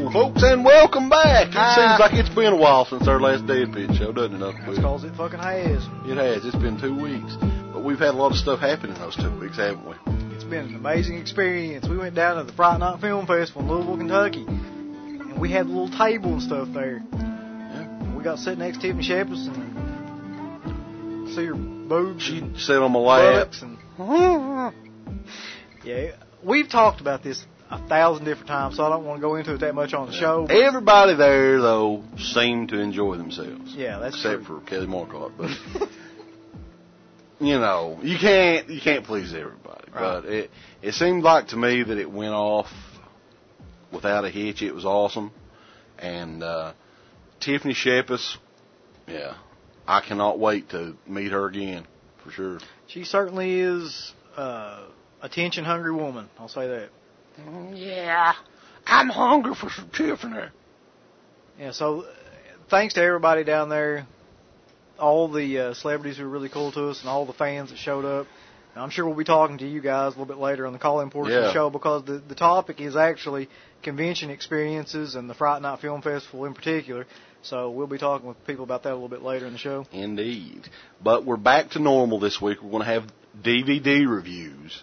Hello, folks, and welcome back. It seems like it's been a while since our last Dead Pit show, doesn't it? That's because it fucking has. It has. It's been 2 weeks. But we've had a lot of stuff happen in those 2 weeks, haven't we? It's been an amazing experience. We went down to the Fright Night Film Festival in Louisville, Kentucky, and we had a little table and stuff there. Yeah. We got to sit next to Tiffany Shepis and see her boobs. She sat on my lap. And yeah, we've talked about this 1,000 different times, so I don't want to go into it that much on the show. Everybody there, though, seemed to enjoy themselves. Yeah, that's except true. for Kelly Marquardt, but you know, you can't please everybody. Right. But it seemed like to me that it went off without a hitch. It was awesome, and Tiffany Shepis, yeah, I cannot wait to meet her again for sure. She certainly is attention-hungry woman. I'll say that. Yeah, I'm hungry for some Tiffany. Yeah, so thanks to everybody down there, all the celebrities who were really cool to us, and all the fans that showed up. And I'm sure we'll be talking to you guys a little bit later on the call-in portion of the show, because the topic is actually convention experiences and the Fright Night Film Festival in particular. So we'll be talking with people about that a little bit later in the show. Indeed. But we're back to normal this week. We're going to have DVD reviews.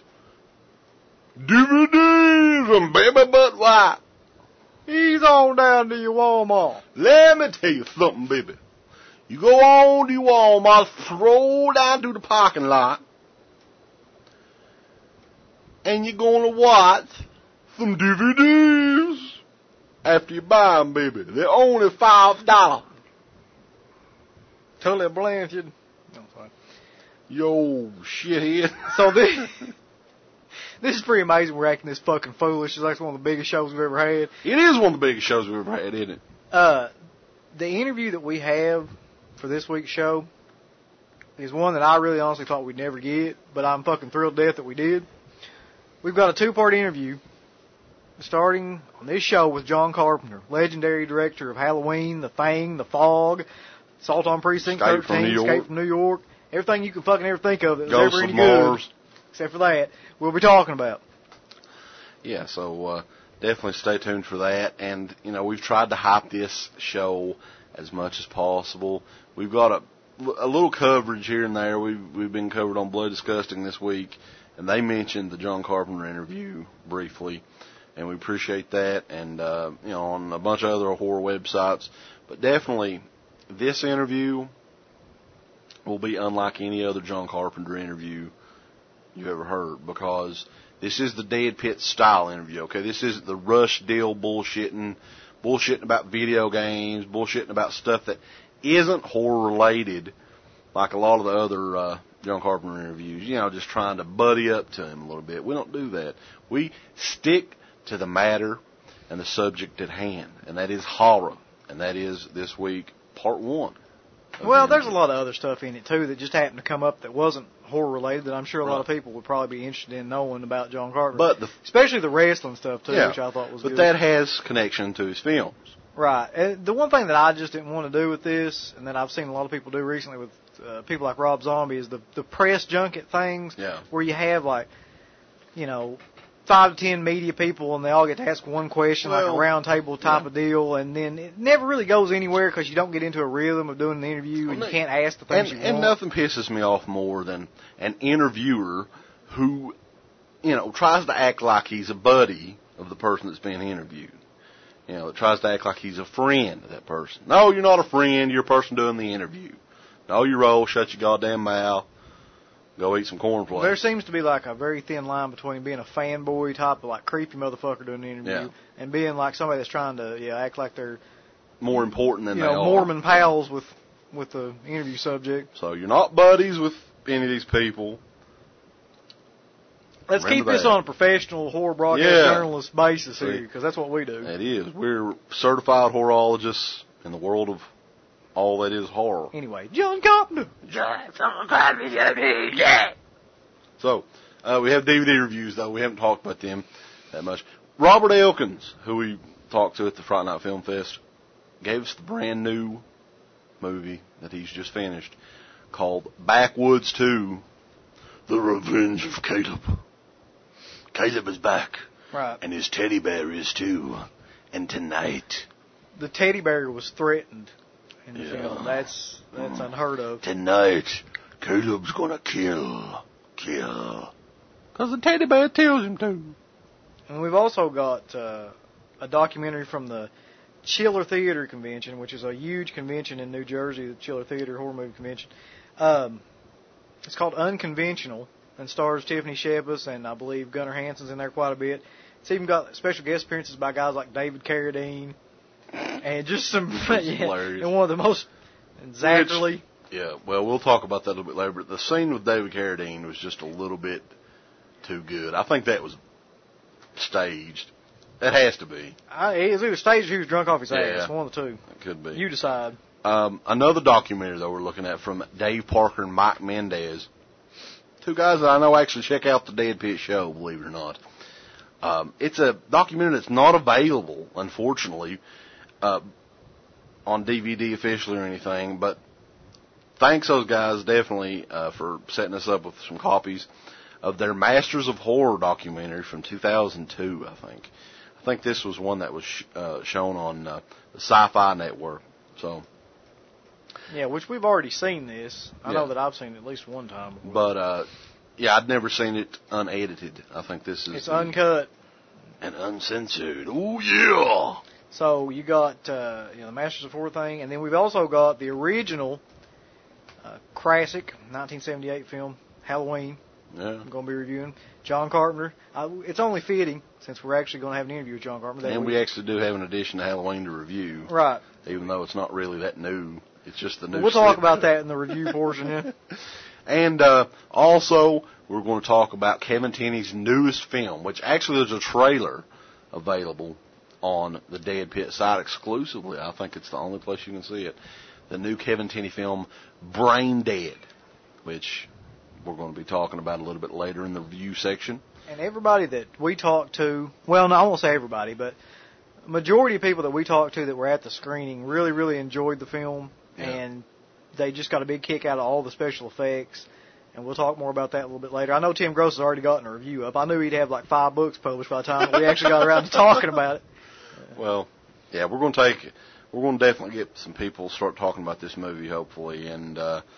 DVDs and Baby Butt White. Ease on down to your Walmart. Let me tell you something, baby. You go on to your Walmart, stroll down to the parking lot, and you're going to watch some DVDs after you buy them, baby. They're only $5. Tully Blanchard. No, sorry. Yo, shithead. So this is pretty amazing. We're acting this fucking foolish. It's like one of the biggest shows we've ever had. It is one of the biggest shows we've ever had, isn't it? The interview that we have for this week's show is one that I really honestly thought we'd never get, but I'm fucking thrilled to death that we did. We've got a 2-part interview starting on this show with John Carpenter, legendary director of Halloween, The Thing, The Fog, Assault on Precinct 13, Escape from New York, everything you can fucking ever think of that was ever any good, except for that, we'll be talking about. Yeah, so definitely stay tuned for that. And, you know, we've tried to hype this show as much as possible. We've got a little coverage here and there. We've been covered on Blood Disgusting this week, and they mentioned the John Carpenter interview briefly, and we appreciate that, and, you know, on a bunch of other horror websites. But definitely, this interview will be unlike any other John Carpenter interview you've ever heard, because this is the Dead Pit style interview, okay? This isn't the rush deal bullshitting about video games, bullshitting about stuff that isn't horror related, like a lot of the other John Carpenter interviews, you know, just trying to buddy up to him a little bit. We don't do that. We stick to the matter and the subject at hand, and that is horror, and that is this week part 1. Well, there's a lot of other stuff in it, too, that just happened to come up that wasn't horror-related, that I'm sure a lot of people would probably be interested in knowing about John Carpenter. But especially the wrestling stuff, too, which I thought was good. But that has connection to his films. Right. And the one thing that I just didn't want to do with this, and that I've seen a lot of people do recently with people like Rob Zombie, is the press junket things, where you have, like, you know, 5 to 10 media people, and they all get to ask one question, like a round table type of deal, and then it never really goes anywhere because you don't get into a rhythm of doing the interview, and you can't ask the things you want. And nothing pisses me off more than an interviewer who, you know, tries to act like he's a buddy of the person that's being interviewed. You know, tries to act like he's a friend of that person. No, you're not a friend. You're a person doing the interview. Know your role. Shut your goddamn mouth. Go eat some cornflakes. There seems to be like a very thin line between being a fanboy type of like creepy motherfucker doing the interview and being like somebody that's trying to act like they're more important than they are. Mormon pals with the interview subject. So you're not buddies with any of these people. Let's keep this on a professional horror broadcast journalist basis here, because that's what we do. It is. We're certified horologists in the world of all that is horror. Anyway, John Carpenter. So, we have DVD reviews, though. We haven't talked about them that much. Robert Elkins, who we talked to at the Fright Night Film Fest, gave us the brand new movie that he's just finished called Backwoods 2, The Revenge of Caleb. Caleb is back. Right. And his teddy bear is too. And tonight, the teddy bear was threatened in the film. That's unheard of. Tonight, Caleb's gonna kill. Because the teddy bear tells him to. And we've also got a documentary from the Chiller Theater Convention, which is a huge convention in New Jersey, the Chiller Theater Horror Movie Convention. It's called Unconventional and stars Tiffany Shepis, and I believe Gunnar Hansen's in there quite a bit. It's even got special guest appearances by guys like David Carradine and just some, and one of the most, Zachary. Yeah, well, we'll talk about that a little bit later, but the scene with David Carradine was just a little bit too good. I think that was staged. That has to be. It was either staged or he was drunk off his ass. One of the two. It could be. You decide. Another documentary, though, we're looking at from Dave Parker and Mike Mendez. Two guys that I know actually check out the Dead Pit show, believe it or not. It's a documentary that's not available, unfortunately, on DVD officially or anything, but thanks those guys definitely for setting us up with some copies of their Masters of Horror documentary from 2002, I think. I think this was one that was shown on the Sci-Fi Network. So, yeah, which we've already seen this. I know that I've seen it at least one time before. But, yeah, I'd never seen it unedited. I think this is... It's uncut. And uncensored. Oh, yeah! So you got the Masters of Horror thing, and then we've also got the original classic 1978 film, Halloween. Yeah. I'm going to be reviewing. John Carpenter. It's only fitting, since we're actually going to have an interview with John Carpenter. And we actually do have an edition of Halloween to review. Right. Even though it's not really that new. It's just the new We'll talk about that in the review portion, yeah. And also, we're going to talk about Kevin Tenney's newest film, which actually there's a trailer available on the Dead Pit site exclusively. I think it's the only place you can see it. The new Kevin Tenney film, Brain Dead, which we're going to be talking about a little bit later in the review section. And everybody that we talked to, well, no, I won't say everybody, but the majority of people that we talked to that were at the screening really, really enjoyed the film, and they just got a big kick out of all the special effects. And we'll talk more about that a little bit later. I know Tim Gross has already gotten a review up. I knew he'd have like 5 books published by the time we actually got around to talking about it. Well, yeah, we're going to definitely get some people start talking about this movie, hopefully. And,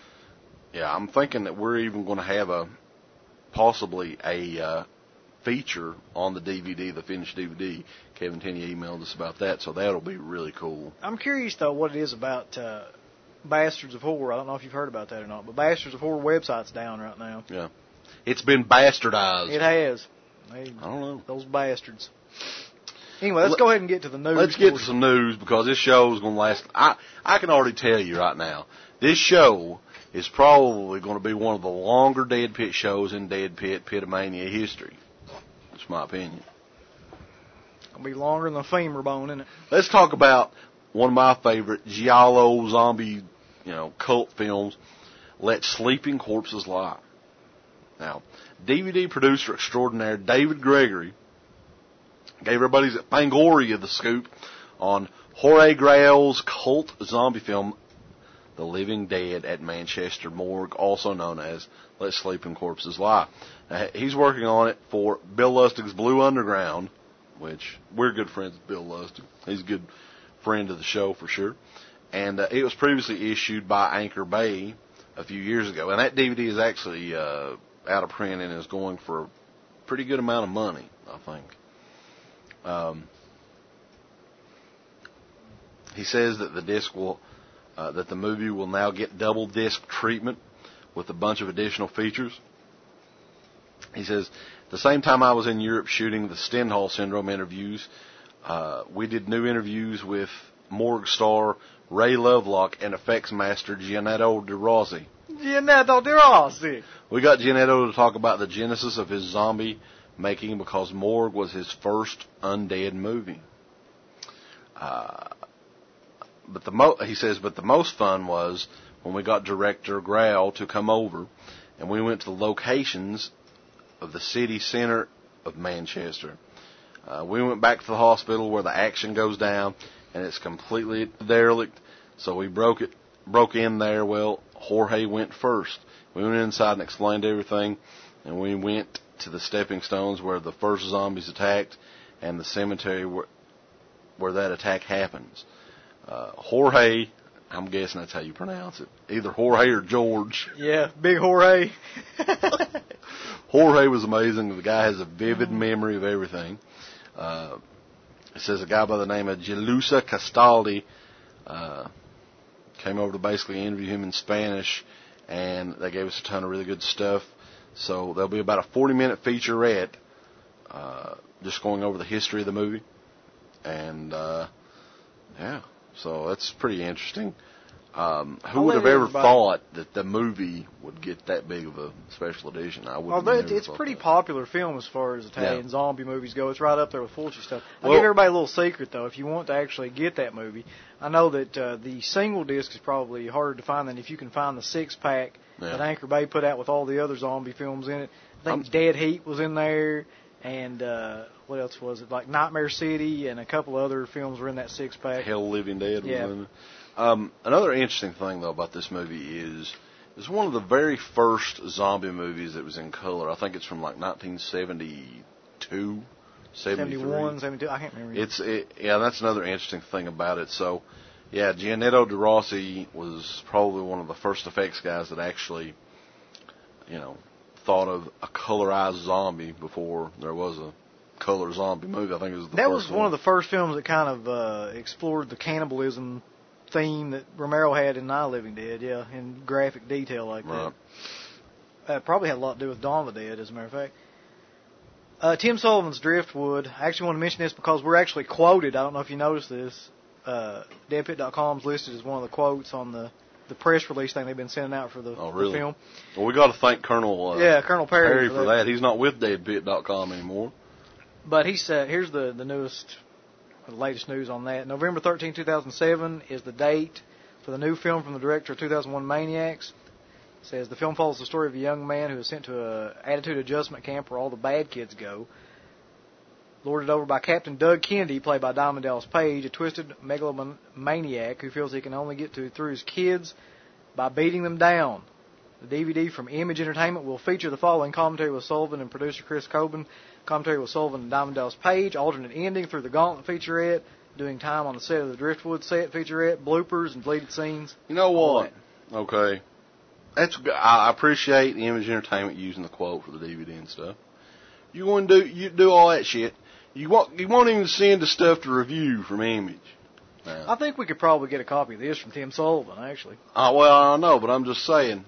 yeah, I'm thinking that we're even going to have possibly a feature on the DVD, the finished DVD. Kevin Tenney emailed us about that, so that'll be really cool. I'm curious, though, what it is about Bastards of Horror. I don't know if you've heard about that or not, but Bastards of Horror website's down right now. Yeah. It's been bastardized. It has. I don't know. Those bastards. Anyway, let's go ahead and get to the news. Let's get to some news, because this show is going to last. I can already tell you right now, this show is probably going to be one of the longer Dead Pit shows in Dead Pit Pitomania history. That's my opinion. It'll be longer than a femur bone, isn't it? Let's talk about one of my favorite giallo zombie, cult films, Let Sleeping Corpses Lie. Now, DVD producer extraordinaire David Gregory gave everybody at Fangoria the scoop on Jorge Grau's cult zombie film, The Living Dead at Manchester Morgue, also known as Let Sleeping Corpses Lie. He's working on it for Bill Lustig's Blue Underground, which we're good friends with Bill Lustig. He's a good friend of the show for sure. And it was previously issued by Anchor Bay a few years ago. And that DVD is actually out of print and is going for a pretty good amount of money, I think. He says that the movie will now get double disc treatment with a bunch of additional features. He says, the same time I was in Europe shooting the Stendhal Syndrome interviews, we did new interviews with morgue star Ray Lovelock and effects master Gianetto De Rossi. Gianetto De Rossi! We got Gianetto to talk about the genesis of his zombie making, because Morgue was his first undead movie. He says, but the most fun was when we got director Grau to come over, and we went to the locations of the city center of Manchester. We went back to the hospital where the action goes down, and it's completely derelict. So we broke in there. Well, Jorge went first. We went inside and explained everything, and we went to the stepping stones where the first zombies attacked, and the cemetery where that attack happens. Jorge, I'm guessing that's how you pronounce it. Either Jorge or George. Yeah, big Jorge. Jorge was amazing. The guy has a vivid memory of everything. It says a guy by the name of Jelusa Castaldi came over to basically interview him in Spanish, and they gave us a ton of really good stuff. So there'll be about a 40-minute featurette just going over the history of the movie. And, yeah, so that's pretty interesting. Who would have ever thought that the movie would get that big of a special edition? I wouldn't. Well, it's a pretty popular film as far as Italian zombie movies go. It's right up there with Fulci stuff. I'll give everybody a little secret, though. If you want to actually get that movie, I know that the single disc is probably harder to find than if you can find the 6-pack that Anchor Bay put out with all the other zombie films in it. I think Dead Heat was in there, and what else was it? Like Nightmare City and a couple other films were in that 6-pack. Hell Living Dead was in it. Another interesting thing, though, about this movie is it's one of the very first zombie movies that was in color. I think it's from like 1972, 71, 72, I can't remember. Yeah, that's another interesting thing about it. So, yeah, Giannetto De Rossi was probably one of the first effects guys that actually, thought of a colorized zombie before there was a color zombie movie. I think it was the that first was one of the first films that kind of explored the cannibalism theme that Romero had in Night of the Living Dead, in graphic detail like that. Probably had a lot to do with Dawn of the Dead, as a matter of fact. Tim Sullivan's Driftwood. I actually want to mention this because we're actually quoted. I don't know if you noticed this. Deadpit.com's listed as one of the quotes on the press release thing they've been sending out for the film. Well, we got to thank Colonel Colonel Perry for that. He's not with Deadpit.com anymore. But he said, here's the newest, the latest news on that. November 13, 2007 is the date for the new film from the director of 2001 Maniacs. It says the film follows the story of a young man who is sent to an attitude adjustment camp where all the bad kids go. Lorded over by Captain Doug Kennedy, played by Diamond Dallas Page, a twisted megalomaniac who feels he can only get through his kids by beating them down. The DVD from Image Entertainment will feature the following: commentary with Sullivan and producer Chris Coben, commentary with Sullivan and Diamond Dallas Page, alternate ending through the Gauntlet featurette, doing time on the set of the Driftwood set featurette, bloopers and deleted scenes. You know what? Okay. I appreciate Image Entertainment using the quote for the DVD and stuff. You do all that shit. You won't even send the stuff to review from Image. Now, I think we could probably get a copy of this from Tim Sullivan, actually. Well, I know, but I'm just saying.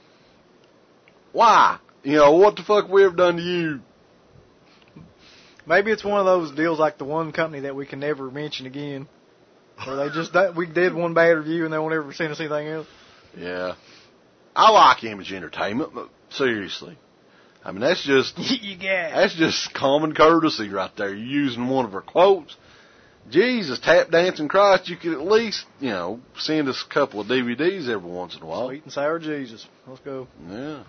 Why? What the fuck we ever done to you? Maybe it's one of those deals like the one company that we can never mention again. Or we did one bad review and they won't ever send us anything else. Yeah. I like Image Entertainment, but seriously. I mean, that's just... That's just common courtesy right there. You're using one of our quotes. Jesus, Tap Dancing Christ, you could at least, send us a couple of DVDs every once in a while. Sweet and Sour Jesus. Let's go. Yeah.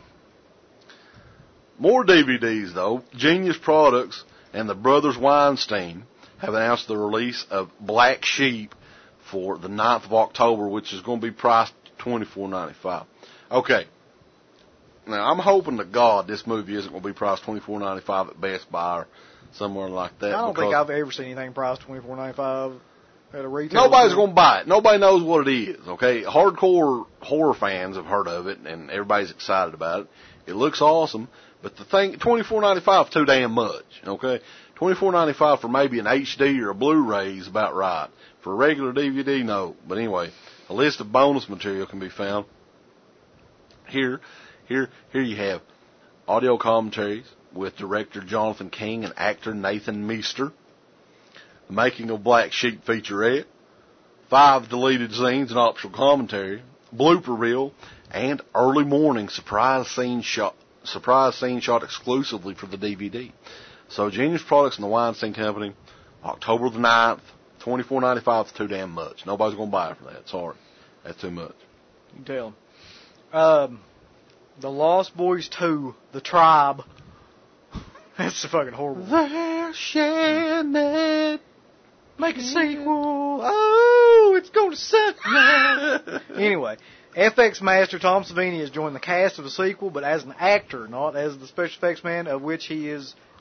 More DVDs, though. Genius Products and the Brothers Weinstein have announced the release of Black Sheep for the 9th of October, which is going to be priced $24.95. Okay. Now, I'm hoping to God this movie isn't going to be priced $24.95 at Best Buy or somewhere like that. I don't think I've ever seen anything priced $24.95 at a retail. Nobody's going to buy it. Nobody knows what it is, okay? Hardcore horror fans have heard of it, and everybody's excited about it. It looks awesome, but the thing, $24.95 is too damn much, okay? $24.95 for maybe an HD or a Blu-ray is about right. For a regular DVD, no. But anyway, a list of bonus material can be found. Here you have audio commentaries with director Jonathan King and actor Nathan Meester, the making of Black Sheep featurette, 5 deleted scenes and optional commentary, blooper reel, and early morning surprise scene shot exclusively for the DVD. So Genius Products and the Weinstein Company, October the 9th, $24.95 is too damn much. Nobody's going to buy it for that. Sorry. That's too much. You can tell them. The Lost Boys 2, The Tribe. That's fucking horrible. They're Shannon. Make a sequel. Oh, it's going to suck. Anyway, FX master Tom Savini has joined the cast of the sequel, but as an actor, not as the special effects man, of which he is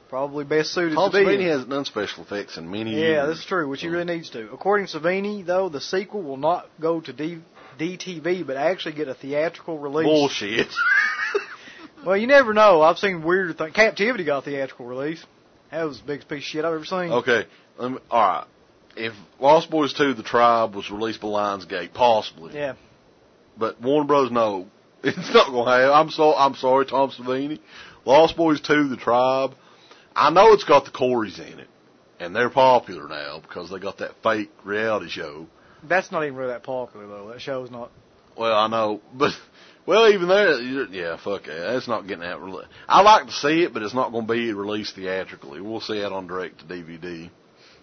Probably best suited Tom to be. Savini hasn't done special effects in many years. Yeah, that's true, which he really needs to. According to Savini, though, the sequel will not go to DTV, but actually get a theatrical release. Bullshit. Well, you never know. I've seen weirder things. Captivity got a theatrical release. That was the biggest piece of shit I've ever seen. Okay, alright. If Lost Boys 2, The Tribe, was released by Lionsgate, possibly. Yeah. But Warner Bros. No. It's not going to happen. I'm sorry, Tom Savini. Lost Boys 2, The Tribe. I know it's got the Coreys in it. And they're popular now because they got that fake reality show. That's not even really that popular, though. That show's not. Well, I know. But, well, even there, yeah, fuck it. That's not getting out. I like to see it, but it's not going to be released theatrically. We'll see it on direct to DVD.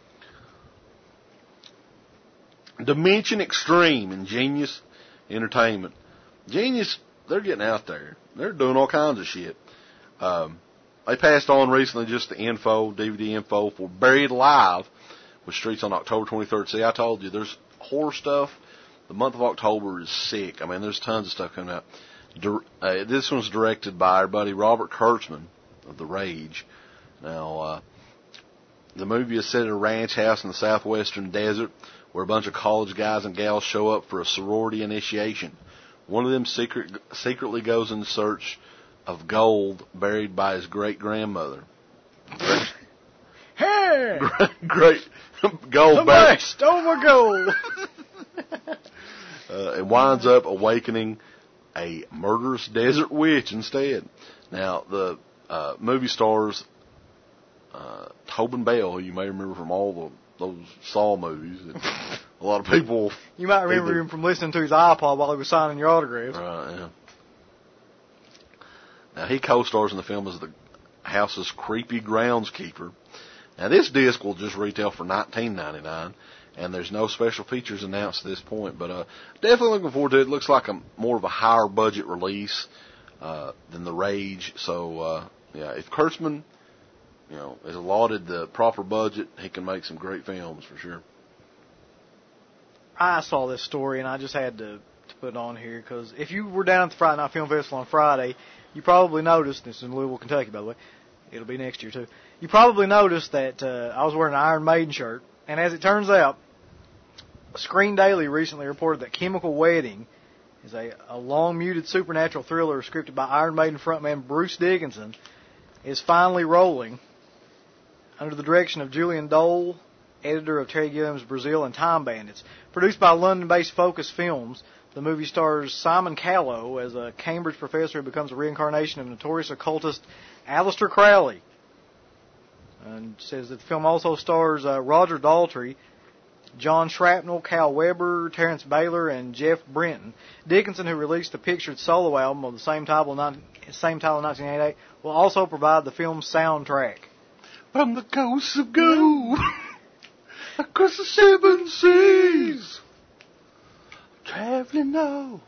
Dimension Extreme and Genius Entertainment. Genius, they're getting out there. They're doing all kinds of shit. They passed on recently just the DVD info for Buried Alive, which streets on October 23rd. See, I told you, there's horror stuff. The month of October is sick. I mean, there's tons of stuff coming out. This one's directed by our buddy Robert Kurtzman of The Rage. Now, the movie is set at a ranch house in the southwestern desert where a bunch of college guys and gals show up for a sorority initiation. One of them secretly goes in search of gold buried by his great-grandmother. Hey! Great gold buried. Stole my gold! It winds up awakening a murderous desert witch instead. Now, the movie stars Tobin Bell, who you may remember from all those Saw movies. A lot of people... You might remember him from listening to his iPod while he was signing your autographs. Right, yeah. Now, he co-stars in the film as the house's creepy groundskeeper. Now, this disc will just retail for $19.99, and there's no special features announced at this point. But definitely looking forward to it. It looks like more of a higher budget release than The Rage. So, yeah, if Kurtzman, has allotted the proper budget, he can make some great films for sure. I saw this story, and I just had to put it on here, because if you were down at the Friday Night Film Festival on Friday, you probably noticed, this is in Louisville, Kentucky, by the way, it'll be next year too, you probably noticed that I was wearing an Iron Maiden shirt, and as it turns out, Screen Daily recently reported that Chemical Wedding is a long-muted supernatural thriller scripted by Iron Maiden frontman Bruce Dickinson, is finally rolling under the direction of Julian Dole, editor of Terry Gilliam's Brazil and Time Bandits. Produced by London-based Focus Films, the movie stars Simon Callow as a Cambridge professor who becomes a reincarnation of notorious occultist Aleister Crowley. And says that the film also stars Roger Daltrey, John Shrapnel, Cal Weber, Terrence Baylor, and Jeff Brenton. Dickinson, who released the pictured solo album of the same title in 1988, will also provide the film's soundtrack. From the coast of gold, across the 7 seas, traveling now,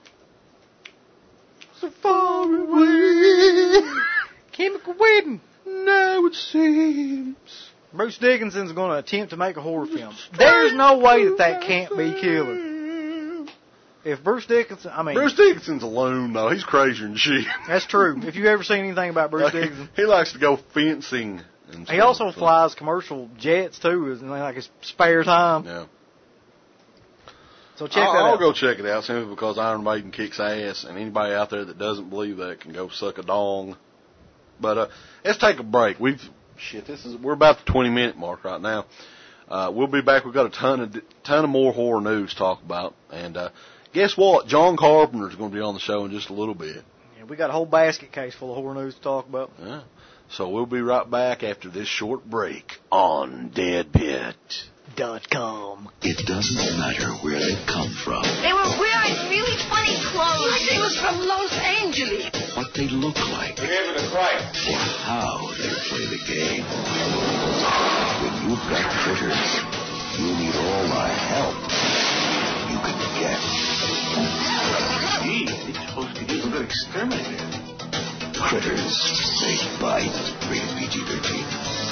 so far away. Chemical Wedding. Now it seems. Bruce Dickinson's going to attempt to make a horror film. There's no way that can't be killer. If Bruce Dickinson, Bruce Dickinson's alone, though. He's crazier than shit. That's true. If you've ever seen anything about Bruce Dickinson. He likes to go fencing. And he also flies commercial jets, too, in like his spare time. Yeah. So check that out. I'll go check it out simply because Iron Maiden kicks ass, and anybody out there that doesn't believe that can go suck a dong. But let's take a break. We're about the 20-minute mark right now. We'll be back. We've got a ton of more horror news to talk about, and guess what? John Carpenter's going to be on the show in just a little bit. Yeah, we got a whole basket case full of horror news to talk about. Yeah. So we'll be right back after this short break on DeadPit.com. It doesn't matter where they come from. They were wearing really funny clothes. They was from Los Angeles. What they look like. We're here for the fight. Or how they play the game. When you've got critters, you need all the help you can get. Gee, he's supposed to be a good exterminator. Critters, they bite. Rated PG-13.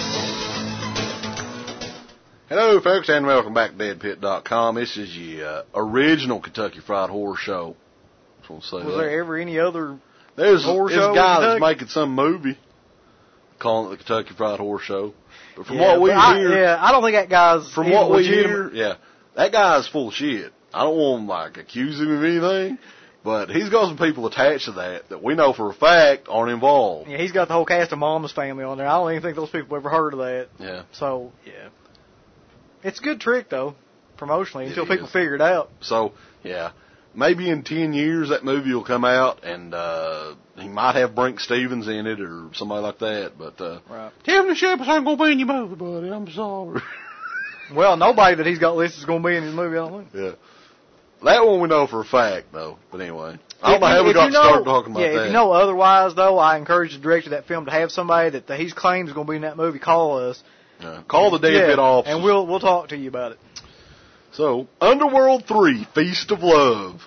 Hello, folks, and welcome back to DeadPit.com. This is the original Kentucky Fried Horror Show. Just want to say Was there ever any other There's horror a show guy in that's Kentucky? making some movie. calling it the Kentucky Fried Horse Show. But from what we hear, I don't think that guy's from what we hear, that guy's full of shit. I don't want to like accuse him of anything, but he's got some people attached to that we know for a fact aren't involved. Yeah, he's got the whole cast of Mama's Family on there. I don't even think those people ever heard of that. Yeah. So yeah, it's a good trick though, promotionally, until people figure it out. So yeah. Maybe in 10 years that movie will come out and he might have Brink Stevens in it or somebody like that. But right. Tiffany Shepard's not going to be in your movie, buddy. I'm sorry. Well, nobody that he's got listed is going to be in his movie, I don't think. Yeah. That one we know for a fact, though. But anyway, I don't know how we got started talking about that. Yeah, if you know otherwise, though, I encourage the director of that film to have somebody that he's claimed is going to be in that movie call us. Yeah. Call the deadbeat office. And we'll talk to you about it. So, Underworld 3, Feast of Love.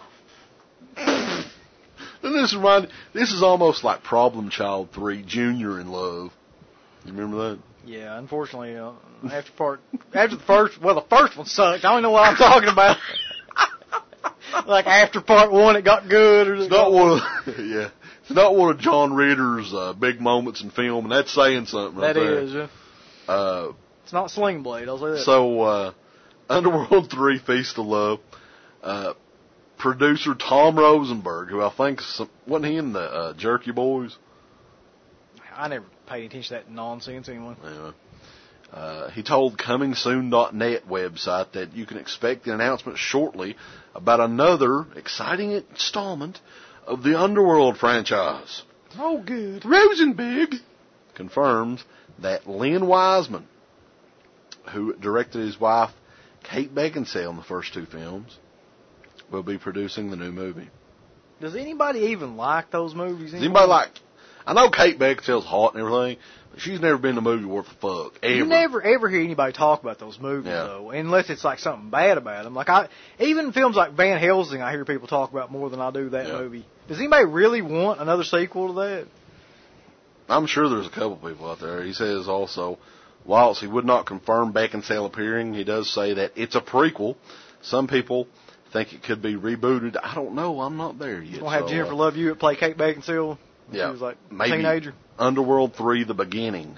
And this is almost like Problem Child 3, Junior in Love. You remember that? Yeah, unfortunately, after the first one sucked. I don't know what I'm talking about. Like after part 1, it got good. Or it's not one of, it's not one of John Ritter's big moments in film, and that's saying something right there. That is, yeah. It's not Sling Blade, I'll say that. So, Underworld 3, Feast of Love. Producer Tom Rosenberg, who I think, wasn't he in the Jerky Boys? I never paid attention to that nonsense anyway. Anyway, he told ComingSoon.net website that you can expect the announcement shortly about another exciting installment of the Underworld franchise. Oh, good. Rosenberg confirms that Len Wiseman, who directed his wife Kate Beckinsale in the first 2 films, will be producing the new movie. Does anybody even like those movies anymore? Does anybody like... I know Kate Beckinsale's hot and everything, but she's never been in a movie worth a fuck, ever. You never ever hear anybody talk about those movies, though, unless it's like something bad about them. Like even films like Van Helsing, I hear people talk about more than I do that movie. Does anybody really want another sequel to that? I'm sure there's a couple people out there. He says also, whilst he would not confirm Beckinsale appearing, he does say that it's a prequel. Some people think it could be rebooted. I don't know. I'm not there yet. We'll have Jennifer Love Hewitt play Kate Beckinsale. Yeah, she was like a maybe teenager. Underworld 3, The Beginning.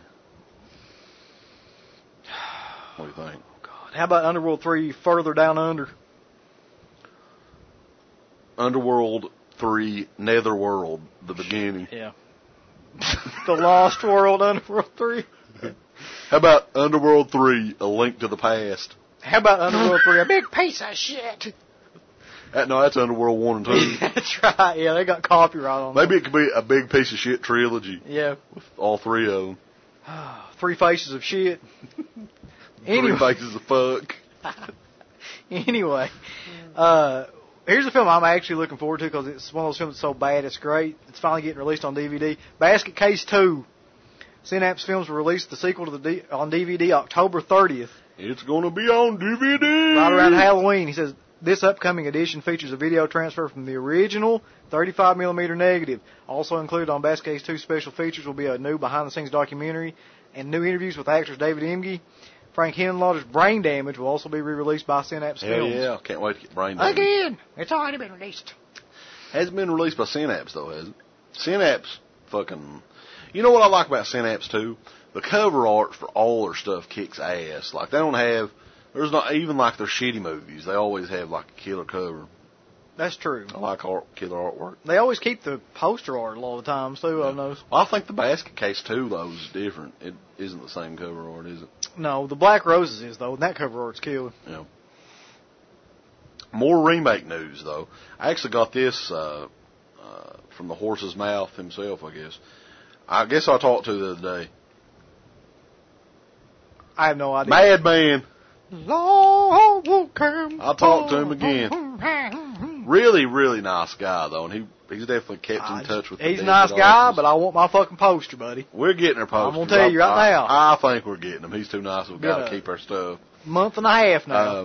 What do you think? Oh, God. How about Underworld 3, Further Down Under? Underworld 3, Netherworld, The Beginning. Yeah. The Lost World, Underworld 3. How about Underworld 3, A Link to the Past? How about Underworld 3, A Big Piece of Shit? No, that's Underworld 1 and 2. That's right. Yeah, they got copyright on Maybe it could be a big piece of shit trilogy. Yeah. With all 3 of them. 3 faces of shit. 3 faces of fuck. Anyway, here's a film I'm actually looking forward to because it's one of those films that's so bad it's great. It's finally getting released on DVD. Basket Case 2. Synapse Films will release the sequel to on DVD October 30th. It's going to be on DVD. Right around Halloween. He says, this upcoming edition features a video transfer from the original 35mm negative. Also included on Basket Case 2 special features will be a new behind-the-scenes documentary and new interviews with actors David Emge. Frank Henenlotter's Brain Damage will also be re-released by Synapse Films. Yeah, can't wait to get Brain Damage. Again! It's already been released. Hasn't been released by Synapse, though, has it? Synapse fucking... You know what I like about Synapse, too? The cover art for all their stuff kicks ass. Like, they don't have... There's not even like their shitty movies. They always have like a killer cover. That's true. I like killer artwork. They always keep the poster art a lot of the times too. Yeah. I've noticed. Well, I think the Basket Case 2 though is different. It isn't the same cover art, is it? No, the Black Roses is though, and that cover art's killer. Yeah. More remake news though. I actually got this from the horse's mouth himself. I guess I talked to the other day. I have no idea. Madman. Lord will come. I'll talk to him again. Really, really nice guy, though, and he's definitely kept in touch with. He's a nice guy, but I want my fucking poster, buddy. We're getting our poster. I'm gonna tell you right now. I think we're getting him. He's too nice of a guy to keep our stuff. Month and a half now.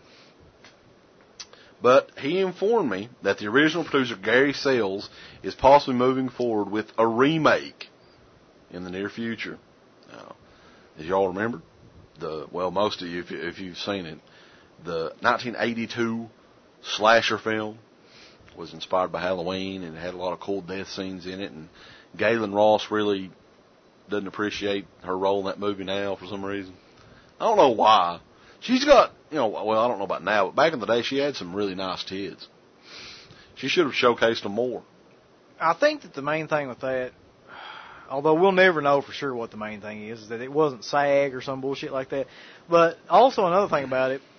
But he informed me that the original producer Gary Sales is possibly moving forward with a remake in the near future. Now, as y'all remember, most of you, if you've seen it, the 1982 slasher film was inspired by Halloween and it had a lot of cool death scenes in it, and Galen Ross really doesn't appreciate her role in that movie now for some reason. I don't know why. She's got, well, I don't know about now, but back in the day, she had some really nice tits. She should have showcased them more. I think that the main thing with that, although we'll never know for sure what the main thing is that it wasn't SAG or some bullshit like that. But also another thing about it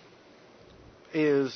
is,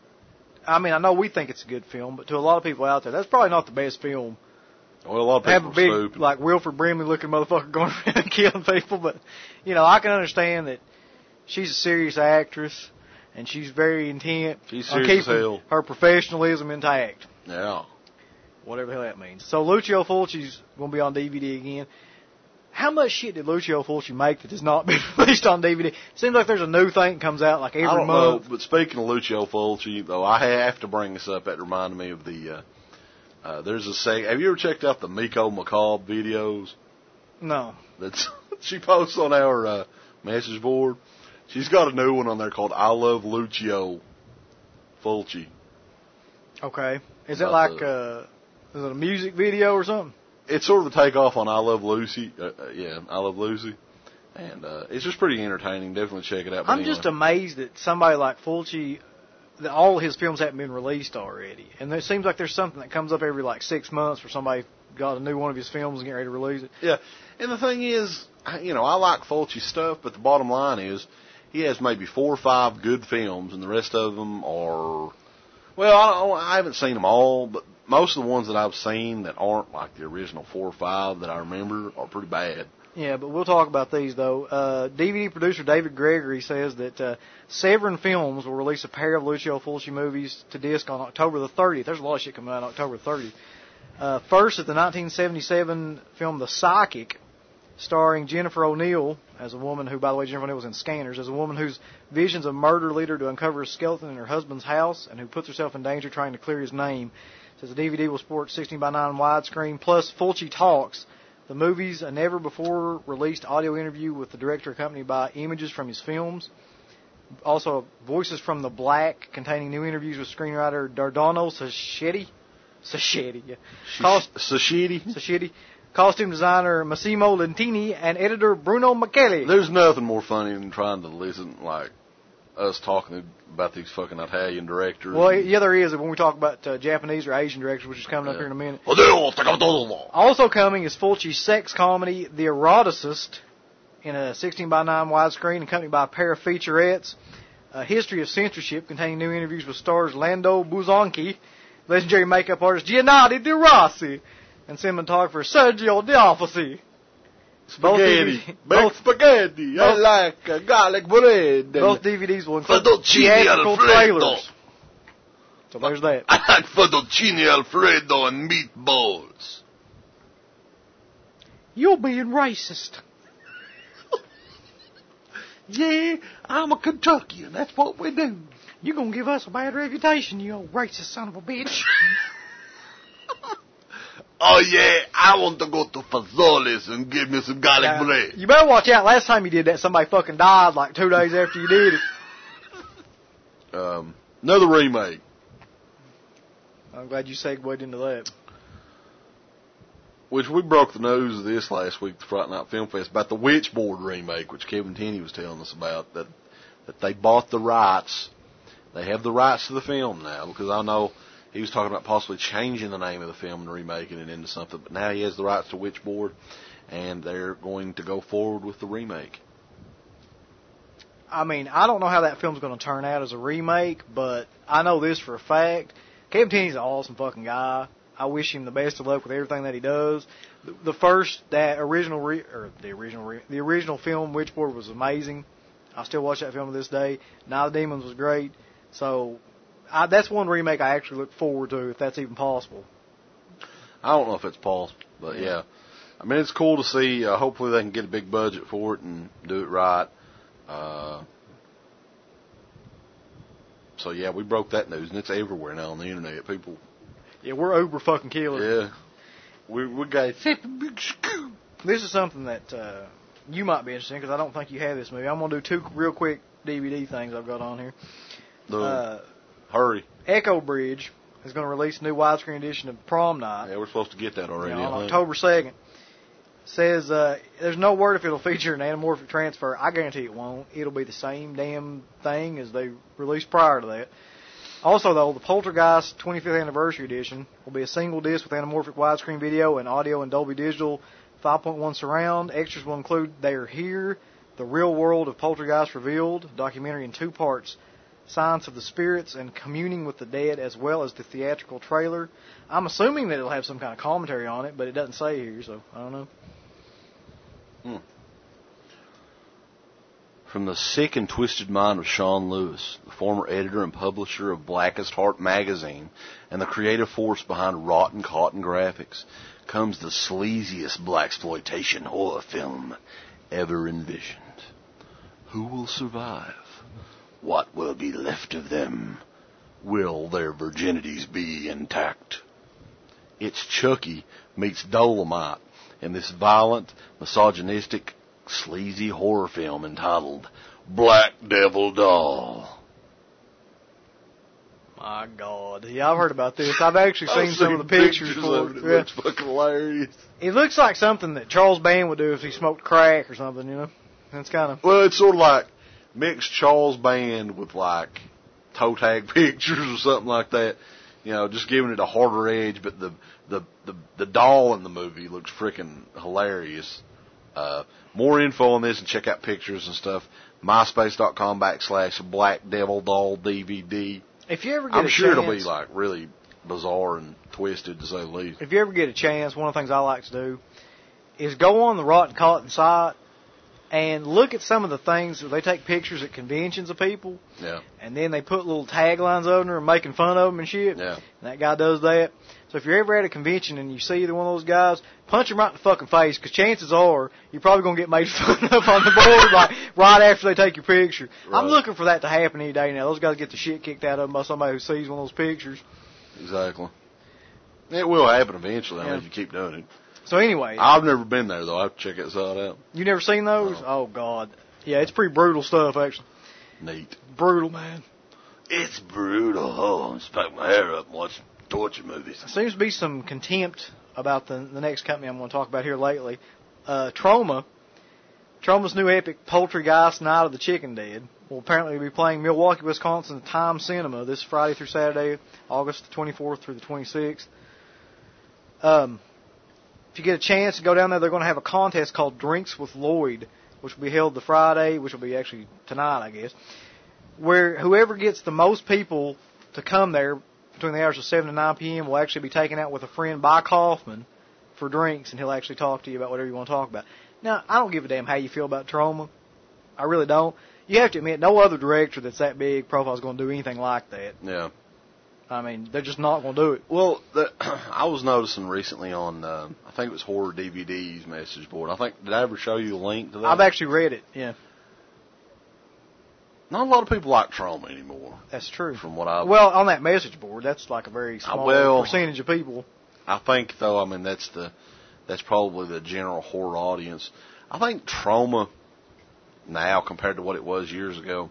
I mean, I know we think it's a good film, but to a lot of people out there, that's probably not the best film. Well, a lot of people have a big, are stupid. like, Wilford Brimley-looking motherfucker going around and killing people. But, I can understand that she's a serious actress, and she's very intent on keeping her professionalism intact. Yeah. Whatever the hell that means. So Lucio Fulci's going to be on DVD again. How much shit did Lucio Fulci make that has not been released on DVD? Seems like there's a new thing that comes out like every month. I don't know, but speaking of Lucio Fulci, though, I have to bring this up. That reminded me of the, there's a have you ever checked out the Miko McCall videos? No. She posts on our message board. She's got a new one on there called I Love Lucio Fulci. Okay. Is it like, is it a music video or something? It's sort of a takeoff on I Love Lucy. I Love Lucy. And it's just pretty entertaining. Definitely check it out. I'm just amazed that somebody like Fulci, that all his films haven't been released already. And it seems like there's something that comes up every 6 months where somebody got a new one of his films and get ready to release it. Yeah. And the thing is, I like Fulci's stuff, but the bottom line is he has maybe 4 or 5 good films, and the rest of them are, well, I haven't seen them all, but most of the ones that I've seen that aren't like the original 4 or 5 that I remember are pretty bad. Yeah, but we'll talk about these, though. DVD producer David Gregory says that Severin Films will release a pair of Lucio Fulci movies to disc on October the 30th. There's a lot of shit coming out on October 30th. First, at the 1977 film The Psychic, starring Jennifer O'Neill as a woman who, by the way, Jennifer O'Neill was in Scanners, as a woman whose visions of murder lead her to uncover a skeleton in her husband's house and who puts herself in danger trying to clear his name. It says the DVD will sport 16:9 widescreen, plus Fulci Talks. The movie's a never-before-released audio interview with the director accompanied by images from his films. Also, Voices from the Black, containing new interviews with screenwriter Dardano Sascetti. Yeah. Sascetti. Costume designer Massimo Lentini, and editor Bruno Michele. There's nothing more funny than trying to listen, like, us talking about these fucking Italian directors. Well, yeah, there is when we talk about Japanese or Asian directors, which is coming up here in a minute. Also coming is Fulci's sex comedy, The Eroticist, in a 16:9 widescreen, accompanied by a pair of featurettes. A history of censorship, containing new interviews with stars Lando Buzzanchi, legendary makeup artist Giannotti De Rossi, and cinematographer Sergio De Offici. Spaghetti. Baked spaghetti. I like garlic bread. Both DVDs will include theatrical trailers. So there's that. I like fettuccine Alfredo and meatballs. You're being racist. Yeah, I'm a Kentuckian. That's what we do. You're going to give us a bad reputation, you old racist son of a bitch. Oh, yeah, I want to go to Fazoli's and give me some garlic bread. You better watch out. Last time you did that, somebody fucking died 2 days after you did it. Another remake. I'm glad you segued into that. Which we broke the news of this last week, the Friday Night Film Fest, about the Witchboard remake, which Kevin Tenney was telling us about, that they bought the rights. They have the rights to the film now, because I know he was talking about possibly changing the name of the film and remaking it into something, but now he has the rights to Witchboard, and they're going to go forward with the remake. I mean, I don't know how that film's going to turn out as a remake, but I know this for a fact. Kevin Tenney's an awesome fucking guy. I wish him the best of luck with everything that he does. The original film, Witchboard, was amazing. I still watch that film to this day. Night of the Demons was great. So that's one remake I actually look forward to, if that's even possible. I don't know if it's possible, but yeah. I mean, it's cool to see. Hopefully they can get a big budget for it and do it right. So yeah, we broke that news, and it's everywhere now on the internet. People. Yeah, we're uber fucking killers. Yeah. We got such a big scoop. This is something that you might be interested in, because I don't think you have this movie. I'm going to do 2 real quick DVD things I've got on here. Hurry. Echo Bridge is going to release a new widescreen edition of Prom Night. Yeah, we're supposed to get that already. On October 2nd. says there's no word if it'll feature an anamorphic transfer. I guarantee it won't. It'll be the same damn thing as they released prior to that. Also, though, the Poltergeist 25th Anniversary Edition will be a single disc with anamorphic widescreen video and audio and Dolby Digital 5.1 surround. Extras will include They Are Here, The Real World of Poltergeist Revealed, documentary in 2 parts, Science of the Spirits, and Communing with the Dead, as well as the theatrical trailer. I'm assuming that it'll have some kind of commentary on it, but it doesn't say here, so I don't know. From the sick and twisted mind of Sean Lewis, the former editor and publisher of Blackest Heart magazine and the creative force behind Rotten Cotton Graphics, comes the sleaziest blaxploitation horror film ever envisioned. Who will survive? What will be left of them? Will their virginities be intact? It's Chucky meets Dolomite in this violent, misogynistic, sleazy horror film entitled Black Devil Doll. My God. Yeah, I've heard about this. I've actually seen some of the pictures for it. It looks fucking hilarious. It looks like something that Charles Band would do if he smoked crack or something, you know? That's kind of... Well, it's sort of like mixed Charles Band with like toe tag pictures or something like that. You know, just giving it a harder edge, but the doll in the movie looks freaking hilarious. More info on this and check out pictures and stuff. MySpace.com/Black Devil Doll DVD. If you ever get I'm a sure chance, it'll be like really bizarre and twisted to say the least. if you ever get a chance, one of the things I like to do is go on the Rotten Cotton site and look at some of the things. They take pictures at conventions of people, Yeah. and then they put little taglines under them making fun of them and shit. Yeah. And that guy does that. So if you're ever at a convention and you see either one of those guys, punch him right in the fucking face, because chances are you're probably going to get made fun of on the board like right after they take your picture. Right. I'm looking for that to happen any day now. Those guys get the shit kicked out of them by somebody who sees one of those pictures. Exactly. It will happen eventually, I mean, if you keep doing it. So anyway. I've never been there, though. I have to check that side out. You never seen those? No. Oh, God. Yeah, it's pretty brutal stuff, actually. Neat. Brutal, man. It's brutal. Oh, I'm spike my hair up and watch torture movies. There seems to be some contempt about the next company I'm going to talk about here lately. Troma. Troma's new epic Poltergeist Night of the Chicken Dead will apparently be playing Milwaukee, Wisconsin Time Cinema this Friday through Saturday, August the 24th through the 26th. If you get a chance to go down there, they're going to have a contest called Drinks with Lloyd, which will be held the Friday, which will be actually tonight, I guess, where whoever gets the most people to come there between the hours of 7 and 9 p.m. will actually be taken out with a friend by Kaufman for drinks, and he'll actually talk to you about whatever you want to talk about. Now, I don't give a damn how you feel about Troma. I really don't. You have to admit, no other director that's that big profile is going to do anything like that. Yeah. I mean, they're just not going to do it. Well, I was noticing recently on, I think it was Horror DVD's message board. Did I ever show you a link to that? I've actually read it, yeah. Not a lot of people like Troma anymore. That's true. From what I... Well, on that message board, that's like a very small percentage of people. I think, though, I mean, that's probably the general horror audience. I think Troma now, compared to what it was years ago,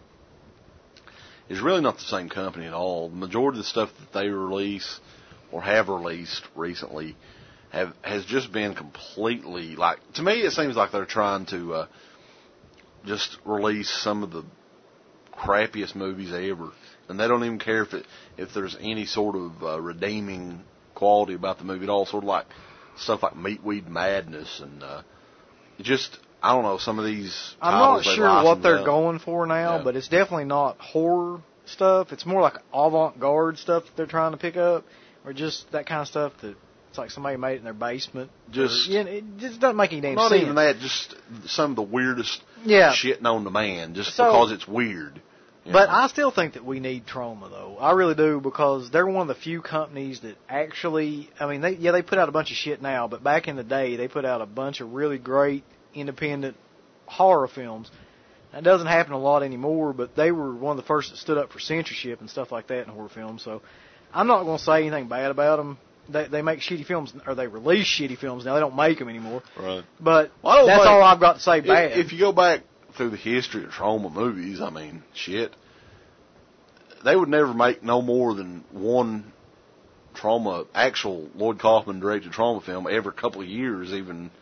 is really not the same company at all. The majority of the stuff that they release or have released recently has just been completely, like, to me it seems like they're trying to just release some of the crappiest movies ever, and they don't even care if there's any sort of redeeming quality about the movie at all. Sort of like stuff like Meatweed Madness and just, I don't know, some of these I'm not titles sure what they're going for now, Yeah. but it's definitely not horror stuff. It's more like avant-garde stuff that they're trying to pick up, or just that kind of stuff that it's like somebody made it in their basement. It just doesn't make any damn sense. Not even that, just some of the weirdest shit known to man, just because it's weird. But I still think that we need Troma, though. I really do, because they're one of the few companies that actually, I mean, they put out a bunch of shit now, but back in the day, they put out a bunch of really great independent horror films. That doesn't happen a lot anymore, but they were one of the first that stood up for censorship and stuff like that in horror films. So I'm not going to say anything bad about them. They make shitty films, or they release shitty films now. They don't make them anymore. Right. But that's all I've got to say bad. If you go back through the history of Troma movies, I mean, shit, they would never make no more than one Troma, actual Lloyd Kaufman directed Troma film every couple of years, even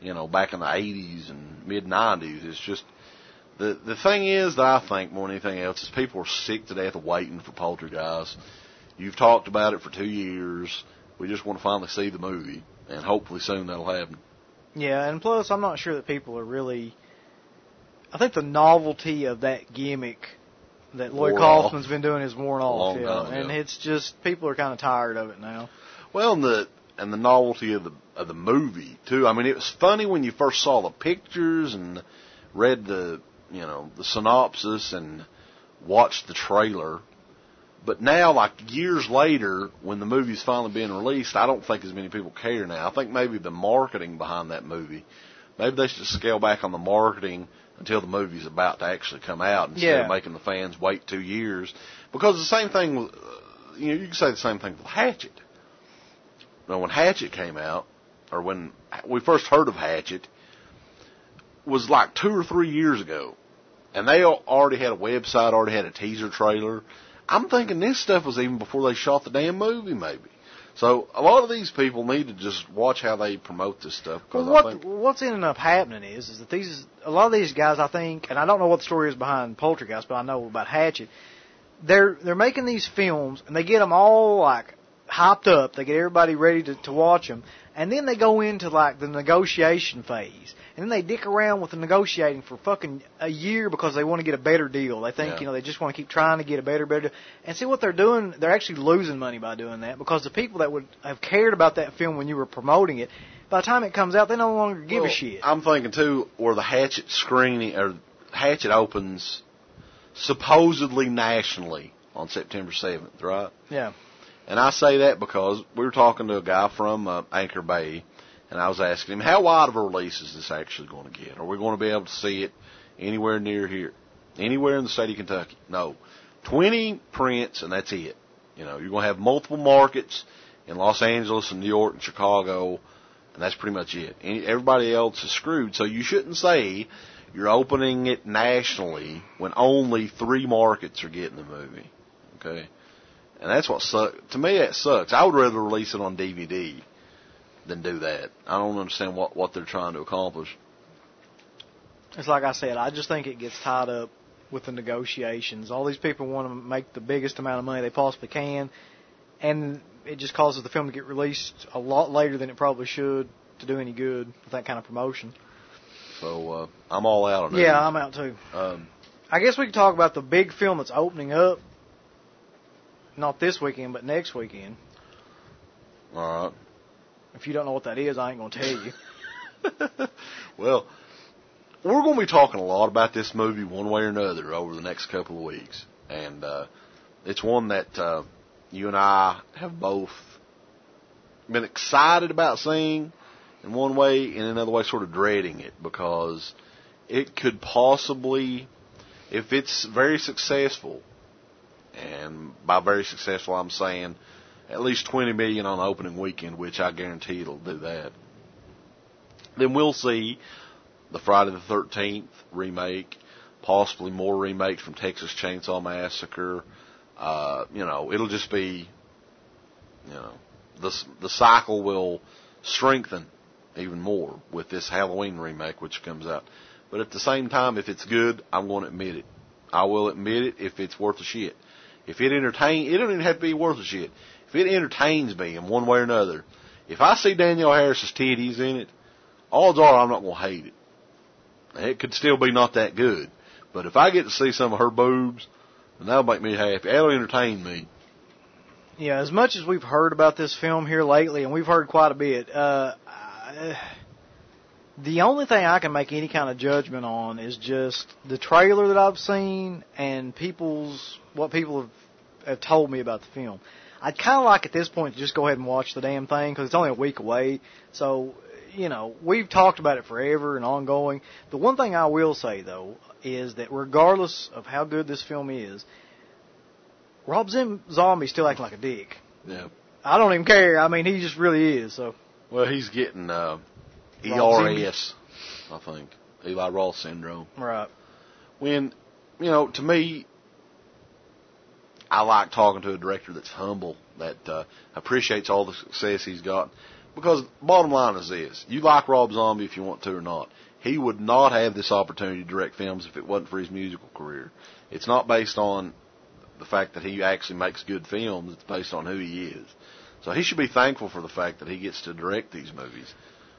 back in the 80s and mid 90s. It's just the thing is that I think more than anything else is people are sick to death of waiting for Poltergeist. You've talked about it for 2 years. We just want to finally see the movie, and hopefully soon that'll happen. Yeah, and plus I'm not sure that people are really. I think the novelty of that gimmick that Lloyd Kaufman's been doing is worn off. And it's just people are kind of tired of it now. Well, and the novelty of the movie too. I mean, it was funny when you first saw the pictures and read the synopsis and watched the trailer. But now, like years later, when the movie's finally being released, I don't think as many people care now. I think maybe the marketing behind that movie, maybe they should scale back on the marketing until the movie's about to actually come out instead of making the fans wait 2 years. Because the same thing, you can say the same thing with Hatchet. Now, when Hatchet came out, or when we first heard of Hatchet, was like 2 or 3 years ago. And they already had a website, already had a teaser trailer. I'm thinking this stuff was even before they shot the damn movie, maybe. So a lot of these people need to just watch how they promote this stuff. Well, what's ending up happening is that a lot of these guys, I think, and I don't know what the story is behind Poltergeist, but I know about Hatchet. They're making these films and they get them all like hyped up. They get everybody ready to watch them, and then they go into like the negotiation phase, and then they dick around with the negotiating for fucking a year because they want to get a better deal. They think they just want to keep trying to get a better deal. And see what they're doing? They're actually losing money by doing that, because the people that would have cared about that film when you were promoting it, by the time it comes out, they no longer give a shit. I'm thinking too, where the Hatchet screening or Hatchet opens supposedly nationally on September 7th, right? Yeah. And I say that because we were talking to a guy from Anchor Bay, and I was asking him, how wide of a release is this actually going to get? Are we going to be able to see it anywhere near here? Anywhere in the state of Kentucky? No. 20 prints, and that's it. You're going to have multiple markets in Los Angeles and New York and Chicago, and that's pretty much it. Everybody else is screwed. So you shouldn't say you're opening it nationally when only 3 markets are getting the movie. Okay? And that's what sucks. To me, that sucks. I would rather release it on DVD than do that. I don't understand what they're trying to accomplish. It's like I said, I just think it gets tied up with the negotiations. All these people want to make the biggest amount of money they possibly can, and it just causes the film to get released a lot later than it probably should to do any good with that kind of promotion. So I'm all out on that. Yeah, I'm out too. I guess we can talk about the big film that's opening up. Not this weekend, but next weekend. All right. If you don't know what that is, I ain't going to tell you. Well, we're going to be talking a lot about this movie one way or another over the next couple of weeks. And it's one that you and I have both been excited about seeing in one way, and in another way sort of dreading it, because it could possibly, if it's very successful, and by very successful, I'm saying at least $20 million on opening weekend, which I guarantee it'll do that. Then we'll see the Friday the 13th remake, possibly more remakes from Texas Chainsaw Massacre. It'll just be, the cycle will strengthen even more with this Halloween remake, which comes out. But at the same time, if it's good, I'm going to admit it. I will admit it if it's worth a shit. If it entertains, it don't even have to be worth a shit. If it entertains me in one way or another, if I see Danielle Harris's titties in it, odds are I'm not going to hate it. It could still be not that good. But if I get to see some of her boobs, then that'll make me happy. That'll entertain me. Yeah, as much as we've heard about this film here lately, and we've heard quite a bit, the only thing I can make any kind of judgment on is just the trailer that I've seen and what people have told me about the film. I'd kind of like at this point to just go ahead and watch the damn thing, because it's only a week away. So, we've talked about it forever and ongoing. The one thing I will say, though, is that regardless of how good this film is, Rob Zombie's still acting like a dick. Yeah. I don't even care. I mean, he just really is. So. Well, he's getting ERS, I think. Eli Roth syndrome. Right. When, to me, I like talking to a director that's humble, that appreciates all the success he's got. because bottom line is this. You like Rob Zombie if you want to or not. He would not have this opportunity to direct films if it wasn't for his musical career. It's not based on the fact that he actually makes good films. It's based on who he is. So he should be thankful for the fact that he gets to direct these movies.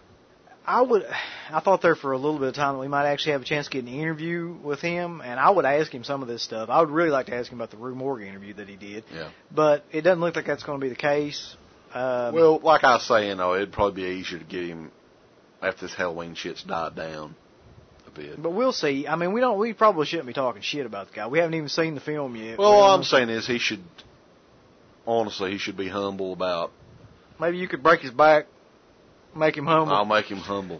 I thought there for a little bit of time that we might actually have a chance to get an interview with him, and I would ask him some of this stuff. I would really like to ask him about the Rue Morgan interview that he did. Yeah. But it doesn't look like that's going to be the case. Well, like I was saying, though, it'd probably be easier to get him after this Halloween shit's died down a bit. But we'll see. I mean, we probably shouldn't be talking shit about the guy. We haven't even seen the film yet. Well, all I'm saying is he should be humble about. Maybe you could break his back, make him humble. I'll make him humble.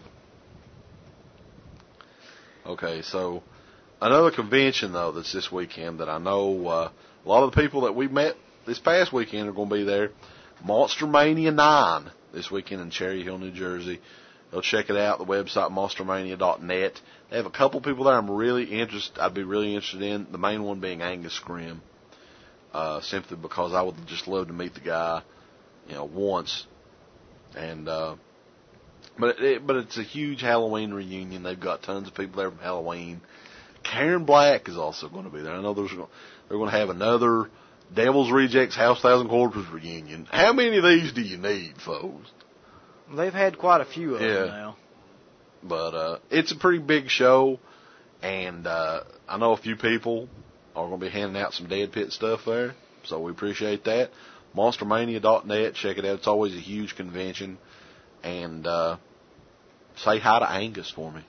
Okay, so another convention, though, that's this weekend that I know a lot of the people that we met this past weekend are going to be there. Monster Mania 9 this weekend in Cherry Hill, New Jersey. Go check it out, the website, monstermania.net. They have a couple people there I'd be really interested in, the main one being Angus Scrimm, simply because I would just love to meet the guy, once. And but it's a huge Halloween reunion. They've got tons of people there from Halloween. Karen Black is also going to be there. I know they're going to have another Devil's Rejects House 1,000 Corpses reunion. How many of these do you need, folks? They've had quite a few of them now. But it's a pretty big show, and I know a few people are going to be handing out some Dead Pit stuff there, so we appreciate that. MonsterMania.net, check it out. It's always a huge convention. And say hi to Angus for me.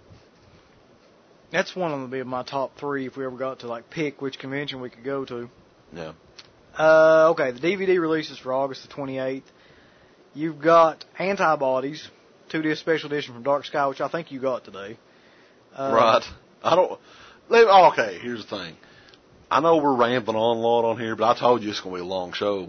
That's one of them to be in my top 3 if we ever got to pick which convention we could go to. Yeah. Okay, the DVD releases for August the 28th. You've got Antibodies, 2-disc special edition from Dark Sky, which I think you got today. Right. Okay, here's the thing. I know we're rambling on a lot on here, but I told you it's going to be a long show.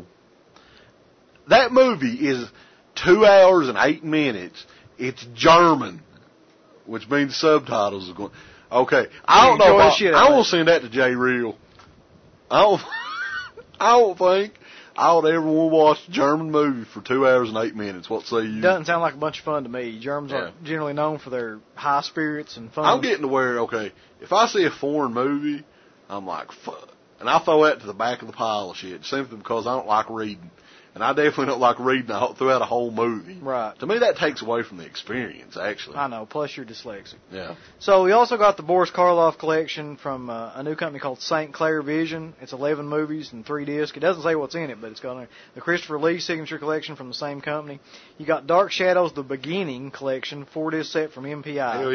That movie is 2 hours and 8 minutes. It's German, which means subtitles are going. Okay, I don't know. I won't send that to Jay Real. I don't think I would ever want to watch a German movie for 2 hours and 8 minutes. What say you? Doesn't sound like a bunch of fun to me. Germans are generally known for their high spirits and fun. I'm getting to where, if I see a foreign movie, I'm like, fuck. And I throw that to the back of the pile of shit, simply because I don't like reading. And I definitely don't like reading throughout a whole movie. Right. To me, that takes away from the experience, actually. I know, plus you're dyslexic. Yeah. So we also got the Boris Karloff collection from a new company called St. Clair Vision. It's 11 movies and 3 discs. It doesn't say what's in it, but it's got the Christopher Lee signature collection from the same company. You got Dark Shadows, The Beginning collection, 4-disc set from MPI. Hell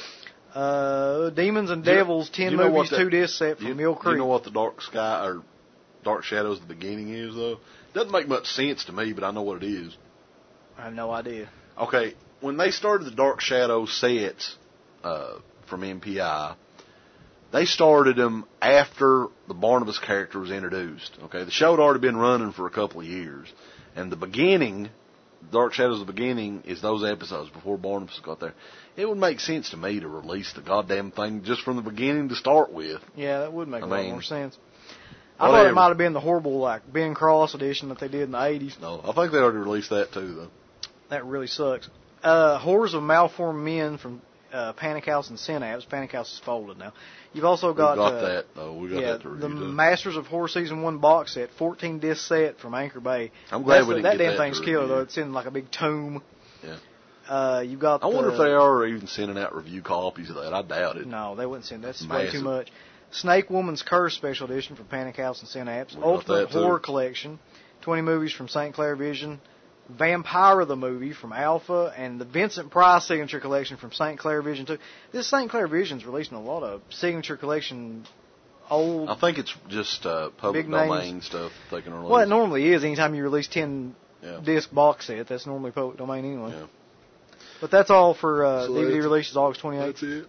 yeah. Demons and Devils, 10 movies, 2-disc set from Mill Creek. You know what the Dark Shadows, The Beginning is, though? Doesn't make much sense to me, but I know what it is. I have no idea. Okay, when they started the Dark Shadows sets from MPI, they started them after the Barnabas character was introduced. Okay, the show had already been running for a couple of years, and the beginning, Dark Shadows: The Beginning, is those episodes before Barnabas got there. It would make sense to me to release the goddamn thing just from the beginning to start with. Yeah, that would make a lot more sense. I thought it might have been the horrible, Ben Cross edition that they did in the 80s. No, I think they already released that too, though. That really sucks. Horrors of Malformed Men from Panic House and Synapse. Panic House is folded now. You've also got... We got that, though. We got that to review, the too. Masters of Horror Season 1 box set, 14-disc set from Anchor Bay. I'm glad we didn't get that. That damn thing's killer, though. It's in a big tomb. Yeah. You've got... I wonder if they are even sending out review copies of that. I doubt it. No, they wouldn't send that. That's way too much. Snake Woman's Curse special edition from Panic House and Synapse. Ultimate Horror Collection, 20 movies from St. Clair Vision. Vampira the movie from Alpha, and the Vincent Price signature collection from St. Clair Vision too. This St. Clair Vision's releasing a lot of signature collection old. I think it's just public domain stuff they can release. Well, it normally is. Anytime you release 10 disc box set, that's normally public domain anyway. Yeah. But that's all for DVD releases August 28th. That's it.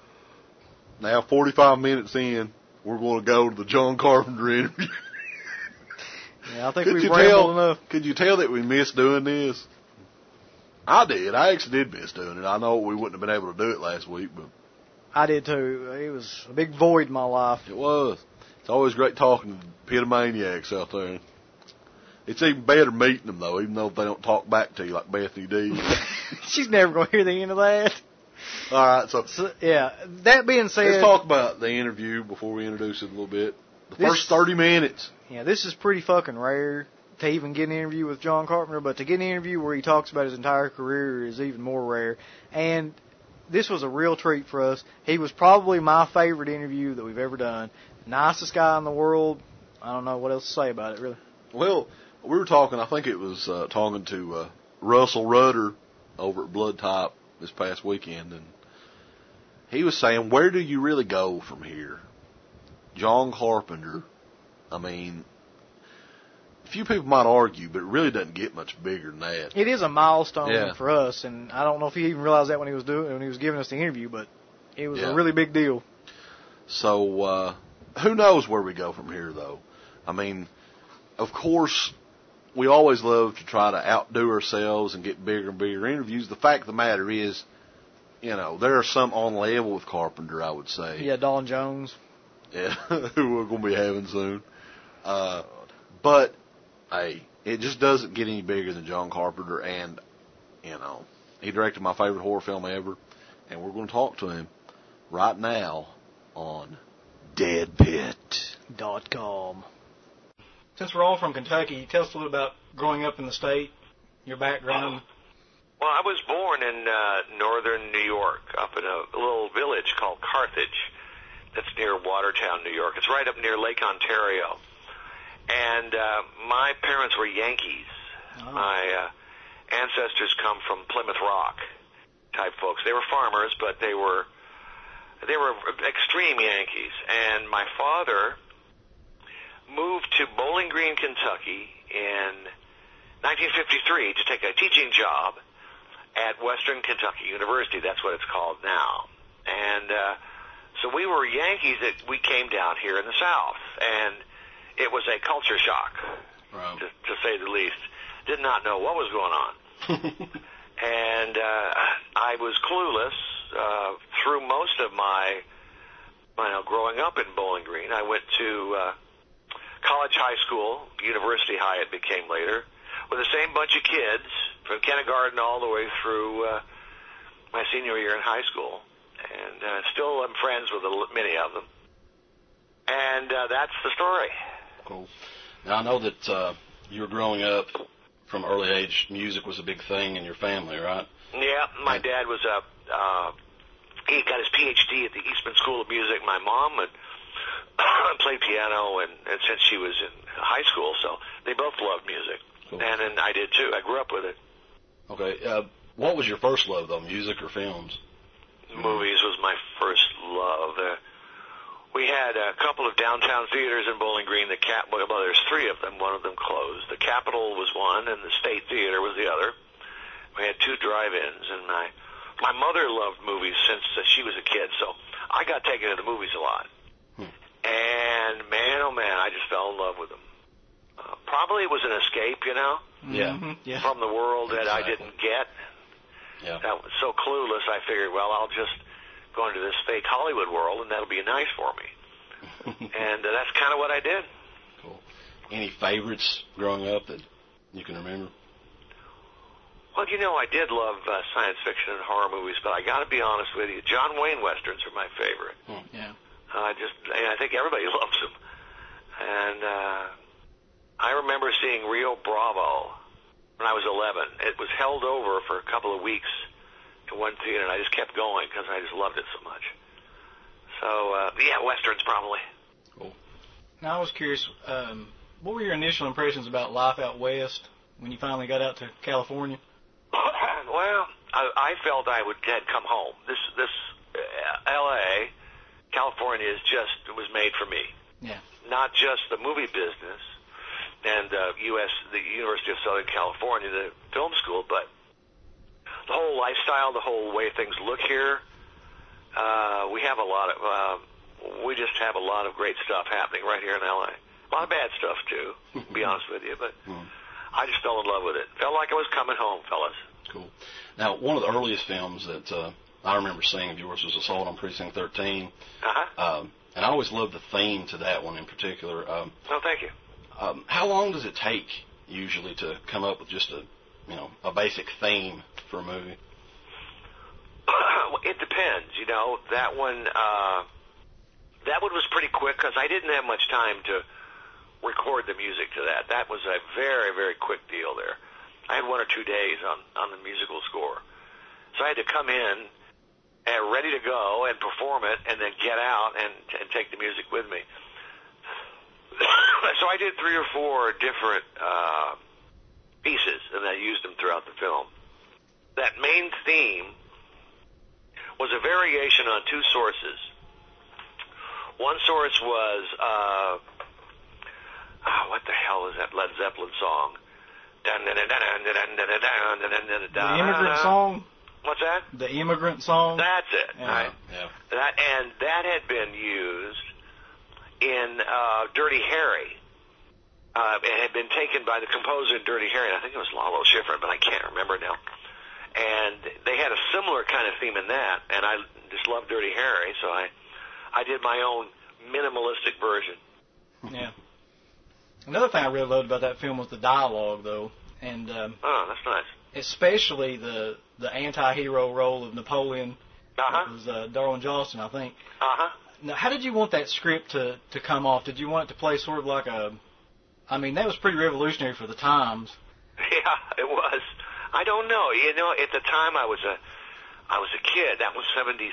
Now, 45 minutes in, we're going to go to the John Carpenter interview. Yeah, I think we've rambled enough. Could you tell that we missed doing this? I did. I actually did miss doing it. I know we wouldn't have been able to do it last week, but I did too. It was a big void in my life. It was. It's always great talking to the pit of maniacs out there. It's even better meeting them, though, even though they don't talk back to you like Bethany D. She's never going to hear the end of that. All right, so yeah. That being said, let's talk about the interview before we introduce it a little bit. The first 30 minutes. Yeah, this is pretty fucking rare to even get an interview with John Carpenter, but to get an interview where he talks about his entire career is even more rare. And this was a real treat for us. He was probably my favorite interview that we've ever done. Nicest guy in the world. I don't know what else to say about it, really. Well, we were talking, I think it was talking to Russell Rudder over at Blood Type this past weekend, and he was saying, where do you really go from here? John Carpenter, I mean, a few people might argue, but it really doesn't get much bigger than that. It is a milestone for us, and I don't know if he even realized that when he was giving us the interview, but it was a really big deal. So, who knows where we go from here, though? I mean, of course, we always love to try to outdo ourselves and get bigger and bigger interviews. The fact of the matter is, you know, there are some on level with Carpenter, I would say. Yeah, Dawn Jones. Yeah, who we're going to be having soon. But, hey, it just doesn't get any bigger than John Carpenter, and, you know, he directed my favorite horror film ever, and we're going to talk to him right now on DeadPit.com. Since we're all from Kentucky, tell us a little about growing up in the state, your background. Well, I was born in northern New York, up in a little village called Carthage. That's near Watertown, New York. It's right up near Lake Ontario. And my parents were Yankees. Oh. My ancestors come from Plymouth Rock type folks. They were farmers, but they were extreme Yankees. And my father moved to Bowling Green, Kentucky in 1953 to take a teaching job at Western Kentucky University. That's what it's called now. And so we were Yankees that we came down here in the South, and it was a culture shock, to say the least. Did not know what was going on. And I was clueless through most of my growing up in Bowling Green. I went to college high school, University High it became later, with the same bunch of kids from kindergarten all the way through my senior year in high school. And still am friends with many of them. And that's the story. Cool. Now, I know that you were growing up from an early age. Music was a big thing in your family, right? Yeah, my dad was he got his PhD at the Eastman School of Music. My mom played piano and since she was in high school, so they both loved music. Cool. And I did too. I grew up with it. Okay. What was your first love, though, music or films? Movies was my first love. We had a couple of downtown theaters in Bowling Green. Well, there's three of them. One of them closed. The Capitol was one, and the State Theater was the other. We had two drive-ins, and my mother loved movies since she was a kid, so I got taken to the movies a lot. And man, oh man, I just fell in love with them. Probably it was an escape, you know, from the world that I didn't get. Yeah. That was so clueless, I figured, well, I'll just go into this fake Hollywood world, and that'll be nice for me. And that's kind of what I did. Cool. Any favorites growing up that you can remember? Well, you know, I did love science fiction and horror movies, but I got to be honest with you, John Wayne westerns are my favorite. Yeah. I think everybody loves them. And I remember seeing Rio Bravo when I was 11. It was held over for a couple of weeks in one theater, and I just kept going because I just loved it so much. So, yeah, westerns probably. Cool. Now, I was curious, what were your initial impressions about life out west when you finally got out to California? Well, I felt I had come home. This L.A., California was made for me. Yeah. Not just the movie business and the University of Southern California, the film school, but the whole lifestyle, the whole way things look here. We just have a lot of great stuff happening right here in L.A. A lot of bad stuff, too, to be honest with you, but I just fell in love with it. Felt like I was coming home, fellas. Cool. Now, one of the earliest films that I remember seeing of yours was Assault on Precinct 13. And I always loved the theme to that one in particular. Oh, thank you. How long does it take usually to come up with just a basic theme for a movie? It depends. That one was pretty quick because I didn't have much time to record the music to that. That was a very, very quick deal there. I had 1 or 2 days on the musical score. So I had to come in and ready to go and perform it and then get out and take the music with me. So I did 3 or 4 different pieces, and I used them throughout the film. That main theme was a variation on 2 sources. One source was, what the hell is that Led Zeppelin song? The Immigrant Song? What's that? The Immigrant Song? That's it. Yeah. Right. Yeah. That had been used in Dirty Harry. It had been taken by the composer in Dirty Harry. I think it was Lalo Schifrin, but I can't remember now. And they had a similar kind of theme in that, and I just loved Dirty Harry, so I did my own minimalistic version. Yeah. Another thing I really loved about that film was the dialogue, though, and oh, that's nice. Especially the anti-hero role of Napoleon. Uh-huh. It was Darwin Johnston, I think. Uh-huh. Now, how did you want that script to come off? Did you want it to play sort of like that was pretty revolutionary for the times. Yeah, it was. I don't know. At the time I was a kid. That was 76.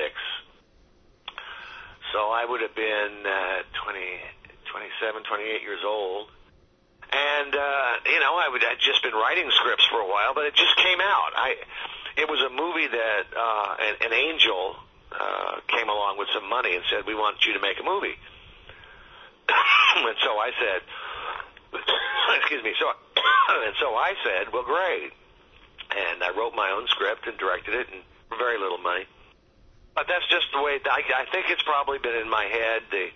So I would have been 27, 28 years old. And, I'd just been writing scripts for a while, but it just came out. It was a movie that an angel came along with some money and said, "We want you to make a movie." And so I said, excuse me, so I said, well, great. And I wrote my own script and directed it, and for very little money. But that's just the way. I think it's probably been in my head. The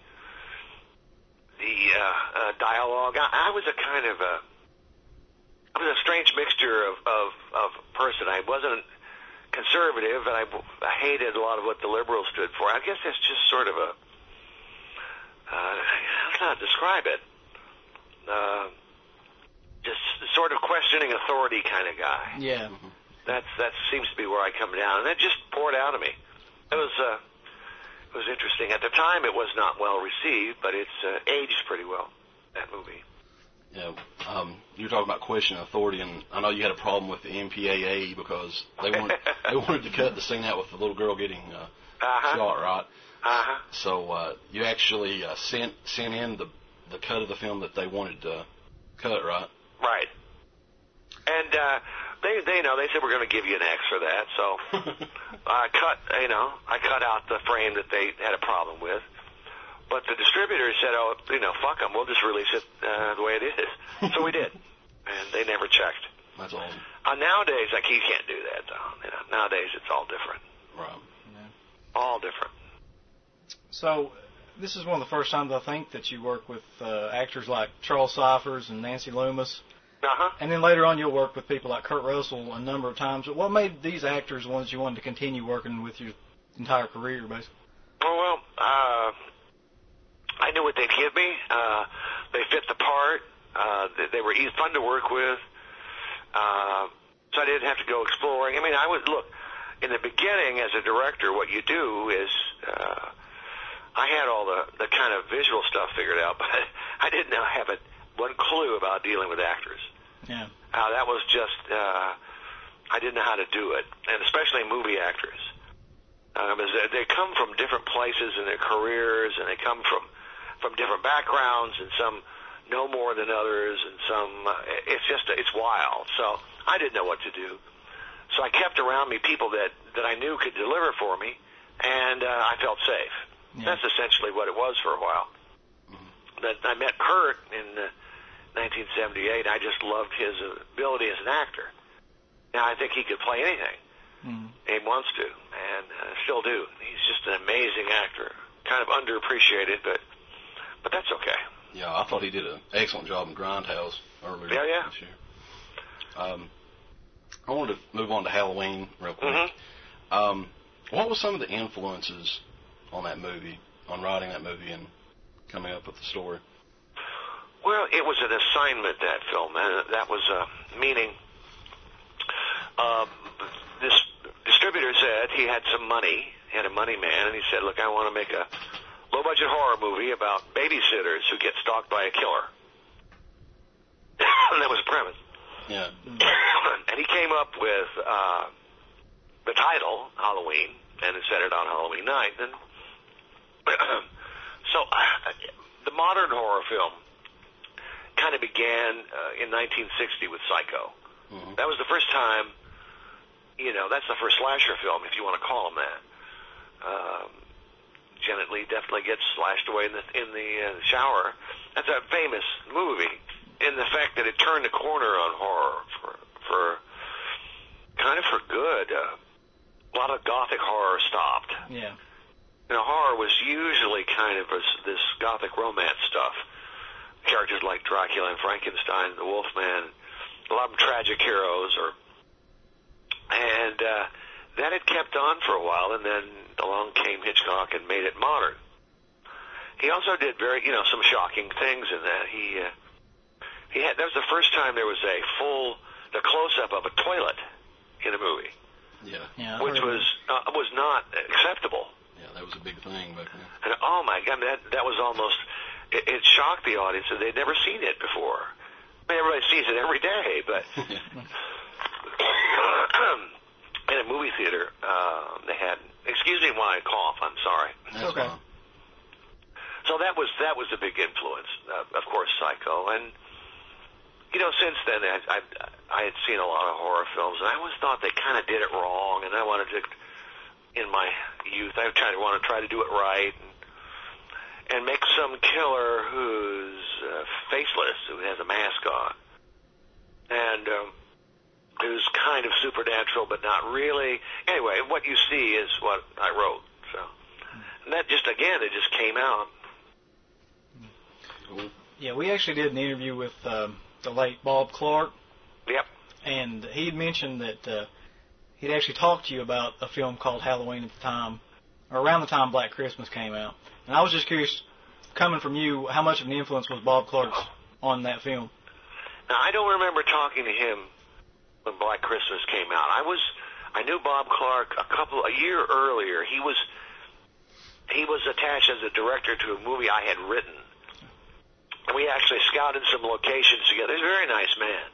dialogue. I was a strange mixture of person. I wasn't conservative, and I hated a lot of what the liberals stood for. I guess that's just sort of I don't know how to describe it. Just sort of questioning authority kind of guy. Yeah. That seems to be where I come down, and it just poured out of me. It was interesting. At the time, it was not well received, but it's aged pretty well, that movie. Yeah, you were talking about questioning authority, and I know you had a problem with the MPAA because they wanted to cut the scene out with the little girl getting shot, right? Uh-huh. So you actually sent in the cut of the film that they wanted to cut, right? Right. And they said we're going to give you an X for that. So I cut out the frame that they had a problem with. But the distributor said, fuck them, we'll just release it the way it is. So we did. And they never checked. That's awesome. Nowadays, you can't do that, though. Nowadays, it's all different. Right. Yeah. All different. So, this is one of the first times I think that you work with actors like Charles Cyphers and Nancy Loomis. Uh-huh. And then later on you'll work with people like Kurt Russell a number of times. What made these actors the ones you wanted to continue working with your entire career, basically? Well, I knew what they'd give me. They fit the part. They were fun to work with. So I didn't have to go exploring. I would look, in the beginning as a director, what you do is, I had all the kind of visual stuff figured out, but I didn't have one clue about dealing with actors. Yeah. That was just, I didn't know how to do it, and especially movie actors. They come from different places in their careers, and they come from different backgrounds, and some know more than others, and some, it's wild. So I didn't know what to do. So I kept around me people that I knew could deliver for me, and I felt safe. Yeah. That's essentially what it was for a while. Mm-hmm. That I met Kurt in 1978. I just loved his ability as an actor. Now I think he could play anything. Mm-hmm. He wants to, and still do. He's just an amazing actor. Kind of underappreciated, but that's okay. Yeah, I thought he did an excellent job in Grindhouse earlier this year. I wanted to move on to Halloween real quick. Mm-hmm. What was some of the influences on that movie, on writing that movie and coming up with the story? Well, it was an assignment, that film, and that was meaning this distributor said he had some money, he had a money man, and he said, look, I want to make a low-budget horror movie about babysitters who get stalked by a killer. And that was the premise. Yeah. And he came up with the title, Halloween, and it set it on Halloween night. And so the modern horror film kind of began in 1960 with Psycho. Mm-hmm. That was the first time, that's the first slasher film, if you want to call them that. Janet Leigh definitely gets slashed away in the shower. That's a famous movie in the fact that it turned the corner on horror for good. A lot of gothic horror stopped. Yeah. Horror was usually kind of this gothic romance stuff. Characters like Dracula and Frankenstein and the Wolfman, a lot of them tragic heroes, and that had kept on for a while, and then along came Hitchcock and made it modern. He also did some shocking things in that. That was the first time there was the close-up of a toilet in a movie. Yeah. Which was not acceptable. Yeah, that was a big thing back then. And oh my God, that was almost, it shocked the audience that they'd never seen it before. I mean, everybody sees it every day, but in a movie theater, they had, excuse me while I cough, I'm sorry. That's okay. Fine. So that was a big influence, of course, Psycho. And, since then, I had seen a lot of horror films, and I always thought they kind of did it wrong, and I wanted to, in my youth, I want to try to do it right, and make some killer who's faceless, who has a mask on, and who's kind of supernatural, but not really. Anyway, what you see is what I wrote. So, and that just came out. Cool. Yeah, we actually did an interview with the late Bob Clark. Yep. And he'd mentioned that he'd actually talked to you about a film called Halloween at the time, or around the time Black Christmas came out. And I was just curious, coming from you, how much of an influence was Bob Clark's on that film? Now, I don't remember talking to him when Black Christmas came out. I knew Bob Clark a year earlier. He was attached as a director to a movie I had written. And we actually scouted some locations together. He's a very nice man.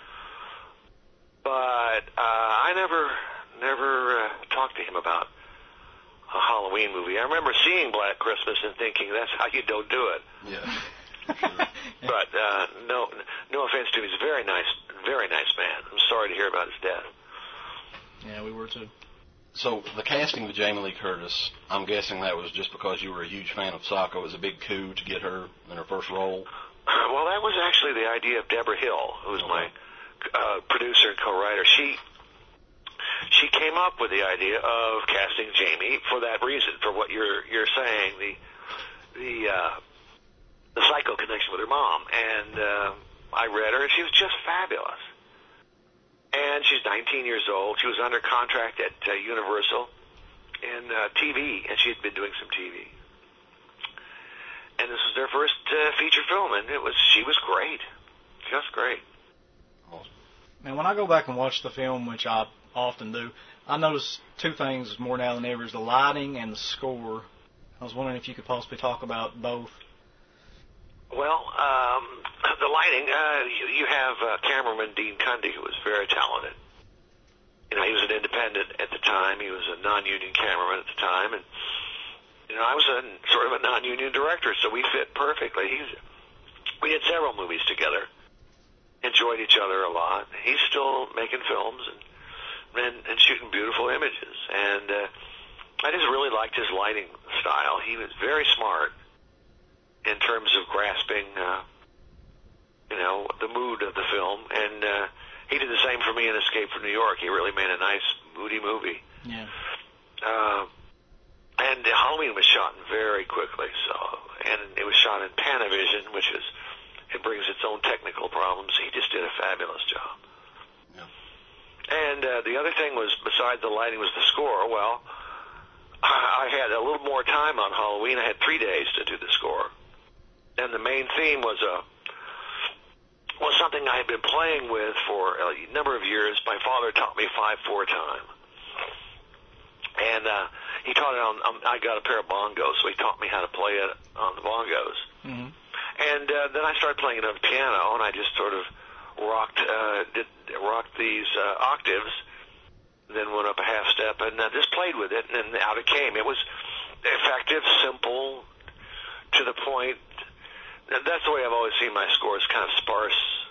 But I never talked to him about a Halloween movie. I remember seeing Black Christmas and thinking, that's how you don't do it. Yeah. But no offense to him. He's a very nice man. I'm sorry to hear about his death. Yeah, we were too. So the casting of Jamie Lee Curtis, I'm guessing that was just because you were a huge fan of Psycho. It was a big coup to get her in her first role. Well, that was actually the idea of Deborah Hill, who was my producer and co-writer. She came up with the idea of casting Jamie for that reason, for what you're saying, the Psycho connection with her mom. And I read her, and she was just fabulous. And she's 19 years old. She was under contract at Universal in TV, and she had been doing some TV. And this was their first feature film, and she was great, just great. And when I go back and watch the film, which I often do, I notice two things more now than ever: is the lighting and the score. I was wondering if you could possibly talk about both. Well, the lighting, you have cameraman Dean Cundy, who was very talented. He was an independent at the time. He was a non-union cameraman at the time. And, I was sort of a non-union director, so we fit perfectly. We did several movies together, enjoyed each other a lot. He's still making films and shooting beautiful images. And I just really liked his lighting style. He was very smart in terms of grasping, the mood of the film. And he did the same for me in Escape from New York. He really made a nice, moody movie. Yeah. And Halloween was shot very quickly, and it was shot in Panavision, it brings its own technical problems. He just did a fabulous job. Yeah. And the other thing was, besides the lighting, was the score. Well, I had a little more time on Halloween. I had 3 days to do the score. And the main theme was was something I had been playing with for a number of years. My father taught me 5/4 time. And he taught it on, I got a pair of bongos, so he taught me how to play it on the bongos. Mm-hmm. And then I started playing it on the piano, and I just sort of rocked these octaves, then went up a half step, and just played with it, and out it came. It was effective, simple, to the point. That's the way I've always seen my scores, kind of sparse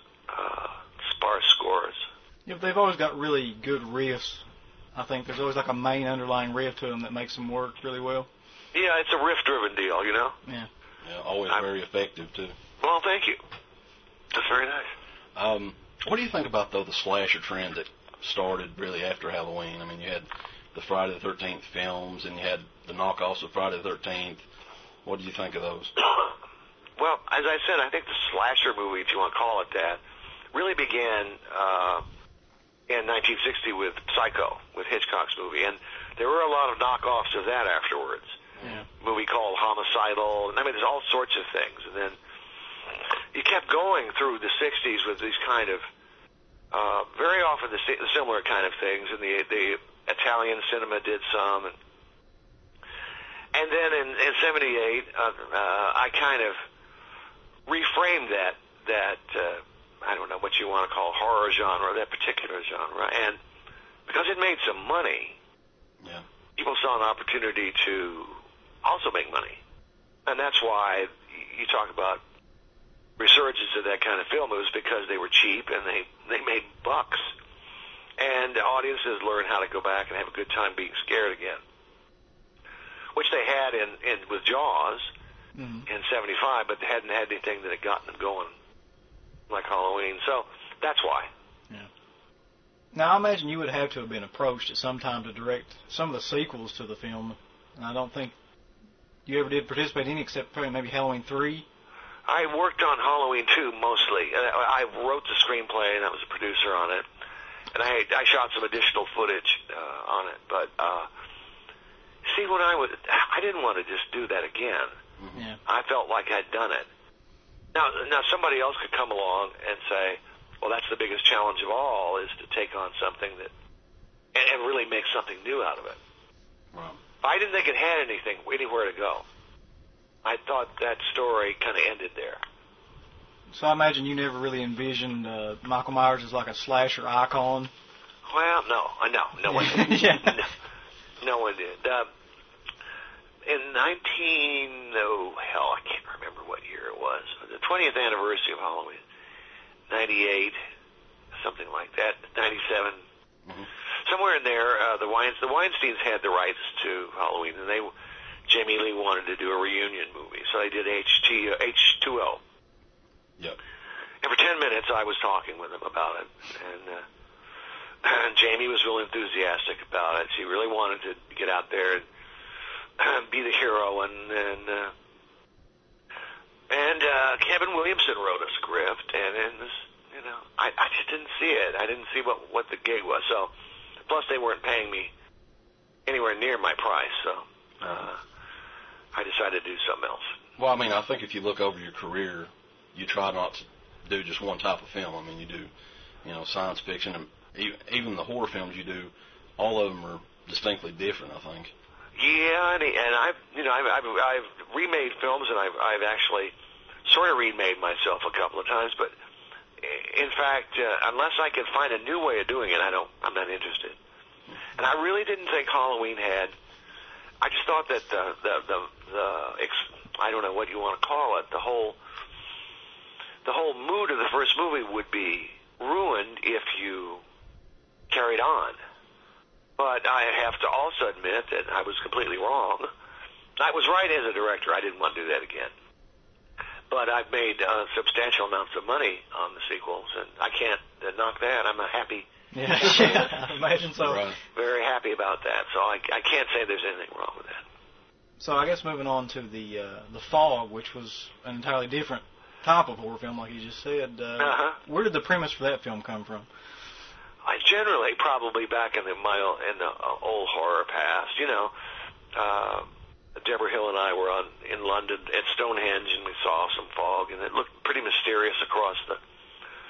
scores. Yeah, but they've always got really good riffs. I think there's always like a main underlying riff to them that makes them work really well. Yeah, it's a riff-driven deal, you know? Yeah. Yeah, always very effective, too. Well, thank you. That's very nice. What do you think about, though, the slasher trend that started really after Halloween? I mean, you had the Friday the 13th films, and you had the knockoffs of Friday the 13th. What do you think of those? Well, as I said, I think the slasher movie, if you want to call it that, really began in 1960 with Psycho, with Hitchcock's movie, and there were a lot of knockoffs of that afterwards. Yeah. A movie called Homicidal, and I mean, there's all sorts of things. And then you kept going through the 60s with these kind of, very often the similar kind of things, and the Italian cinema did some. And then in 78, I kind of reframed that I don't know what you want to call horror genre, that particular genre, and because it made some money, yeah, people saw an opportunity to also make money, and that's why you talk about resurgence of that kind of film. It was because they were cheap and they made bucks, and audiences learned how to go back and have a good time being scared again, which they had in with Jaws. Mm-hmm. In 75, but they hadn't had anything that had gotten them going like Halloween. So that's why. Yeah. Now, I imagine you would have to have been approached at some time to direct some of the sequels to the film. And I don't think you ever did participate in any except probably maybe Halloween 3. I worked on Halloween 2 mostly. I wrote the screenplay, and I was a producer on it. And I shot some additional footage on it. But, see, when I didn't want to just do that again. Yeah. I felt like I'd done it. Now somebody else could come along and say, well, that's the biggest challenge of all, is to take on something that, and really make something new out of it. Wow. I didn't think it had anywhere to go. I thought that story kind of ended there. So I imagine you never really envisioned Michael Myers as like a slasher icon. Well, no one did. Yeah. No one did. In I can't remember what year it was. The 20th anniversary of Halloween, 98, something like that, 97. Mm-hmm. Somewhere in there, the Weinsteins had the rights to Halloween, and Jamie Lee wanted to do a reunion movie, so they did H2O. Yep. And for 10 minutes, I was talking with them about it, and Jamie was real enthusiastic about it. She really wanted to get out there and be the hero, and Kevin Williamson wrote a script, and this, I just didn't see it. I didn't see what the gig was. So, plus they weren't paying me anywhere near my price, so I decided to do something else. Well, I mean, I think if you look over your career, you try not to do just one type of film. I mean, you do, science fiction, and even the horror films you do, all of them are distinctly different, I think. Yeah, and I've remade films, and I've actually sort of remade myself a couple of times. But in fact, unless I can find a new way of doing it, I'm not interested. And I really didn't think Halloween had. I just thought that I don't know what you want to call it. The whole mood of the first movie would be ruined if you carried on. But I have to also admit that I was completely wrong. I was right as a director. I didn't want to do that again. But I've made substantial amounts of money on the sequels, and I can't knock that. I'm happy. Yeah, I imagine so. Right. Very happy about that. So I can't say there's anything wrong with that. So I guess moving on to the Fog, which was an entirely different type of horror film, like you just said. Where did the premise for that film come from? I generally probably back in the old horror past. Deborah Hill and I were in London at Stonehenge, and we saw some fog, and it looked pretty mysterious across the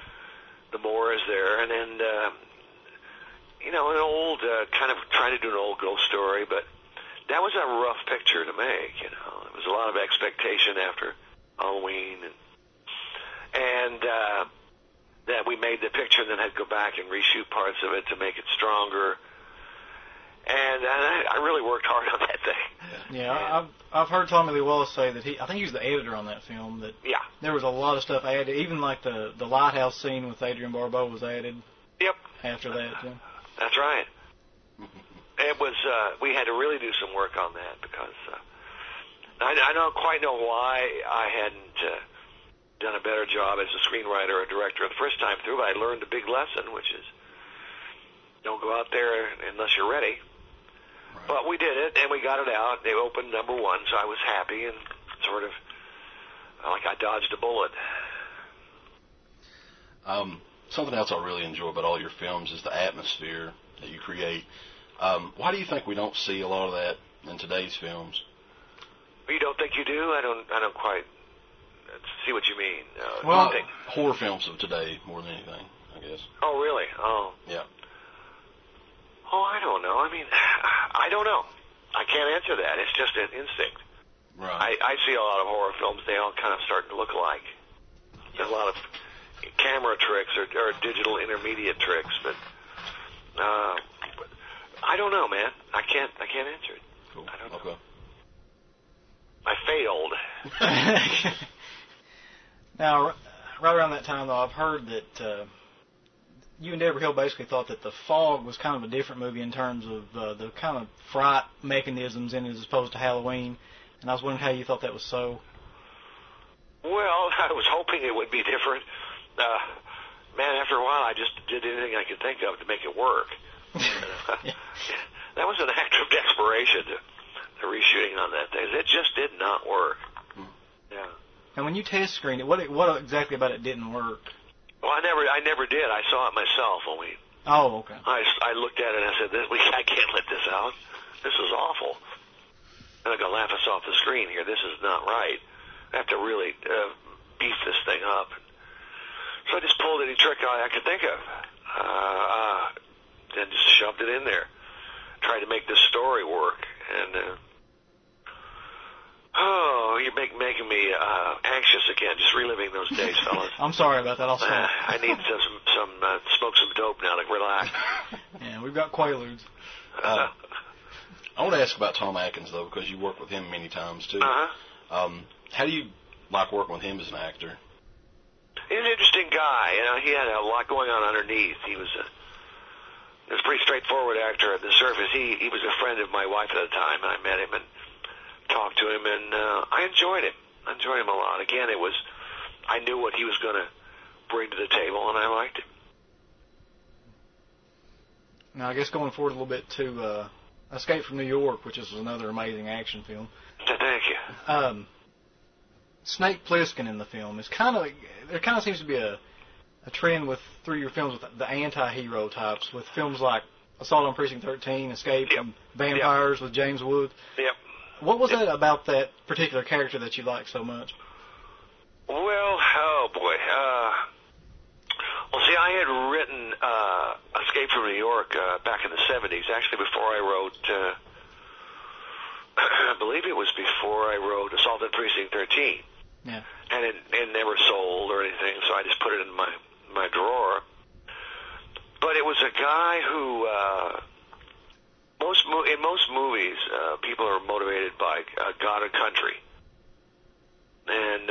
the Moors there, and then an old kind of trying to do an old ghost story, but that was a rough picture to make. There was a lot of expectation after Halloween, and that we made the picture and then had to go back and reshoot parts of it to make it stronger. And I really worked hard on that thing. Yeah, I've heard Tommy Lee Wallace say that I think he was the editor on that film, that there was a lot of stuff added, even like the lighthouse scene with Adrienne Barbeau was added. Yep. After that, yeah. That's right. It was, we had to really do some work on that because I don't quite know why I hadn't done a better job as a screenwriter or director the first time through, but I learned a big lesson, which is don't go out there unless you're ready. Right. But we did it, and we got it out. They opened #1, so I was happy and sort of like I dodged a bullet. Something else I really enjoy about all your films is the atmosphere that you create. Why do you think we don't see a lot of that in today's films? You don't think you do? I don't quite see what you mean. Well, horror films of today more than anything, I guess. Oh, really? Oh. Yeah. Oh, I don't know. I mean, I don't know. I can't answer that. It's just an instinct. Right. I see a lot of horror films. They all kind of starting to look alike. There's a lot of camera tricks or digital intermediate tricks, but I don't know, man. I can't answer it. Cool. I don't know. Okay. I failed. Now, right around that time, though, I've heard that you and Deborah Hill basically thought that The Fog was kind of a different movie in terms of the kind of fright mechanisms in it as opposed to Halloween, and I was wondering how you thought that was so. Well, I was hoping it would be different. Man, after a while, I just did anything I could think of to make it work. That was an act of desperation to reshooting on that thing. It just did not work. Yeah. And when you test screened it, what exactly about it didn't work? Well, I never did. I saw it myself when we. Oh, okay. I looked at it and I said, I can't let this out. This is awful. And I'm gonna laugh us off the screen here. This is not right. I have to really beef this thing up. So I just pulled any trick I could think of, and just shoved it in there. Tried to make this story work, and you're making me anxious again. Just reliving those days, fellas. I'm sorry about that. I'll stop. I need some smoke some dope now to relax. Yeah, we've got Quaaludes. I want to ask about Tom Atkins though, because you worked with him many times too. How do you like working with him as an actor? He's an interesting guy. He had a lot going on underneath. He was a pretty straightforward actor at the surface. He was a friend of my wife at the time, and I met him and talked to him, and I enjoyed him. I enjoyed him a lot. Again, I knew what he was going to bring to the table, and I liked him. Now, I guess going forward a little bit to Escape from New York, which is another amazing action film. Thank you. Snake Plissken in the film is there kind of seems to be a trend through your films with the anti-hero types, with films like Assault on Precinct 13, Escape, and Vampires with James Woods. Yep. What was that about that particular character that you liked so much? Well, oh boy. Well, see, I had written Escape from New York back in the 70s, actually before I wrote, I believe it was before I wrote Assault on Precinct 13. Yeah. And it never sold or anything, so I just put it in my drawer. But it was a guy who, in most movies, people are motivated by God or country. And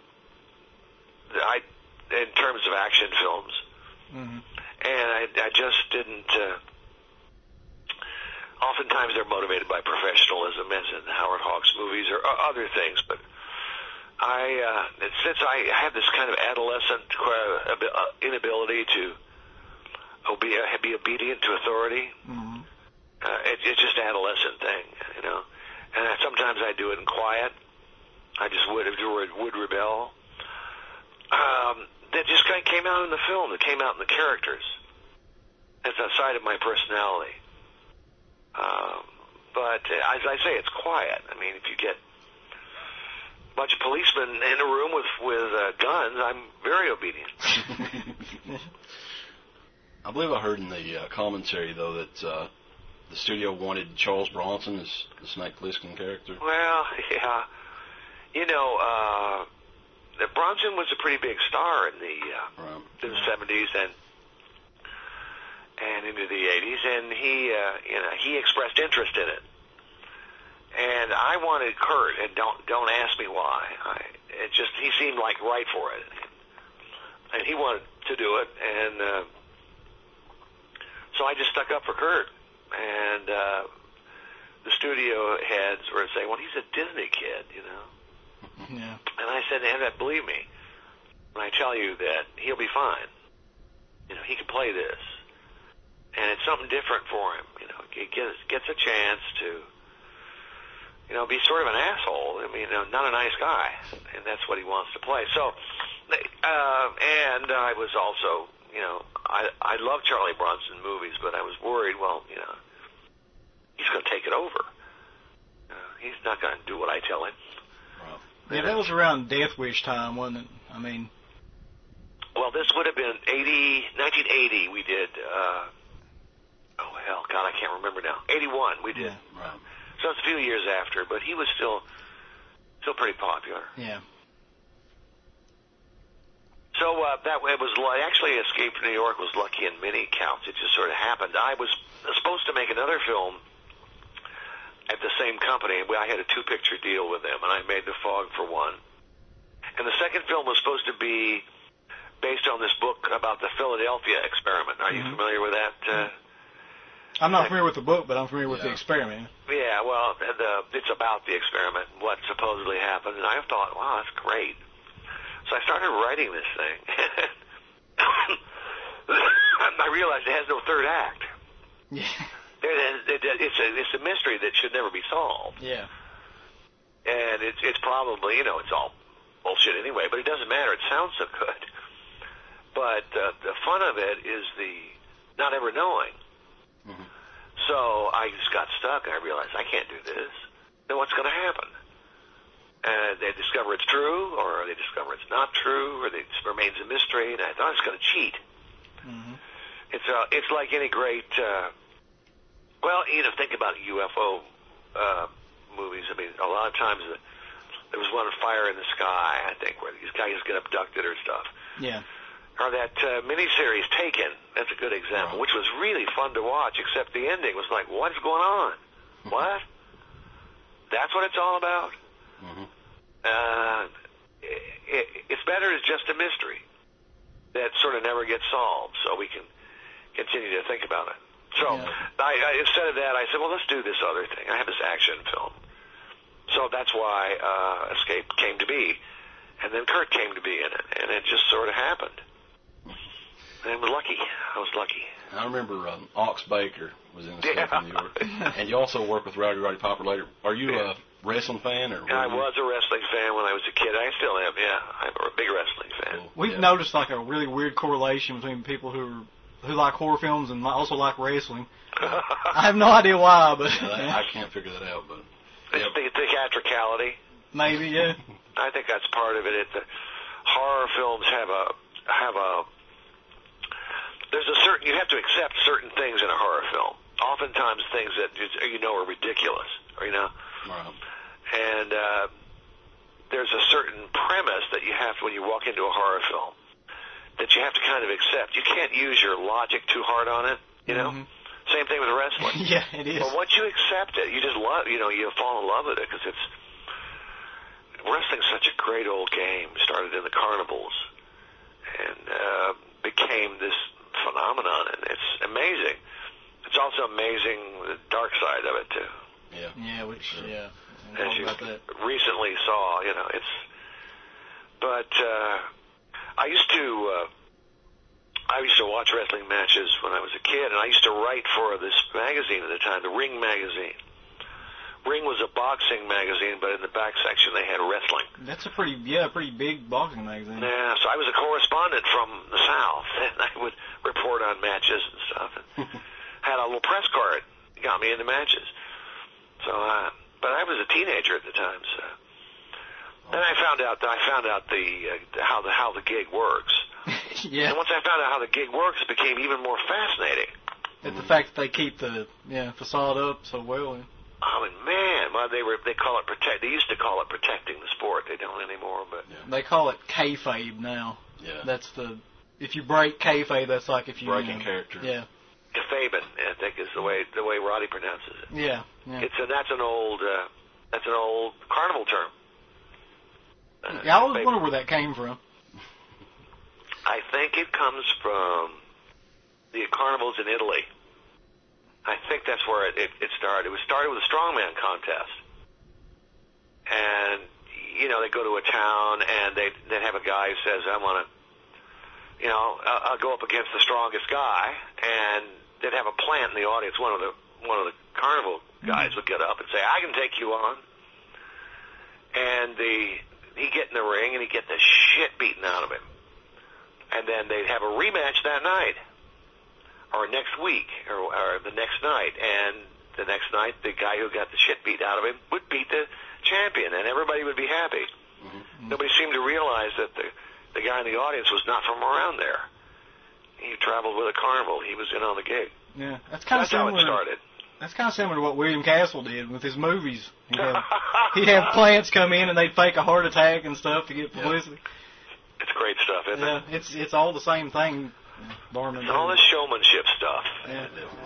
in terms of action films. Mm-hmm. And I just didn't. Oftentimes they're motivated by professionalism, as in Howard Hawks movies or other things. But since I have this kind of adolescent inability to be obedient to authority, mm-hmm. It's just an adolescent thing, And sometimes I do it in quiet. I just would rebel. That just kind of came out in the film. It came out in the characters. It's a side of my personality. But as I say, it's quiet. I mean, if you get bunch of policemen in a room with guns, I'm very obedient. I believe I heard in the commentary, though, that the studio wanted Charles Bronson as the Snake Plissken character. Well, yeah. You know, Bronson was a pretty big star in the 70s and into the 80s, and he expressed interest in it. And I wanted Kurt, and don't ask me why. He seemed like right for it, and he wanted to do it, and so I just stuck up for Kurt. And the studio heads were saying, "Well, he's a Disney kid, you know." Yeah. And I said, "And believe me, when I tell you that he'll be fine. You know, he can play this, and it's something different for him. You know, he gets a chance to." You know, be sort of an asshole. I mean, not a nice guy, and that's what he wants to play. So, and I was also, you know, I love Charlie Bronson movies, but I was worried. Well, you know, he's going to take it over. He's not going to do what I tell him. Wow. Yeah, that was around Death Wish time, wasn't it? I mean, well, this would have been 1980. We did. Oh hell, God, I can't remember now. 81. We did. Yeah. Right. So it's a few years after, but he was still pretty popular. Yeah. So that it was actually Escape from New York was lucky in many counts. It just sort of happened. I was supposed to make another film at the same company. I had a 2-picture deal with them, and I made The Fog for one. And the second film was supposed to be based on this book about the Philadelphia experiment. Are you familiar with that? I'm not familiar with the book, but I'm familiar with the experiment. Yeah, well, it's about the experiment, what supposedly happened, and I thought, wow, that's great. So I started writing this thing. I realized it has no third act. Yeah. It's a mystery that should never be solved. Yeah. And it's probably, you know, it's all bullshit anyway, but it doesn't matter. It sounds so good. But the fun of it is the not ever knowing. Mm-hmm. So I just got stuck, and I realized I can't do this. Then what's going to happen? And they discover it's true, or they discover it's not true, or it remains a mystery. And I thought I was going to cheat. Mm-hmm. It's like any great. Well, you know, think about UFO movies. I mean, a lot of times there was one Fire in the Sky, I think, where these guys get abducted or stuff. Yeah. Or that miniseries Taken, that's a good example, which was really fun to watch, except the ending was like, what's going on? What? That's what it's all about? Mm-hmm. It's better as just a mystery that sort of never gets solved, so we can continue to think about it. So I instead of that, I said, well, let's do this other thing. I have this action film. So that's why Escape came to be. And then Kurt came to be in it, and it just sort of happened. And I was lucky. I remember Ox Baker was in Escape from New York. And you also worked with Rowdy Roddy Piper later. Are you a wrestling fan? Or I was a wrestling fan when I was a kid. I still am, yeah. I'm a big wrestling fan. Cool. We've noticed like a really weird correlation between people who like horror films and also like wrestling. I have no idea why, but I can't figure that out. But it's the theatricality. Maybe, yeah. I think that's part of it. The horror films have a there's a certain, you have to accept certain things in a horror film. Oftentimes things that you know are ridiculous, or you know. Right. And there's a certain premise that you have to, when you walk into a horror film, that you have to kind of accept. You can't use your logic too hard on it, you know. Mm-hmm. Same thing with wrestling. Yeah, it is. But once you accept it, you just love, you know, you fall in love with it, because it's, wrestling's such a great old game. Started in the carnivals and became this phenomenon, and it's amazing. It's also amazing the dark side of it too. Yeah. Yeah, which as you recently saw, you know, it's. But I used to watch wrestling matches when I was a kid, and I used to write for this magazine at the time, the Ring magazine. Ring was a boxing magazine, but in the back section they had wrestling. That's a pretty big boxing magazine. Yeah, so I was a correspondent from the South, and I would report on matches and stuff. And had a little press card, got me into matches. So, but I was a teenager at the time, so. Then I found out how the gig works. Yeah. And once I found out how the gig works, it became even more fascinating. It's the fact that they keep the facade up so well. I mean, man, well, they call it protect. They used to call it protecting the sport. They don't anymore, but they call it kayfabe now. Yeah. That's if you break kayfabe, that's like if you breaking character. Yeah. Kayfaben, I think is the way Roddy pronounces it. Yeah. That's an old carnival term. I always wonder where that came from. I think it comes from the carnivals in Italy. I think that's where it started. It was started with a strongman contest. And, they go to a town and they'd have a guy who says, I want to, I'll go up against the strongest guy. And they'd have a plant in the audience. One of the carnival guys would get up and say, I can take you on. And he'd get in the ring and he'd get the shit beaten out of him. And then they'd have a rematch that night, or next week, or the next night. And the next night, the guy who got the shit beat out of him would beat the champion, and everybody would be happy. Mm-hmm. Nobody seemed to realize that the guy in the audience was not from around there. He traveled with a carnival. He was in on the gig. Yeah, that's how it started. That's kind of similar to what William Castle did with his movies. He'd have plants come in and they'd fake a heart attack and stuff to get publicity. It's great stuff, isn't it? Yeah, it's all the same thing. It's all this showmanship stuff. Yeah.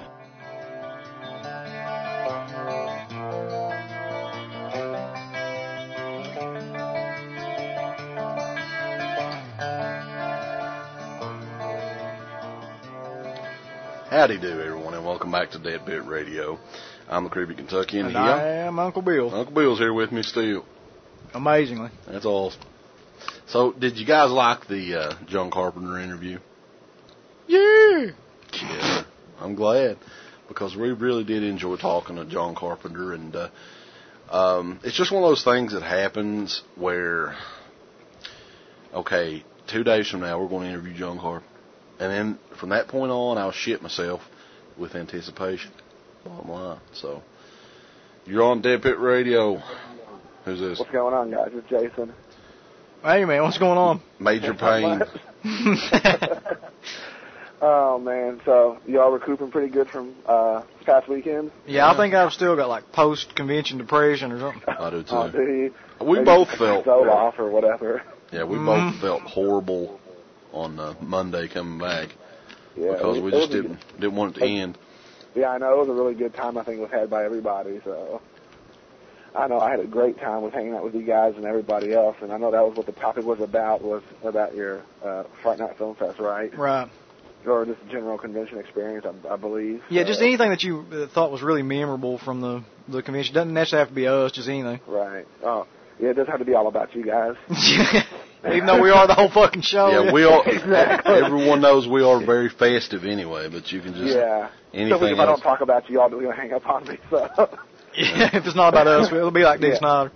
Howdy do, everyone, and welcome back to Deadbit Radio. I'm the Creepy Kentuckian. And I am Uncle Bill. Uncle Bill's here with me still. Amazingly. That's awesome. So, did you guys like the John Carpenter interview? Yeah. Yeah, I'm glad, because we really did enjoy talking to John Carpenter, and it's just one of those things that happens where, okay, 2 days from now we're going to interview John Carpenter, and then from that point on I'll shit myself with anticipation. Bottom line. So, you're on Dead Pit Radio. Who's this? What's going on, guys? It's Jason. Hey, man, what's going on? Major pain. Oh, man. So, y'all recouping pretty good from past weekend? Yeah, I think I've still got, like, post-convention depression or something. I do, too. Oh, do you? We both felt... So off or whatever. Yeah, we both felt horrible on Monday coming back. Yeah, because we just didn't want it to end. Yeah, I know. It was a really good time, I think, was had by everybody, so... I know I had a great time with hanging out with you guys and everybody else, and I know that was what the topic was about your Fright Night Film Fest, right? Right. Or just general convention experience, I believe. Yeah, just anything that you thought was really memorable from the convention. Doesn't necessarily have to be us, just anything. Right. Oh, yeah, it doesn't have to be all about you guys. Even though we are the whole fucking show. Yeah, we are. Exactly. Everyone knows we are very festive anyway, but you can just... Yeah. Anything so if I don't talk about you, y'all are going to hang up on me, so... Yeah, if it's not about us, it'll be like Dick Snyder.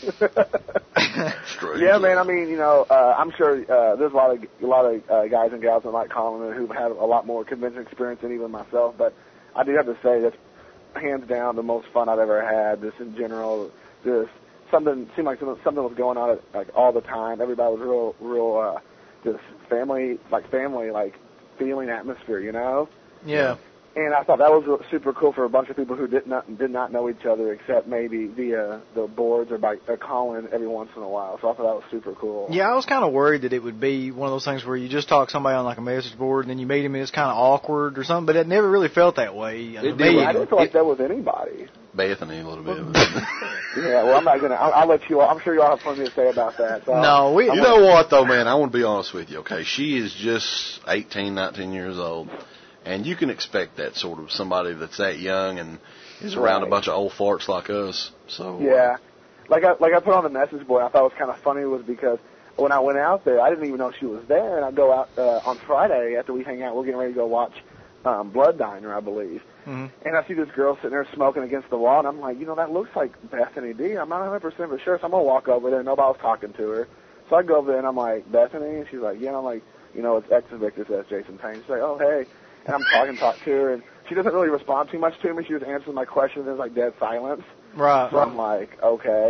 Yeah, man. I mean, I'm sure there's a lot of guys and gals that like Colin who've had a lot more convention experience than even myself. But I do have to say that's hands down the most fun I've ever had. Just in general, just seemed like something was going on like all the time. Everybody was real, just family feeling atmosphere, Yeah. And I thought that was super cool for a bunch of people who did not know each other except maybe via the boards or by calling every once in a while. So I thought that was super cool. Yeah, I was kind of worried that it would be one of those things where you just talk to somebody on like a message board and then you meet him and it's kind of awkward or something, but it never really felt that way. I didn't feel like that with anybody. Bethany a little bit. Yeah, well, I'm not going to. I'll let you all. I'm sure you all have plenty to say about that. So no, you know what, though, man? I want to be honest with you, okay? She is just 18, 19 years old. And you can expect that sort of somebody that's that young and is around a bunch of old farts like us. So yeah, like I put on the message board. I thought it was kind of funny was because when I went out there, I didn't even know she was there. And I go out on Friday after we hang out. We're getting ready to go watch Blood Diner, I believe. Mm-hmm. And I see this girl sitting there smoking against the wall, and I'm like, that looks like Bethany D. I'm not 100% for sure, so I'm gonna walk over there. Nobody was talking to her, so I go over there and I'm like, Bethany, and she's like, yeah. And I'm like, it's X and Victor, says Jason Payne. She's like, oh hey. And I'm talk to her, and she doesn't really respond too much to me. She was answering my questions, and there's like dead silence. Right. So I'm like, okay.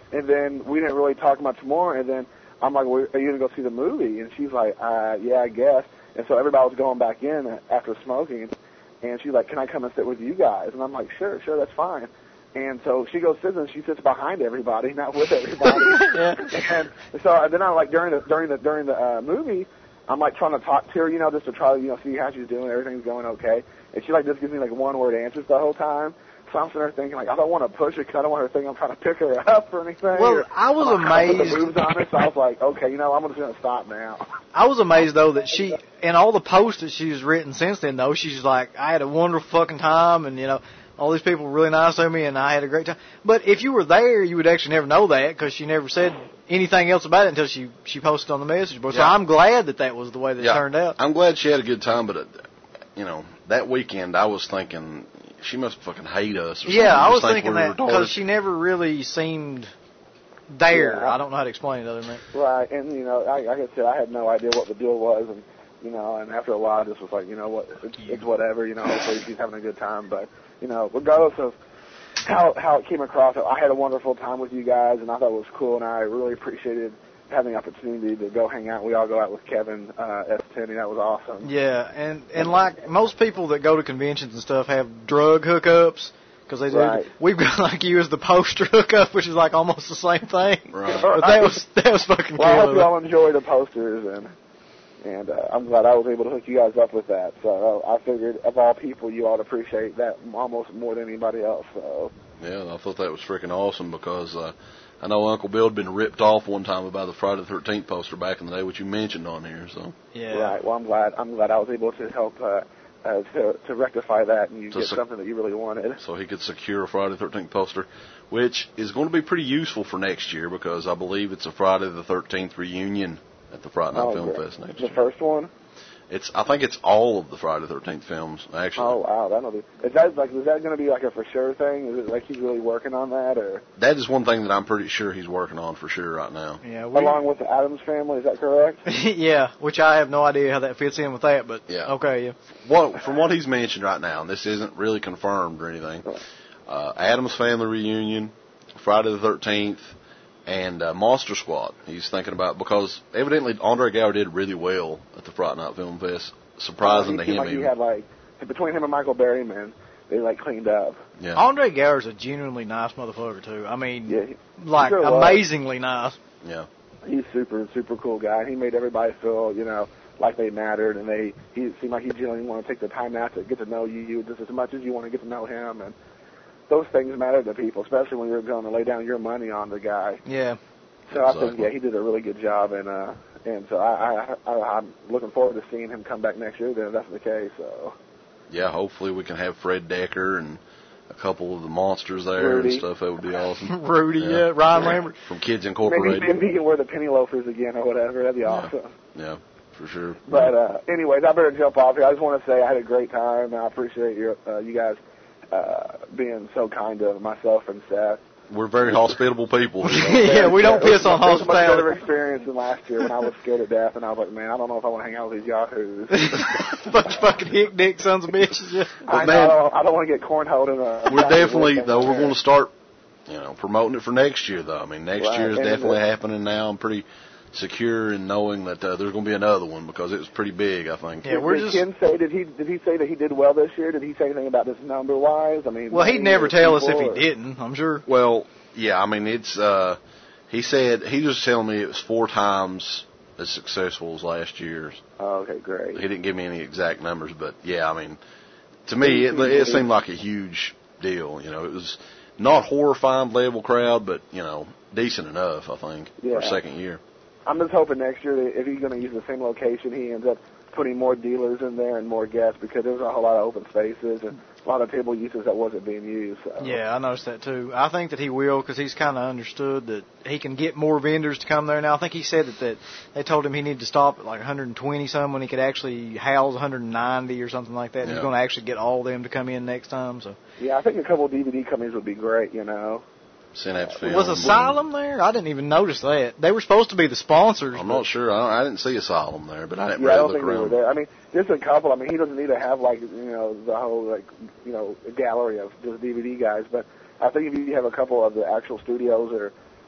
And then we didn't really talk much more. And then I'm like, well, are you going to go see the movie? And she's like, yeah, I guess. And so everybody was going back in after smoking. And she's like, can I come and sit with you guys? And I'm like, sure, that's fine. And so she goes sit and she sits behind everybody, not with everybody. And so then I like during the movie, I'm like trying to talk to her, you know, just to try to, you know, see how she's doing. Everything's going okay. And she like just gives me like one-word answers the whole time. So I'm sitting there thinking like I don't want to push her because I don't want her to think I'm trying to pick her up or anything. Well, I was amazed. Put the moves on her, so I was like, okay, you know, I'm just going to stop now. I was amazed though that she, and all the posts that she's written since then though, she's like, I had a wonderful fucking time, and you know, all these people were really nice to me, and I had a great time. But if you were there, you would actually never know that because she never said anything else about it until she posted on the message board. So I'm glad that was the way that it turned out. I'm glad she had a good time, but you know, that weekend I was thinking she must fucking hate us. Or yeah, I was think thinking that because she never really seemed there. Yeah. I don't know how to explain it other than that. Right, and you know, like I said, I had no idea what the deal was, and you know, and after a while, I just was like, you know what, it's whatever. You know, hopefully she's having a good time, but you know, regardless of how it came across, I had a wonderful time with you guys, and I thought it was cool, and I really appreciated having the opportunity to go hang out. We all go out with Kevin S10, and that was awesome. Yeah, and like most people that go to conventions and stuff have drug hookups, because they do. Right. We've got like you as the poster hookup, which is like almost the same thing. Right. But that was fucking cool. I hope you all enjoy the posters, and I'm glad I was able to hook you guys up with that. So I figured, of all people, you ought to appreciate that almost more than anybody else. So. Yeah, I thought that was freaking awesome because I know Uncle Bill had been ripped off one time about the Friday the 13th poster back in the day, which you mentioned on here. So. Yeah. Right. Well, I'm glad I was able to help to rectify that, and you get something that you really wanted. So he could secure a Friday the 13th poster, which is going to be pretty useful for next year because I believe it's a Friday the 13th reunion at the Fright Night Film Fest next year. The first one? I think it's all of the Friday the 13th films, actually. Oh, wow. Is that going to be like a for sure thing? Is it like he's really working on that, or? That is one thing that I'm pretty sure he's working on for sure right now. Yeah. Along with the Addams Family, is that correct? Yeah, which I have no idea how that fits in with that, but yeah. Okay, yeah. Well, from what he's mentioned right now, and this isn't really confirmed or anything, Addams Family reunion, Friday the 13th, and Monster Squad. He's thinking about, because evidently Andre Gower did really well at the Fright Night Film Fest, surprising to him. Like he had between him and Michael Berryman, they cleaned up. Yeah. Andre Gower's a genuinely nice motherfucker too. I mean, amazingly nice. Yeah. He's super cool guy. He made everybody feel, you know, like they mattered, and he seemed like he genuinely wanted to take the time out to get to know you just as much as you want to get to know him, and those things matter to people, especially when you're going to lay down your money on the guy. Yeah. So exactly. I think, he did a really good job, and so I'm looking forward to seeing him come back next year. Then if that's the case. So. Yeah, hopefully we can have Fred Decker and a couple of the monsters there Rudy. And stuff. That would be awesome. Rudy, yeah. Ryan Lambert from Kids Incorporated. Maybe he can wear the penny loafers again or whatever. That'd be awesome. Yeah, for sure. But anyways, I better jump off here. I just want to say I had a great time, and I appreciate you guys being so kind to myself and Seth. We're very hospitable people. Yeah, we don't piss on hospitality. It was a much better experience than last year when I was scared to death, and I was like, man, I don't know if I want to hang out with these yahoos. Bunch of fucking hick dick sons of bitches. Yeah. I don't want to get cornholed in a... We're definitely, though, we're going to start, promoting it for next year, though. I mean, next year is definitely happening now. I'm pretty secure in knowing that there's going to be another one because it was pretty big, I think. Yeah, did Ken say, did he say that he did well this year? Did he say anything about this number-wise? I mean, well, he'd never tell us if he didn't, I'm sure. Well, yeah, I mean, it's, he said, he was telling me it was 4 times as successful as last year's. Oh, okay, great. He didn't give me any exact numbers, but yeah, I mean, to me, it seemed like a huge deal. It was not horrifying level crowd, but, decent enough, I think, for a second year. I'm just hoping next year that if he's going to use the same location, he ends up putting more dealers in there and more guests because there was a whole lot of open spaces and a lot of table uses that wasn't being used. So. Yeah, I noticed that too. I think that he will because he's kind of understood that he can get more vendors to come there now. I think he said that they told him he needed to stop at like 120 some when he could actually house 190 or something like that. Yeah. He's going to actually get all of them to come in next time. So. Yeah, I think a couple of DVD companies would be great, Synapse Film. Was Asylum there? I didn't even notice that. They were supposed to be the sponsors. I'm not sure. I didn't see Asylum there, but I didn't really look think around. They were there. I mean, there's a couple. I mean, he doesn't need to have the whole gallery of just DVD guys. But I think if you have a couple of the actual studios or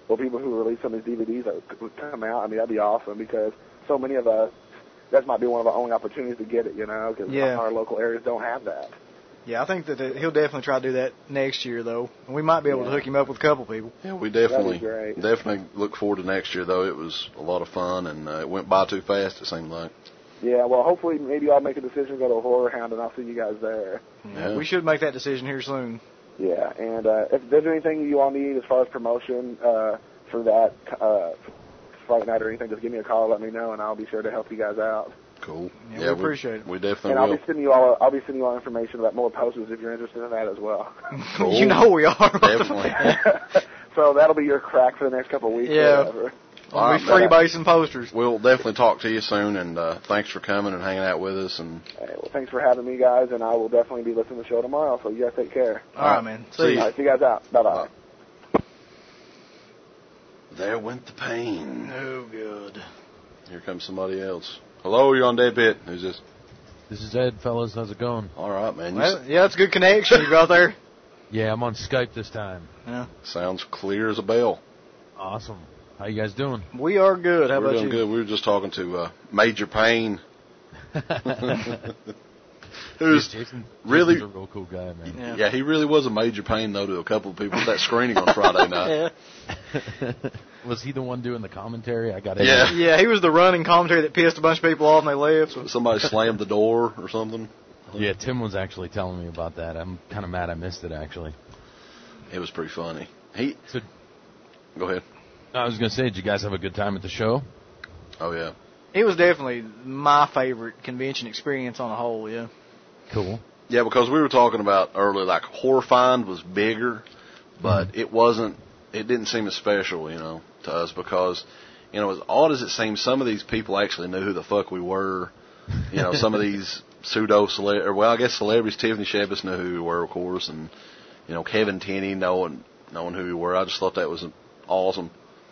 or people who release some of these DVDs that would come out. I mean, that'd be awesome because so many of us, that might be one of our only opportunities to get it, because our local areas don't have that. Yeah, I think that he'll definitely try to do that next year, though. And we might be able to hook him up with a couple people. Yeah, we definitely look forward to next year, though. It was a lot of fun, and it went by too fast, it seemed like. Yeah, well, hopefully maybe I'll make a decision to go to a Horror Hound, and I'll see you guys there. Yeah. We should make that decision here soon. Yeah, and if there's anything you all need as far as promotion for that Fright Night or anything, just give me a call, let me know, and I'll be sure to help you guys out. Cool. Yeah, we appreciate it. We definitely and will. I'll be sending you all information about more posters if you're interested in that as well. Cool. You know we are. Definitely. So that'll be your crack for the next couple of weeks. Yeah. We'll be freebasing posters. We'll definitely talk to you soon, and thanks for coming and hanging out with us. And well, thanks for having me, guys, and I will definitely be listening to the show tomorrow, so you guys take care. All right, man. See you. All right, see you guys out. Bye-bye. There went the pain. Oh, good. Here comes somebody else. Hello, you're on Dead Pit. Who's this? This is Ed, fellas. How's it going? All right, man. Yeah, it's a good connection you got there. Yeah, I'm on Skype this time. Yeah. Sounds clear as a bell. Awesome. How you guys doing? We are good. How We're about doing you? good. We were just talking to Major Payne. Who's Jason's really a real cool guy, man. Yeah, he really was a major pain, though, to a couple of people at that screening on Friday night. Was he the one doing the commentary? I got it. Yeah, he was the running commentary that pissed a bunch of people off and they left. So. Somebody slammed the door or something. Yeah, Tim was actually telling me about that. I'm kind of mad I missed it, actually. It was pretty funny. Go ahead. I was going to say, did you guys have a good time at the show? Oh, yeah. It was definitely my favorite convention experience on the whole, yeah. Cool. Yeah, because we were talking about earlier, like, Horrorfind was bigger, but it didn't seem as special, to us because, as odd as it seems, some of these people actually knew who the fuck we were. Some of these pseudo-celebrities, well, I guess celebrities, Tiffany Shepis knew who we were, of course, and, Kevin Tenney knowing who we were. I just thought that was awesome.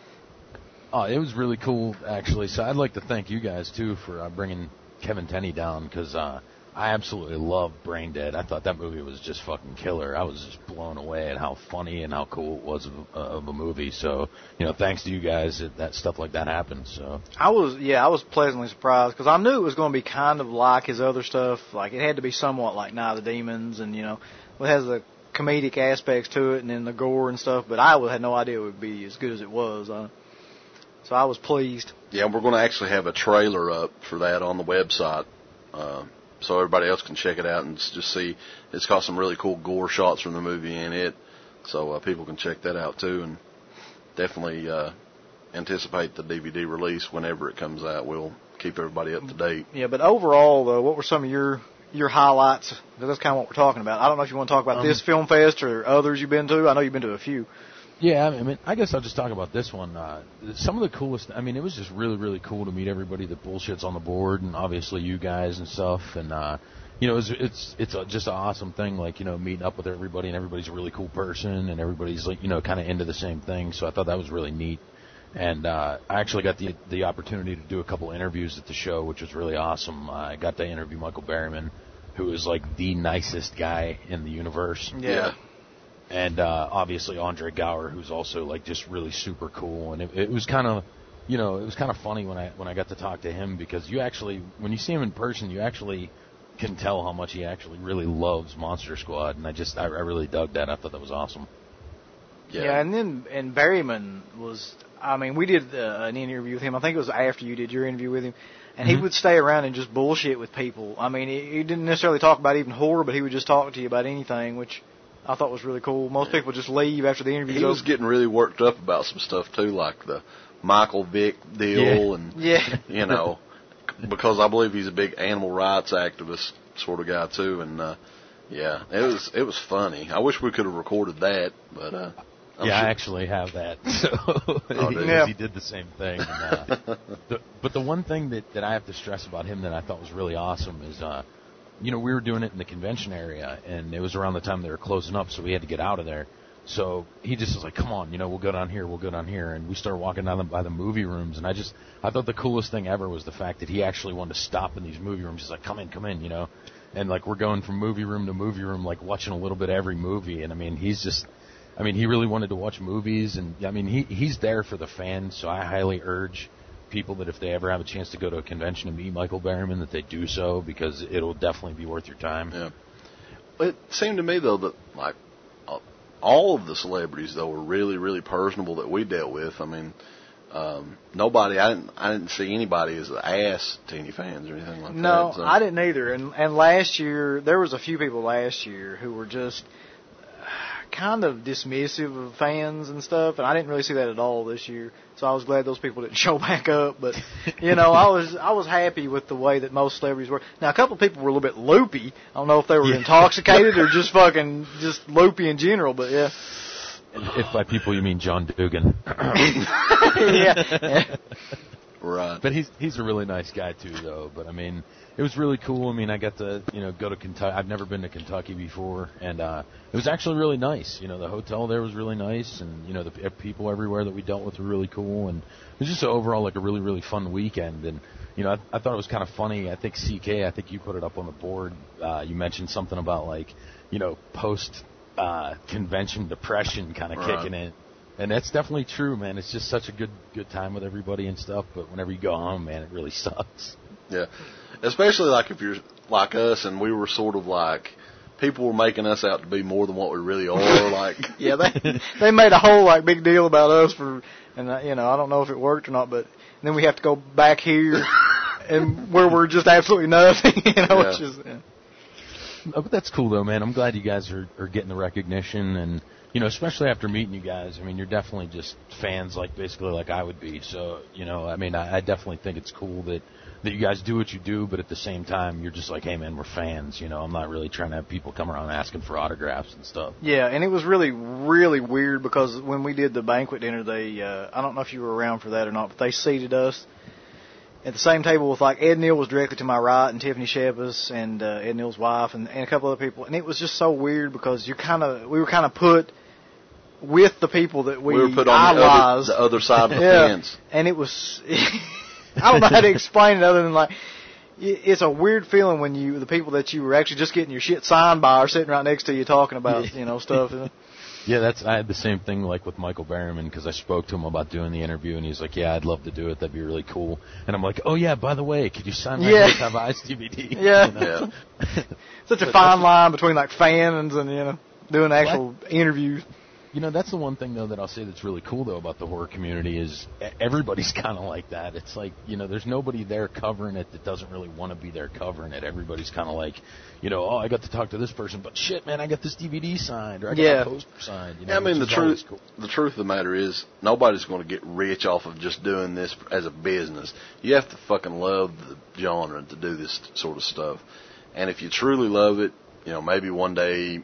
Oh, it was really cool, actually. So I'd like to thank you guys, too, for bringing Kevin Tenney down, because I absolutely love Brain Dead. I thought that movie was just fucking killer. I was just blown away at how funny and how cool it was of a movie. So, thanks to you guys, that stuff like that happened. So I was pleasantly surprised, because I knew it was going to be kind of like his other stuff. Like, it had to be somewhat like Night of the Demons, and, it has the comedic aspects to it, and then the gore and stuff, but I had no idea it would be as good as it was. So I was pleased. Yeah, we're going to actually have a trailer up for that on the website, so everybody else can check it out and just see. It's got some really cool gore shots from the movie in it, so people can check that out too, and definitely anticipate the DVD release whenever it comes out. We'll keep everybody up to date. Yeah, but overall, though, what were some of your highlights? Because that's kind of what we're talking about. I don't know if you want to talk about this film fest or others you've been to. I know you've been to a few. Yeah, I mean, I guess I'll just talk about this one. Some of the coolest, it was just really, really cool to meet everybody that bullshits on the board, and obviously you guys and stuff. And, it's just an awesome thing, like, meeting up with everybody, and everybody's a really cool person, and everybody's, like, kind of into the same thing. So I thought that was really neat. And I actually got the opportunity to do a couple interviews at the show, which was really awesome. I got to interview Michael Berryman, who is, like, the nicest guy in the universe. Yeah. And obviously Andre Gower, who's also like just really super cool, and it was kind of, it was kind of funny when I got to talk to him, because you actually, when you see him in person, you actually can tell how much he actually really loves Monster Squad, and I really dug that. I thought that was awesome. Yeah, and Berryman was, we did an interview with him. I think it was after you did your interview with him. And he would stay around and just bullshit with people. He didn't necessarily talk about even horror, but he would just talk to you about anything, which I thought was really cool. Most people just leave after the interview. He was getting really worked up about some stuff too, like the Michael Vick deal, and because I believe he's a big animal rights activist sort of guy too, and it was funny. I wish we could have recorded that, but I actually have that. So he did the same thing. And, but the one thing that I have to stress about him that I thought was really awesome is. We were doing it in the convention area, and it was around the time they were closing up, so we had to get out of there. So he just was like, come on, we'll go down here, And we started walking down by the movie rooms, and I thought the coolest thing ever was the fact that he actually wanted to stop in these movie rooms. He's like, come in, And, like, we're going from movie room to movie room, like, watching a little bit of every movie. And, he's just, I mean, he really wanted to watch movies, and I mean, he's there for the fans. So I highly urge people that if they ever have a chance to go to a convention and meet Michael Berryman, that they do so, because it'll definitely be worth your time. Yeah. It seemed to me though that like all of the celebrities though were really, really personable that we dealt with. I mean, nobody. I didn't see anybody as an ass to any fans or anything like that. No, So. I didn't either. And last year there was a few people last year who were just kind of dismissive of fans and stuff, and I didn't really see that at all this year. So I was glad those people didn't show back up. But you know, I was happy with the way that most celebrities were. Now a couple of people were a little bit loopy. I don't know if they were intoxicated or just loopy in general. But yeah. If by people you mean John Dugan. Yeah. Right. But he's a really nice guy too, though. But I mean, it was really cool. I mean, I got to go to Kentucky. I've never been to Kentucky before, and it was actually really nice. You know, the hotel there was really nice, and the people everywhere that we dealt with were really cool, and it was just overall like a really, really fun weekend. And I thought it was kind of funny. I think CK, I think you put it up on the board. You mentioned something about like post convention depression kind of kicking in. And that's definitely true, man. It's just such a good time with everybody and stuff, but whenever you go home, man, it really sucks. Yeah. Especially like if you're like us and we were sort of like people were making us out to be more than what we really are, like yeah, they made a whole like big deal about us and I don't know if it worked or not, but then we have to go back here and where we're just absolutely nothing, Yeah. which is But that's cool though, man. I'm glad you guys are getting the recognition, and especially after meeting you guys. I mean, you're definitely just fans, like basically like I would be. So, I mean, I definitely think it's cool that you guys do what you do, but at the same time, you're just like, hey, man, we're fans. I'm not really trying to have people come around asking for autographs and stuff. Yeah, and it was really, really weird because when we did the banquet dinner, they I don't know if you were around for that or not, but they seated us at the same table with like Ed Neal was directly to my right, and Tiffany Shepis and Ed Neal's wife and a couple other people, and it was just so weird because we were kind of put with the people that we were put on the other side of the fence. And it was, I don't know how to explain it other than like, it's a weird feeling when the people that you were actually just getting your shit signed by are sitting right next to you talking about, stuff. Yeah, I had the same thing like with Michael Berryman, because I spoke to him about doing the interview, and he's like, yeah, I'd love to do it. That'd be really cool. And I'm like, oh, yeah, by the way, could you sign my Hills Have Eyes DVD? Yeah. Such a fine line between like fans and, doing actual interviews. That's the one thing, though, that I'll say that's really cool, though, about the horror community is everybody's kind of like that. It's like, there's nobody there covering it that doesn't really want to be there covering it. Everybody's kind of like, oh, I got to talk to this person, but shit, man, I got this DVD signed, or I got a poster signed. I mean, the truth of the matter is nobody's going to get rich off of just doing this as a business. You have to fucking love the genre to do this sort of stuff. And if you truly love it, maybe one day,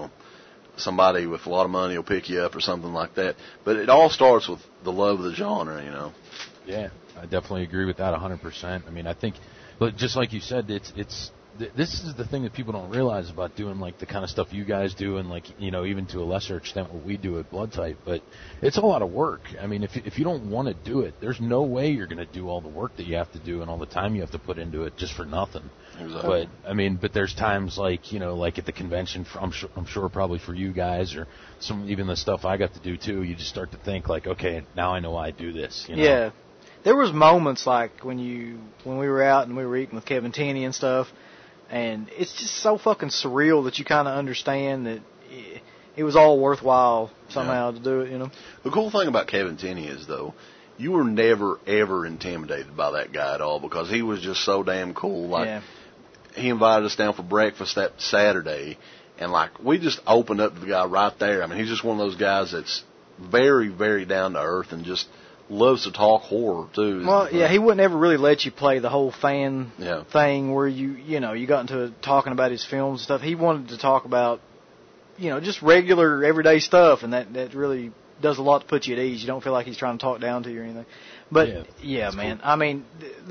somebody with a lot of money will pick you up or something like that. But it all starts with the love of the genre, Yeah, I definitely agree with that 100%. I mean, I think, but just like you said, this is the thing that people don't realize about doing like the kind of stuff you guys do, and like even to a lesser extent what we do at Blood Type. But it's a lot of work. I mean, if you don't want to do it, there's no way you're going to do all the work that you have to do and all the time you have to put into it just for nothing. Exactly. But I mean, there's times like like at the convention, I'm sure probably for you guys, or even the stuff I got to do too. You just start to think like, okay, now I know why I do this. Yeah, there was moments like when we were out and we were eating with Kevin Tenney and stuff, and it's just so fucking surreal that you kind of understand that it was all worthwhile somehow to do it. The cool thing about Kevin Tenney is though, you were never ever intimidated by that guy at all because he was just so damn cool. Like. He invited us down for breakfast that Saturday, and like we just opened up to the guy right there. I mean, he's just one of those guys that's very, very down to earth and just loves to talk horror too. Well, yeah, he wouldn't ever really let you play the whole fan thing where you got into talking about his films and stuff. He wanted to talk about just regular everyday stuff, and that really does a lot to put you at ease. You don't feel like he's trying to talk down to you or anything. But yeah man, cool. I mean,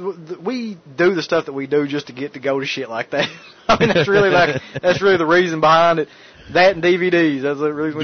we do the stuff that we do just to get to go to shit like that. I mean, that's really the reason behind it. That and DVDs. That's the reason.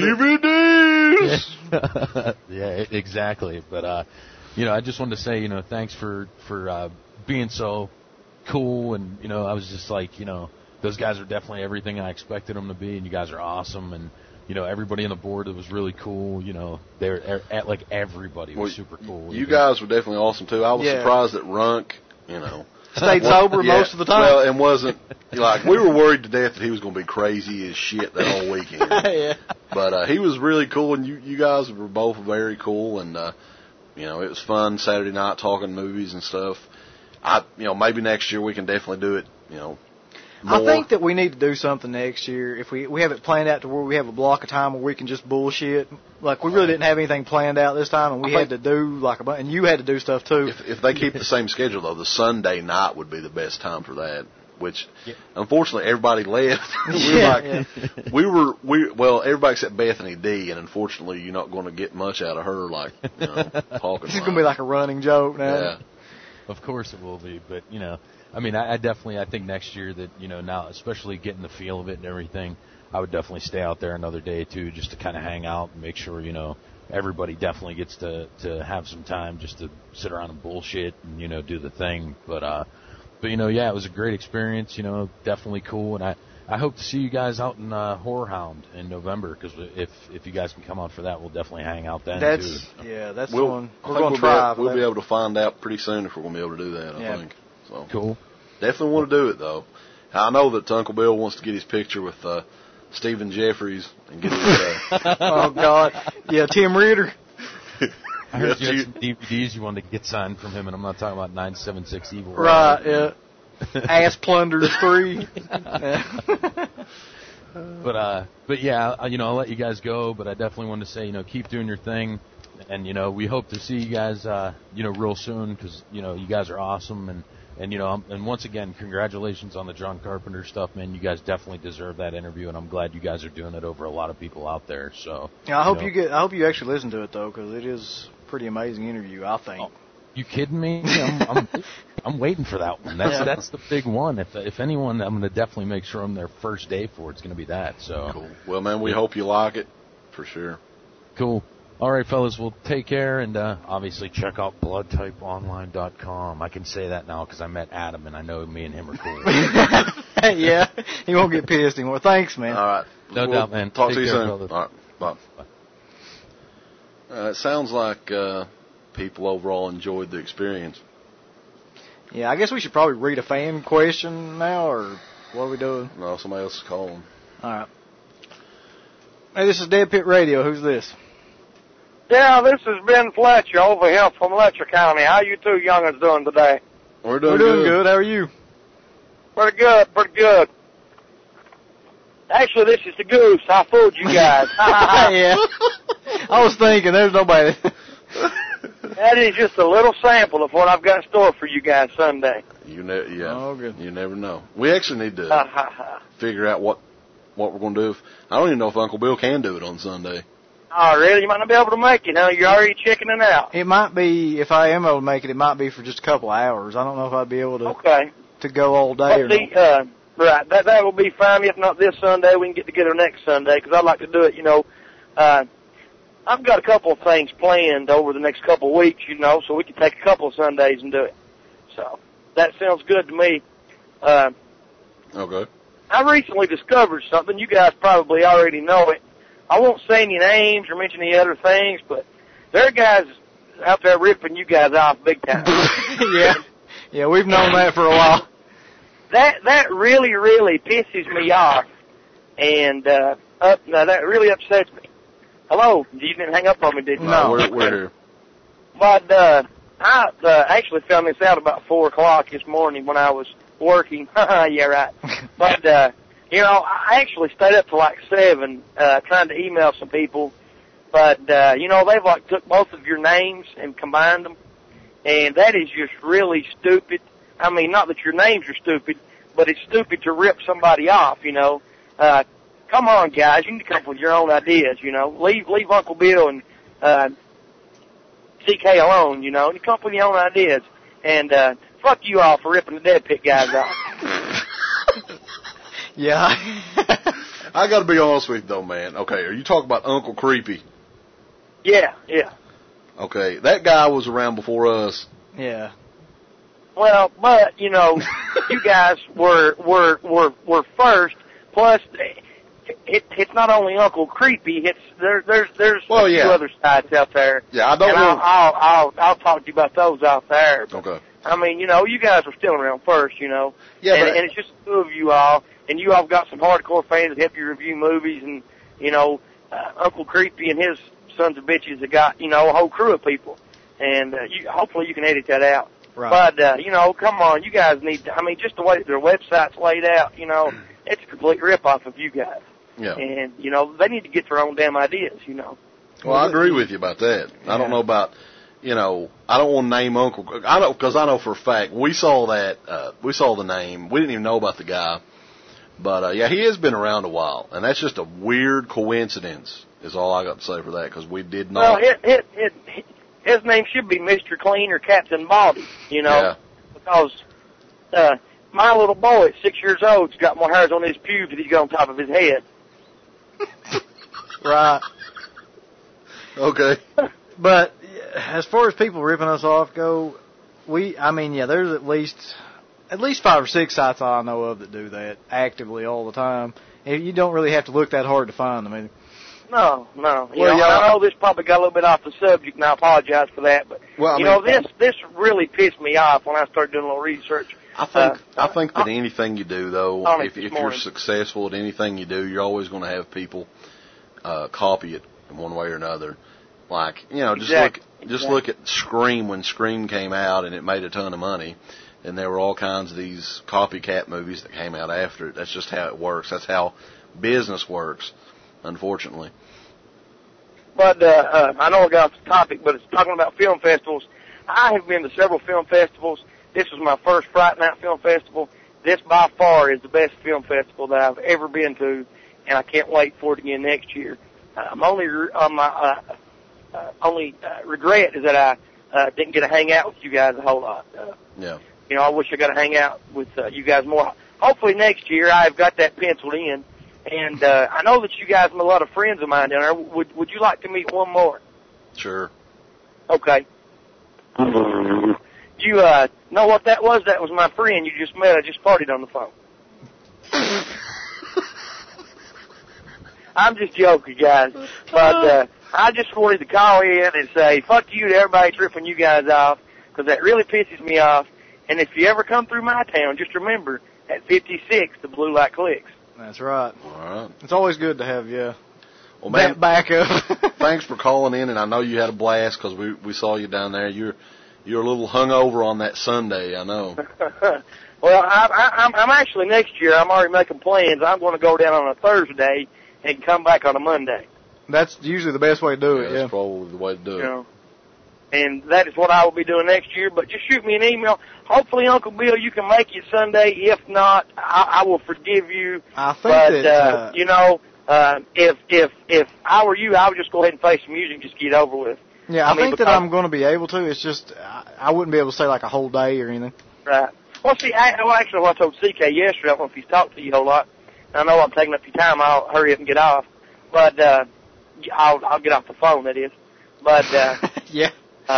DVDs. Yeah, exactly. But I just wanted to say, thanks for being so cool, and I was just like, those guys are definitely everything I expected them to be, and you guys are awesome, and everybody on the board, it was really cool. They're at like everybody was super cool. You guys were definitely awesome too. I was surprised that Runk, stayed sober most of the time. Well, and wasn't like we were worried to death that he was going to be crazy as shit that whole weekend. Yeah. But he was really cool, and you guys were both very cool, and it was fun Saturday night talking movies and stuff. Maybe next year we can definitely do it. More. I think that we need to do something next year. If we have it planned out to where we have a block of time where we can just bullshit. Like we really didn't have anything planned out this time, and we had to do like and you had to do stuff too. If they keep the same schedule though, the Sunday night would be the best time for that. Which, unfortunately, everybody left. Everybody except Bethany D, and unfortunately, you're not going to get much out of her, talking. This is going to be like a running joke now. Yeah. Of course it will be, but, I think next year that, now, especially getting the feel of it and everything, I would definitely stay out there another day, too, just to kind of hang out and make sure, everybody definitely gets to have some time just to sit around and bullshit and, do the thing, But it was a great experience, definitely cool. And I hope to see you guys out in Horror Hound in November, because if you guys can come out for that, we'll definitely hang out then, too. Yeah, that's the one we're going to try. We'll be able to find out pretty soon if we're going to be able to do that, I think. So cool. Definitely want to do it, though. I know that Uncle Bill wants to get his picture with Stephen Jeffries and get his... oh, God. Yeah, Tim Ritter. I heard you had some DVDs you wanted to get signed from him, and I'm not talking about 976 Evil. Right, yeah. Ass Plunders 3. But yeah, I'll let you guys go, but I definitely want to say, keep doing your thing, and, we hope to see you guys, real soon, because, you guys are awesome, and once again, congratulations on the John Carpenter stuff, man. You guys definitely deserve that interview, and I'm glad you guys are doing it over a lot of people out there, so. Yeah, I hope you actually listen to it, though, because it is a pretty amazing interview, I think. Oh, you kidding me? I'm waiting for that one. That's the big one. If anyone, I'm going to definitely make sure I'm there first day for. It's going to be that. So cool. Well, man, we hope you like it for sure. Cool. All right, fellas, we'll take care, and obviously check out bloodtypeonline.com. I can say that now because I met Adam, and I know me and him are cool. Yeah, he won't get pissed anymore. Thanks, man. All right. No doubt, man. Talk to you soon. Fellas. All right. Bye. It sounds like people overall enjoyed the experience. Yeah, I guess we should probably read a fan question now, or what are we doing? No, somebody else is calling. All right. Hey, this is Dead Pit Radio. Who's this? Yeah, this is Ben Fletcher over here from Letcher County. How you two young'uns doing today? We're doing good. How are you? Pretty good. Actually, this is the Goose. I fooled you guys. Yeah. I was thinking, there's nobody. That is just a little sample of what I've got in store for you guys Sunday. Oh, good. You never know. We actually need to figure out what we're going to do. I don't even know if Uncle Bill can do it on Sunday. Oh, really? You might not be able to make it, huh? You're already chickening out. It might be, if I am able to make it, it might be for just a couple hours. I don't know if I'd be able to go all day right, that will be fine. If not this Sunday, we can get together next Sunday, because I'd like to do it, I've got a couple of things planned over the next couple of weeks, so we can take a couple of Sundays and do it. So, that sounds good to me. Okay. I recently discovered something. You guys probably already know it. I won't say any names or mention any other things, but there are guys out there ripping you guys off big time. Yeah, we've known that for a while. That really, really pisses me off, and that really upsets me. Hello, you didn't hang up on me, did you? No, we're here. But I actually found this out about 4 o'clock this morning when I was working. Yeah, right. But I actually stayed up till like 7 trying to email some people. But they've like took both of your names and combined them, and that is just really stupid. I mean, not that your names are stupid, but it's stupid to rip somebody off. Come on, guys, you need to come up with your own ideas. Leave Uncle Bill and CK alone. And come up with your own ideas. And fuck you all for ripping the Dead Pit guys off. Yeah. I got to be honest with you, though, man. Okay, are you talking about Uncle Creepy? Yeah. Okay, that guy was around before us. Yeah. Well, but you guys were first. Plus, it's not only Uncle Creepy. There's Well, a few yeah. other sites out there. Yeah, I don't and know. I'll talk to you about those out there. But, Okay. I mean, you know, you guys were still around first, you know. Yeah, and, but and it's just the two of you all, and you all got some hardcore fans that help you review movies, and you know, Uncle Creepy and his sons of bitches have got, you know, a whole crew of people, and hopefully you can edit that out. Right. But you know, come on, you guys need to, I mean, just the way their website's laid out, you know, it's a complete rip-off of you guys. Yeah. And, you know, they need to get their own damn ideas, you know. Well, I agree with you about that. I don't know about, you know, I don't want to name Uncle. I know because I know for a fact we saw that. We saw the name. We didn't even know about the guy, but yeah, he has been around a while, and that's just a weird coincidence. Is all I got to say for that because we did not. Well, his name should be Mr. Clean or Captain Baldy, you know, because my little boy at 6 years old has got more hairs on his pubes than he's got on top of his head. Right. Okay. But as far as people ripping us off go, there's at least 5 or 6 sites I know of that do that actively all the time. And you don't really have to look that hard to find them. No. I know this probably got a little bit off the subject, and I apologize for that. But this really pissed me off when I started doing a little research. I think that anything you do, though, if you're successful at anything you do, you're always going to have people copy it in one way or another. Like, you know, just look at Scream when Scream came out and it made a ton of money, and there were all kinds of these copycat movies that came out after it. That's just how it works. That's how business works, unfortunately. But I know I got off the topic, but it's talking about film festivals. I have been to several film festivals. This was my first Fright Night Film Festival. This, by far, is the best film festival that I've ever been to, and I can't wait for it again next year. My only regret is that I didn't get to hang out with you guys a whole lot. Yeah. You know, I wish I got to hang out with you guys more. Hopefully next year I've got that penciled in. And I know that you guys have a lot of friends of mine down there. Would you like to meet one more? Sure. Okay. You know what that was? That was my friend you just met. I just partied on the phone. I'm just joking, guys. But I just wanted to call in and say fuck you to everybody tripping you guys off, because that really pisses me off. And if you ever come through my town, just remember, at 56, the blue light clicks. That's right. All right. It's always good to have well, man, that backup. Thanks for calling in, and I know you had a blast because we saw you down there. You're a little hungover on that Sunday, I know. Well, I'm actually next year. I'm already making plans. I'm going to go down on a Thursday and come back on a Monday. That's usually the best way to do it. That's probably the way to do it. You know, and that is what I will be doing next year. But just shoot me an email. Hopefully, Uncle Bill, you can make it Sunday. If not, I will forgive you. I think that you know, if I were you, I would just go ahead and face the music, and just get it over with. Yeah, I think that I'm going to be able to. It's just I wouldn't be able to say like a whole day or anything. Right. Well, see, actually, what I told CK yesterday, I don't know if he's talked to you a whole lot. I know I'm taking up your time. I'll hurry up and get off. But I'll get off the phone, that is. But yeah.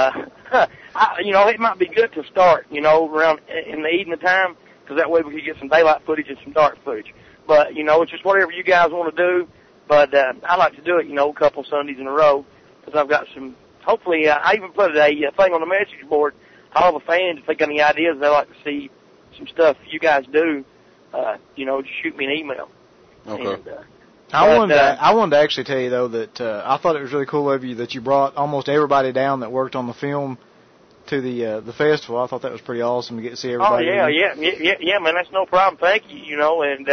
You know, it might be good to start, you know, around in the evening time, because that way we can get some daylight footage and some dark footage. But, you know, it's just whatever you guys want to do. But I like to do it, you know, a couple Sundays in a row, because I've got some, hopefully, I even put a thing on the message board. All the fans, if they got any ideas, they like to see some stuff you guys do, you know, just shoot me an email. Okay. And, I wanted to actually tell you, though, that I thought it was really cool of you that you brought almost everybody down that worked on the film to the festival. I thought that was pretty awesome to get to see everybody. Oh, yeah, man, that's no problem. Thank you, you know, and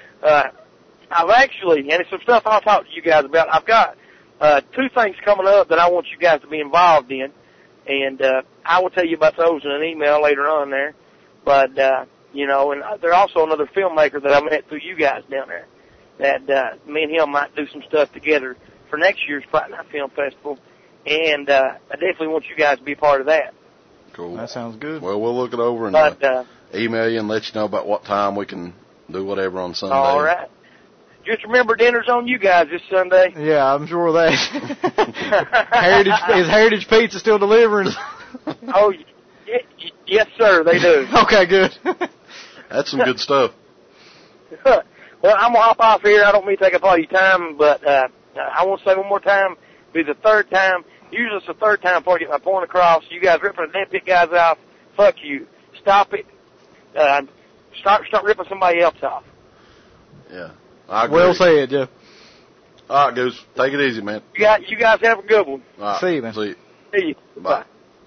I've actually, and it's some stuff I'll talk to you guys about. I've got 2 things coming up that I want you guys to be involved in, and I will tell you about those in an email later on there. But, you know, and there's also another filmmaker that I met through you guys down there that me and him might do some stuff together for next year's Fright Night Film Festival, and I definitely want you guys to be a part of that. Cool. That sounds good. Well, we'll look it over and email you and let you know about what time we can do whatever on Sunday. All right. Just remember, dinner's on you guys this Sunday. Yeah, I'm sure of that. Heritage Pizza still delivering? Oh, yes, sir, they do. Okay, good. That's some good stuff. Well, I'm going to hop off here. I don't mean to take up all your time, but I want to say one more time. Be the third time. Usually it's the third time before I get my point across. You guys ripping the Dead Pit guys off. Fuck you. Stop it. Start ripping somebody else off. Yeah. I agree. Well said, Jeff. All right, Goose. Take it easy, man. You guys have a good one. All right. See you, man. See you. See you. Bye.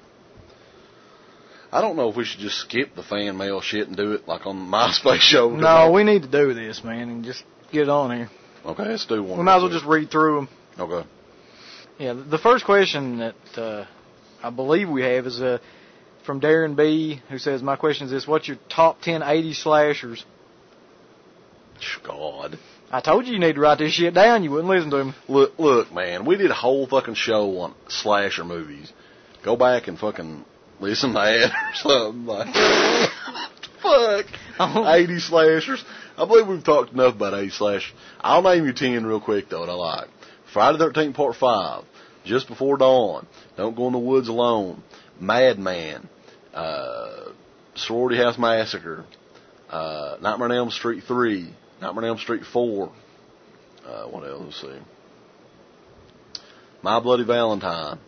I don't know if we should just skip the fan mail shit and do it like on the MySpace show. No, we need to do this, man, and just get it on here. Okay, let's do one. We might as well just read through them. Okay. Yeah, the first question that I believe we have is from Darren B., who says, my question is this: what's your top 10 80s slashers? God. I told you need to write this shit down. You wouldn't listen to him. Look, man, we did a whole fucking show on slasher movies. Go back and fucking listen to that or something. Like, fuck. 80 slashers. I believe we've talked enough about 80 slashers. I'll name you 10 real quick, though, that I like. Friday the 13th, Part 5. Just Before Dawn. Don't Go in the Woods Alone. Madman. Sorority House Massacre. Nightmare on Elm Street 3. Nightmare on Elm Street 4. What else? Let's see. My Bloody Valentine.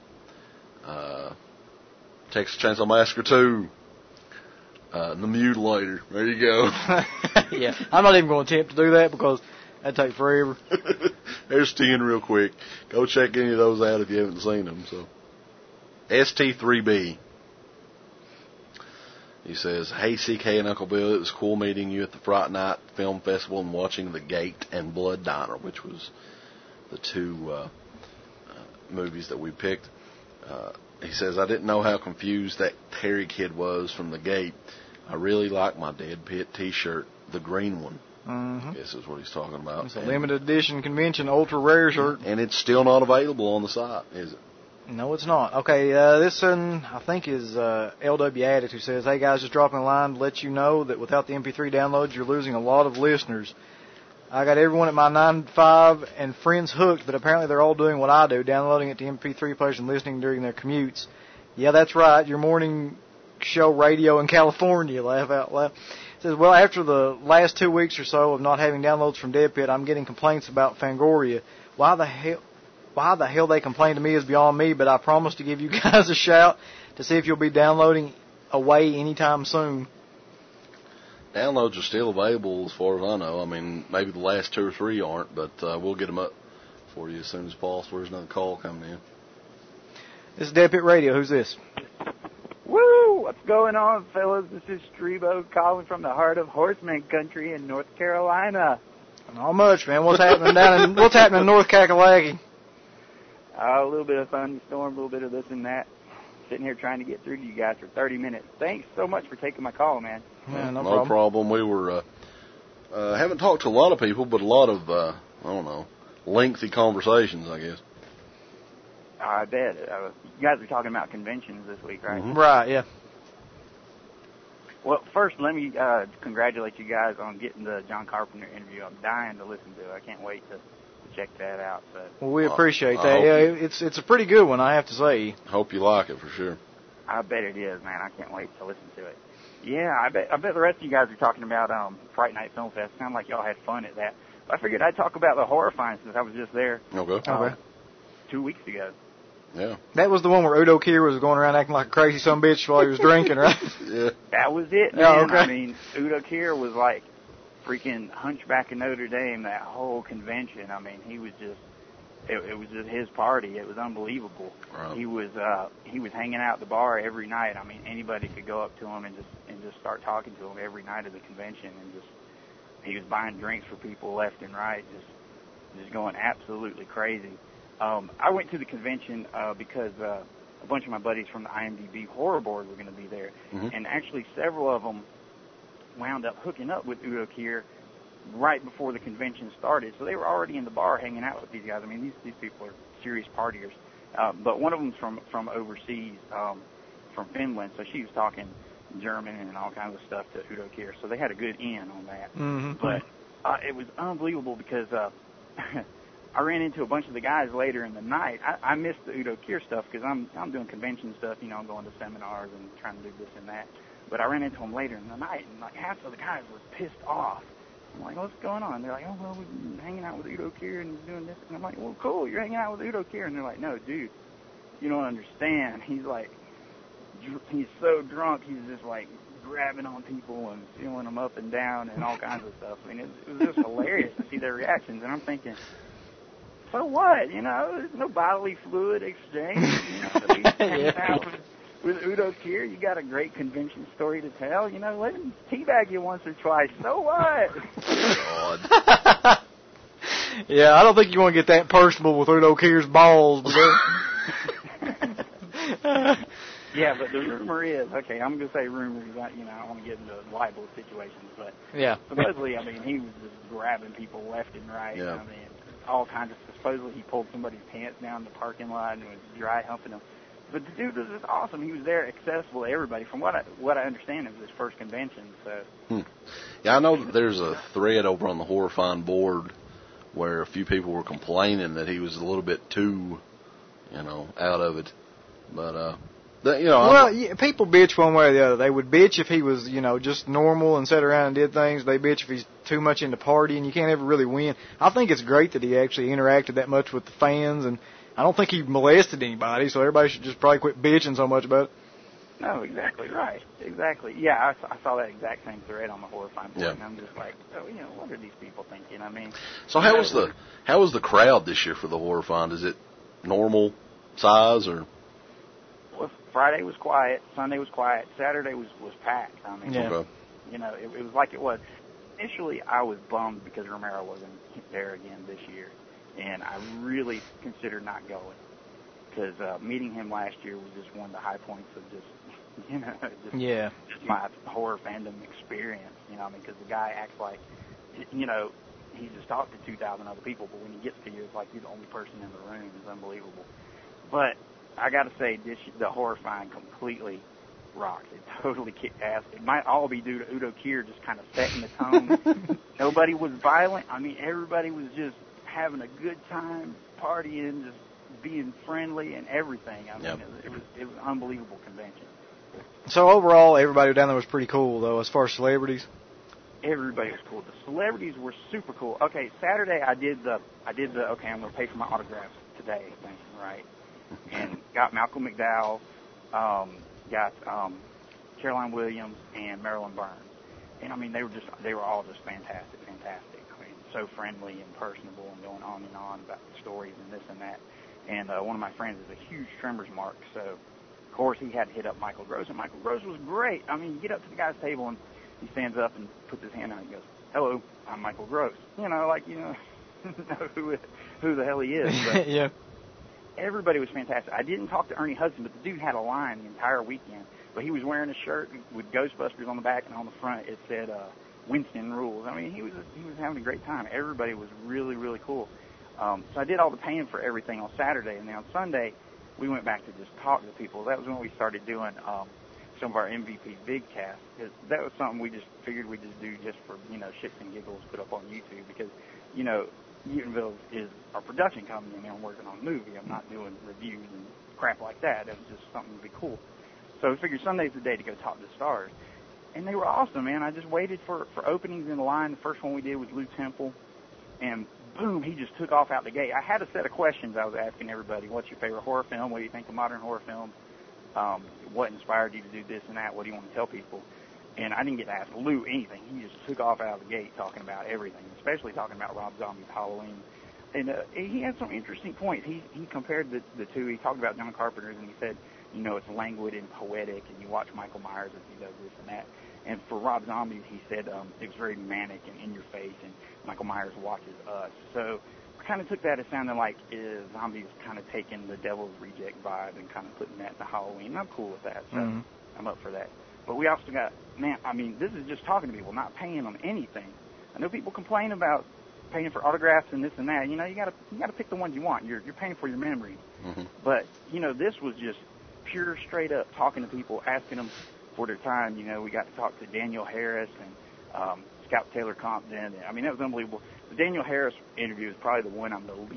Texas Chainsaw Massacre 2. The Mutilator. There you go. Yeah, I'm not even going to attempt to do that because that'd take forever. There's 10 real quick. Go check any of those out if you haven't seen them. So, ST3B. He says, hey, CK and Uncle Bill, it was cool meeting you at the Fright Night Film Festival and watching The Gate and Blood Diner, which was the two movies that we picked. He says, I didn't know how confused that Terry kid was from The Gate. I really like my Dead Pit t-shirt, the green one. Mm-hmm. I guess is what he's talking about. It's a limited edition convention, ultra rare shirt. And it's still not available on the site, is it? No, it's not. Okay, this one, I think, is LW Addict, who says, hey, guys, just dropping a line to let you know that without the MP3 downloads, you're losing a lot of listeners. I got everyone at my 9 to 5 and friends hooked, but apparently they're all doing what I do, downloading it to MP3 players and listening during their commutes. Yeah, that's right, your morning show radio in California, laugh out loud. It says, well, after the last 2 weeks or so of not having downloads from Dead Pit, I'm getting complaints about Fangoria. Why the hell they complain to me is beyond me, but I promise to give you guys a shout to see if you'll be downloading away anytime soon. Downloads are still available as far as I know. I mean, maybe the last 2 or 3 aren't, but we'll get them up for you as soon as possible. There's another call coming in. This is Dead Pit Radio. Who's this? Woo! What's going on, fellas? This is Strebo calling from the heart of Horseman Country in North Carolina. Not much, man. What's happening in North Kakalaki? A little bit of thunderstorm, a little bit of this and that. Sitting here trying to get through to you guys for 30 minutes. Thanks so much for taking my call, man. Yeah, no problem. We were haven't talked to a lot of people, but a lot of I don't know, lengthy conversations, I guess. I bet. You guys are talking about conventions this week, right? Mm-hmm. Right, yeah. Well, first, let me congratulate you guys on getting the John Carpenter interview. I'm dying to listen to it. I can't wait to check that out. So. Well, we appreciate that. Yeah, it's a pretty good one, I have to say. Hope you like it for sure. I bet it is, man. I can't wait to listen to it. Yeah, I bet the rest of you guys are talking about Fright Night Film Fest. Sound like y'all had fun at that. But I figured I'd talk about the horror finds since I was just there. Okay. 2 weeks ago. Yeah. That was the one where Udo Kier was going around acting like a crazy son of a bitch while he was drinking, right? Yeah. That was it, man. Oh, okay. I mean, Udo Kier was like freaking Hunchback of Notre Dame that whole convention. I mean, he was just, it was just his party. It was unbelievable. Right. He was hanging out at the bar every night. I mean, anybody could go up to him and just start talking to him every night of the convention, and just he was buying drinks for people left and right, just going absolutely crazy. I went to the convention because a bunch of my buddies from the IMDb Horror Board were going to be there, and actually several of them wound up hooking up with Udo Kier right before the convention started. So they were already in the bar hanging out with these guys. I mean, these people are serious partiers. But one of them's from overseas, from Finland, so she was talking German and all kinds of stuff to Udo Kier. So they had a good in on that. Mm-hmm. But it was unbelievable because I ran into a bunch of the guys later in the night. I missed the Udo Kier stuff because I'm doing convention stuff, you know, I'm going to seminars and trying to do this and that. But I ran into them later in the night, and like half of the guys were pissed off I'm like, what's going on? They're like, oh, well, we've been hanging out with Udo Kier and he's doing this. And I'm like, well, cool, you're hanging out with Udo Kier. And they're like, no, dude, you don't understand. He's like, he's so drunk, he's just like grabbing on people and feeling them up and down and all kinds of stuff. I mean, it was just hilarious to see their reactions. And I'm thinking, so what? You know, there's no bodily fluid exchange. You know, he's hanging out with Udo Kier. You got a great convention story to tell. You know, let him teabag you once or twice. So what? God. Yeah, I don't think you want to get that personal with Udo Kier's balls. Yeah, but the rumor is, okay, I'm going to say rumors, you know, I don't want to get into libel situations, but yeah, supposedly, I mean, he was just grabbing people left and right. Yeah. I mean, all kinds of, supposedly he pulled somebody's pants down in the parking lot and was dry humping them. But the dude was just awesome. He was there accessible to everybody. From what I understand, it was his first convention, so. Yeah, I know that there's a thread over on the Horrifying board where a few people were complaining that he was a little bit too, you know, out of it. But, you know. Well, yeah, people bitch one way or the other. They would bitch if he was, you know, just normal and sat around and did things. They bitch if he's too much into partying. You can't ever really win. I think it's great that he actually interacted that much with the fans, and I don't think he molested anybody, so everybody should just probably quit bitching so much about it. No, exactly right. Exactly. Yeah, I saw that exact same thread on the Horrifying board, and I'm just like, oh, you know, what are these people thinking? I mean, so how was the crowd this year for the Horrifying? Is it normal size or? Well, Friday was quiet, Sunday was quiet, Saturday was packed. I mean, you know, it was like it was. Initially, I was bummed because Romero wasn't there again this year, and I really considered not going because meeting him last year was just one of the high points of just, you know, just my horror fandom experience. You know, I mean, because the guy acts like, you know, he's just talked to 2,000 other people, but when he gets to you, it's like you're the only person in the room. It's unbelievable. But I got to say, the Horrifying completely rocked. It totally kicked ass. It might all be due to Udo Kier just kind of setting the tone. Nobody was violent. I mean, everybody was just having a good time, partying, just being friendly and everything. I mean, it was an unbelievable convention. So overall, everybody down there was pretty cool, though, as far as celebrities. Everybody was cool. The celebrities were super cool. Okay, Saturday I did the okay, I'm going to pay for my autographs today thing, right? And got Malcolm McDowell, got Caroline Williams and Marilyn Burns. And I mean, they were all just fantastic. I mean, so friendly and personable and going on and on about the stories and this and that. And one of my friends is a huge Tremors mark, so of course he had to hit up Michael Gross, and Michael Gross was great. I mean, you get up to the guy's table and he stands up and puts his hand out and he goes, "Hello, I'm Michael Gross." You know, like, you know, know who the hell he is. But yeah. Everybody was fantastic. I didn't talk to Ernie Hudson, but the dude had a line the entire weekend. But he was wearing a shirt with Ghostbusters on the back, and on the front it said Winston Rules. I mean, he was having a great time. Everybody was really, really cool. So I did all the paying for everything on Saturday, and then on Sunday we went back to just talk to people. That was when we started doing some of our MVP big cast, because that was something we just figured we'd just do just for, you know, shits and giggles, put up on YouTube, because, you know, Newtonville is our production company, and I'm working on a movie. I'm not doing reviews and crap like that. It was just something to be cool. So we figured Sunday's the day to go talk to the stars. And they were awesome, man. I just waited for openings in the line. The first one we did was Lou Temple, and boom, he just took off out the gate. I had a set of questions I was asking everybody. What's your favorite horror film? What do you think of modern horror films? What inspired you to do this and that? What do you want to tell people? And I didn't get to ask Lou anything. He just took off out of the gate talking about everything, especially talking about Rob Zombie's Halloween. And he had some interesting points. He compared the two. He talked about John Carpenter's, and he said, you know, it's languid and poetic, and you watch Michael Myers as he does this and that. And for Rob Zombie, he said it was very manic and in your face, and Michael Myers watches us. So I kind of took that as sounding like Zombie was kind of taking the Devil's Reject vibe and kind of putting that into Halloween. And I'm cool with that, so I'm up for that. But we also got, man, I mean, this is just talking to people, not paying them anything. I know people complain about paying for autographs and this and that. You know, you gotta pick the ones you want. You're paying for your memories. But, you know, this was just pure, straight up talking to people, asking them for their time. You know, we got to talk to Daniel Harris and Scout Taylor Compton. I mean, that was unbelievable. The Daniel Harris interview is probably the one I'm the least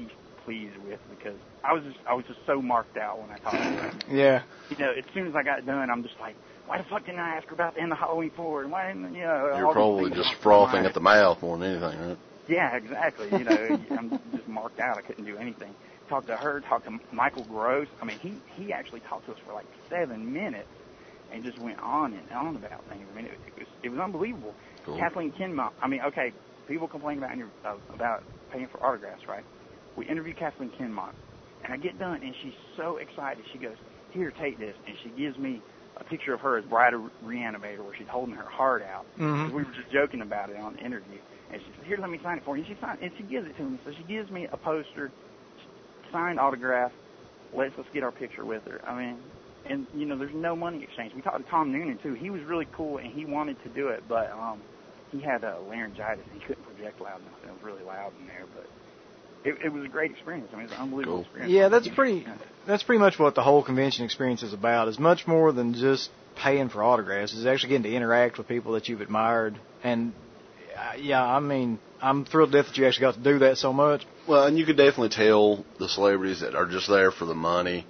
pleased with, because I was just so marked out when I talked to her. Yeah. You know, as soon as I got done, I'm just like, why the fuck didn't I ask her about the end of Halloween 4? And why didn't, you know, You're all probably these things just off my frothing mind. at the mouth more than anything, right? Yeah, exactly. You know, I'm just marked out. I couldn't do anything. Talked to her, talked to Michael Gross. I mean, he actually talked to us for like 7 minutes and just went on and on about things. I mean, it was unbelievable. Cool. Kathleen Kinmont. I mean, okay, people complain about paying for autographs, right? We interview Kathleen Kinmont, and I get done, and she's so excited. She goes, "Here, take this," and she gives me a picture of her as Bride of Reanimator, where she's holding her heart out. Mm-hmm. We were just joking about it on the interview. And she said, "Here, let me sign it for you." And she gives it to me. So she gives me a poster, signed autograph, lets us get our picture with her. I mean, and, you know, there's no money exchange. We talked to Tom Noonan, too. He was really cool, and he wanted to do it, but he had laryngitis, and he couldn't project loud enough, and it was really loud in there. But it was a great experience. I mean, it was an unbelievable experience. Yeah, that's pretty much what the whole convention experience is about. It's much more than just paying for autographs. It's actually getting to interact with people that you've admired. And, yeah, I mean, I'm thrilled to death that you actually got to do that so much. Well, and you could definitely tell the celebrities that are just there for the money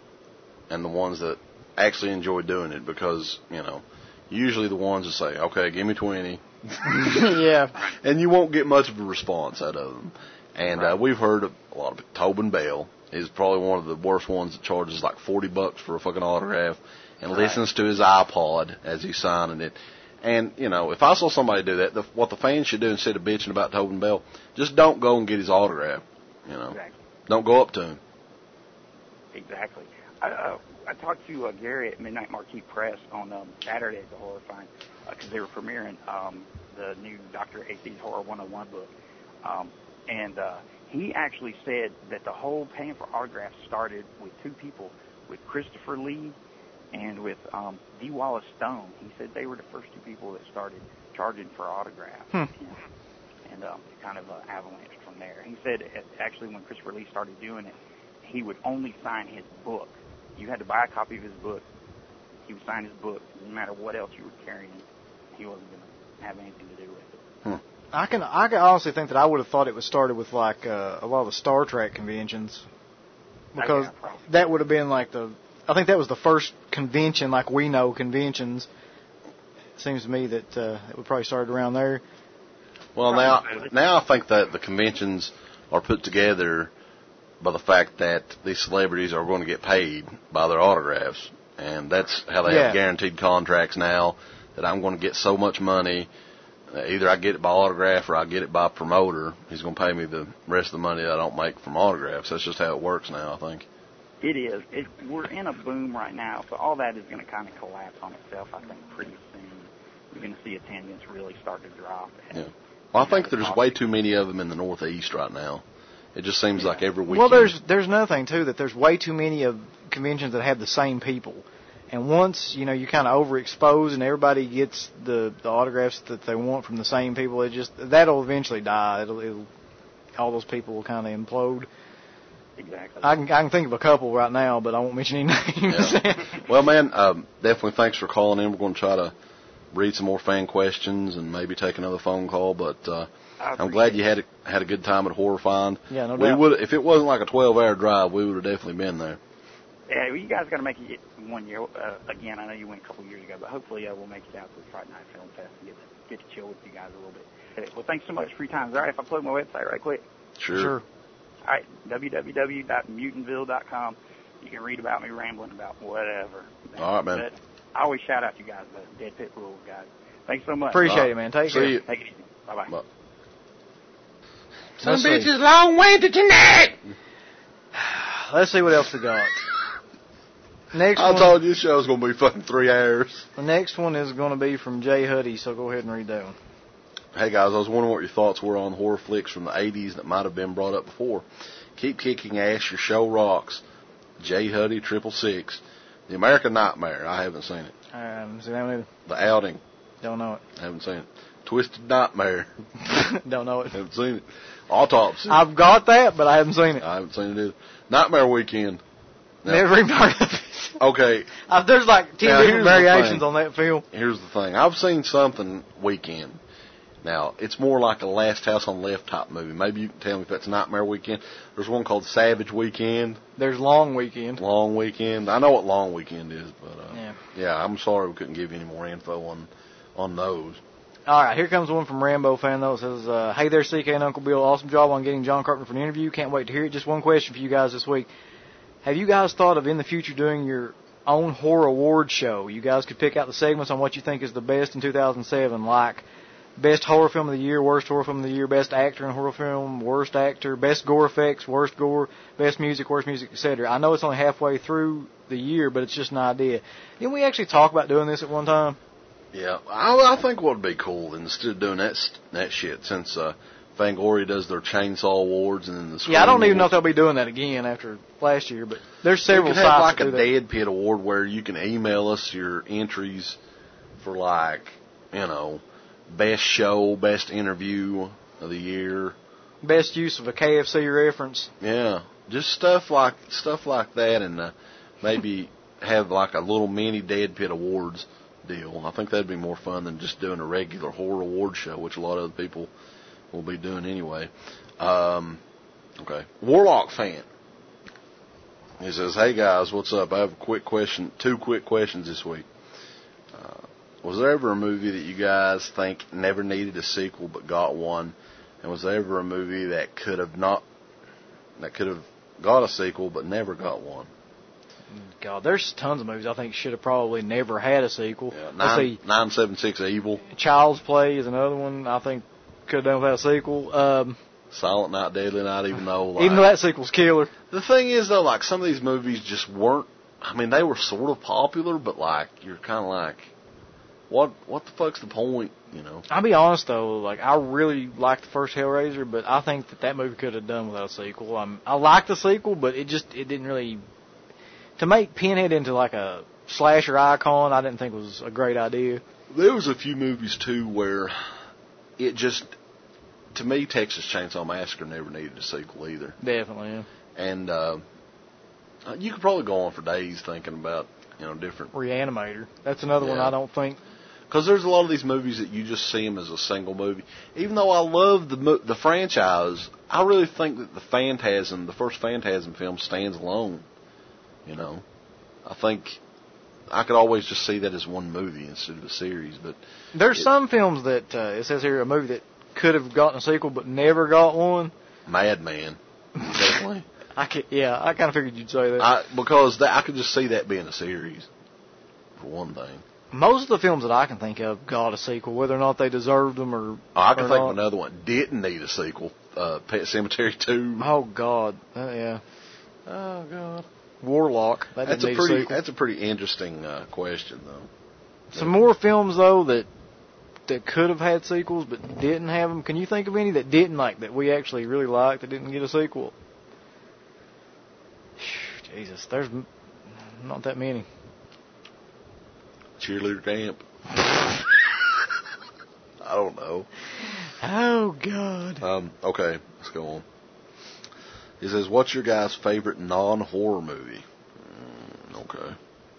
and the ones that actually enjoy doing it, because, you know, usually the ones that say, okay, give me 20. Yeah. And you won't get much of a response out of them. And we've heard of a lot of it. Tobin Bell is probably one of the worst ones that charges like $40 for a fucking autograph and listens to his iPod as he's signing it. And, you know, if I saw somebody do that, what the fans should do instead of bitching about Tobin Bell, just don't go and get his autograph, you know. Exactly. Don't go up to him. Exactly. I talked to Gary at Midnight Marquee Press on Saturday at the Horror Find, because they were premiering the new Dr. A.C.'s Horror 101 book. And he actually said that the whole paying for autographs started with two people, with Christopher Lee and with D. Wallace Stone. He said they were the first two people that started charging for autographs. And it kind of avalanched from there. He said actually when Christopher Lee started doing it, he would only sign his book. You had to buy a copy of his book. He would sign his book. No matter what else you were carrying, he wasn't going to have anything to do with it. I can honestly think that I would have thought it was started with like a lot of the Star Trek conventions, because that would have been like I think that was the first convention like we know conventions. It seems to me that it would probably started around there. Well, now I think that the conventions are put together by the fact that these celebrities are going to get paid by their autographs, and that's how they have guaranteed contracts now, that I'm going to get so much money. Either I get it by autograph or I get it by promoter. He's going to pay me the rest of the money that I don't make from autographs. That's just how it works now, I think. It is. We're in a boom right now, so all that is going to kind of collapse on itself, I think, pretty soon. You're going to see attendance really start to drop. Yeah. Well, I think there's way too many of them in the Northeast right now. It just seems like every weekend. Well, there's another thing, too, that there's way too many of conventions that have the same people. And once, you know, you kind of overexpose and everybody gets the autographs that they want from the same people, that'll eventually die. All those people will kind of implode. Exactly. I can think of a couple right now, but I won't mention any names. Yeah. Well, man, definitely thanks for calling in. We're going to try to read some more fan questions and maybe take another phone call, but I'm glad you had a good time at Horror Find. Yeah, no doubt. If it wasn't like a 12-hour drive, we would have definitely been there. Yeah, well, you guys got to make it 1 year again. I know you went a couple years ago, but hopefully we'll make it out to the Friday Night Film Fest and get to chill with you guys a little bit. Well, thanks so much for your time. Is it all right if I plug my website right quick? Sure. All right, www.mutantville.com. You can read about me rambling about whatever. All right, man. But I always shout out to you guys, the Dead Pit Rules guys. Thanks so much. Appreciate it, man. Take care. You. Take it easy. Bye-bye. Bye. Some bitches long way to tonight. Let's see what else we got. I told you this show's going to be fucking 3 hours. The next one is going to be from Jay Huddy, so go ahead and read that one. Hey guys, I was wondering what your thoughts were on horror flicks from the 80s that might have been brought up before. Keep kicking ass, your show rocks. Jay Huddy 666. The American Nightmare, I haven't seen it. I haven't seen that one either. The Outing. Don't know it. I haven't seen it. Twisted Nightmare. Don't know it. Haven't seen it. Autopsy. I've got that, but I haven't seen it. I haven't seen it either. Nightmare Weekend. Now, never even heard of it. Okay. There's like 10 different variations on that film. Here's the thing. I've seen something Weekend. Now, it's more like a Last House on the Left type movie. Maybe you can tell me if that's Nightmare Weekend. There's one called Savage Weekend. There's Long Weekend. Long Weekend. I know what Long Weekend is, but yeah, I'm sorry we couldn't give you any more info on those. All right, here comes one from Rambo fan, though. It says, hey there, CK and Uncle Bill. Awesome job on getting John Carpenter for an interview. Can't wait to hear it. Just one question for you guys this week. Have you guys thought of, in the future, doing your own horror award show? You guys could pick out the segments on what you think is the best in 2007, like best horror film of the year, worst horror film of the year, best actor in a horror film, worst actor, best gore effects, worst gore, best music, worst music, etc. I know it's only halfway through the year, but it's just an idea. Didn't we actually talk about doing this at one time? Yeah, I think what would be cool, instead of doing that shit, since Fangoria does their Chainsaw Awards and then the Scream I don't even Awards. know if they'll be doing that again after last year, but there's several we could sites have like that a do that. Dead Pit Award where you can email us your entries for best show, best interview of the year, best use of a KFC reference. Yeah, just stuff like that, and maybe have like a little mini Dead Pit Awards deal. I think that'd be more fun than just doing a regular horror award show, which a lot of other people will be doing anyway. Okay, Warlock fan. He says, "Hey guys, what's up? I have a quick question. 2 quick questions this week. Was there ever a movie that you guys think never needed a sequel but got one? And was there ever a movie that could have got a sequel but never got one?" God, there's tons of movies I think should have probably never had a sequel. Yeah, Let's see. 976 Evil. Child's Play is another one I think could have done without a sequel. Silent Night, Deadly Night, even though that sequel's killer. The thing is, though, like, some of these movies just weren't, I mean, they were sort of popular, but, like, you're kind of like, what the fuck's the point, you know? I'll be honest, though, like, I really liked the first Hellraiser, but I think that movie could have done without a sequel. I liked the sequel, but it didn't really, to make Pinhead into, like, a slasher icon, I didn't think was a great idea. There was a few movies, too, where it just, to me, Texas Chainsaw Massacre never needed a sequel either. Definitely, yeah. And you could probably go on for days thinking about, different... Reanimator. That's another one I don't think... Because there's a lot of these movies that you just see them as a single movie. Even though I love the franchise, I really think that the first Phantasm film stands alone. I think I could always just see that as one movie instead of a series. But there's some films that, it says here, a movie that could have gotten a sequel but never got one. Madman. Definitely. I kind of figured you'd say that. Because I could just see that being a series, for one thing. Most of the films that I can think of got a sequel, whether or not they deserved them or I can think of another one didn't need a sequel. Pet Sematary 2. Oh, God. Yeah. Oh, God. Warlock. That's a pretty interesting question, though. Some more films, though, that could have had sequels but didn't have them. Can you think of any that didn't, like, that we actually really liked that didn't get a sequel? Jesus, there's not that many. Cheerleader Camp. I don't know. Oh, God. Okay, let's go on. He says, what's your guys' favorite non-horror movie? Okay.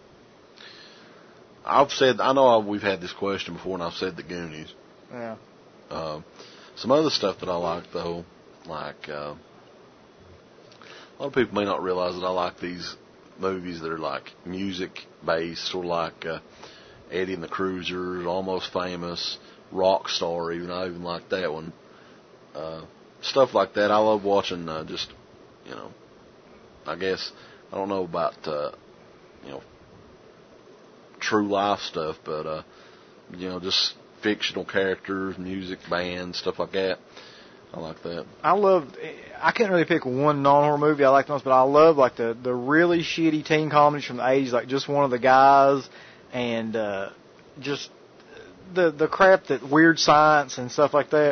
I know we've had this question before, and I've said The Goonies. Yeah. Some other stuff that I like, though, like, a lot of people may not realize that I like these movies that are like music-based, sort of like Eddie and the Cruisers, Almost Famous, Rockstar, even. I even like that one. Stuff like that. I love watching just, I guess, I don't know about, true life stuff, but, just fictional characters, music, bands, stuff like that. I like that. I can't really pick one non-horror movie I like the most, but I love like the really shitty teen comedies from the 80s, like Just One of the Guys, and just the crap that Weird Science and stuff like that.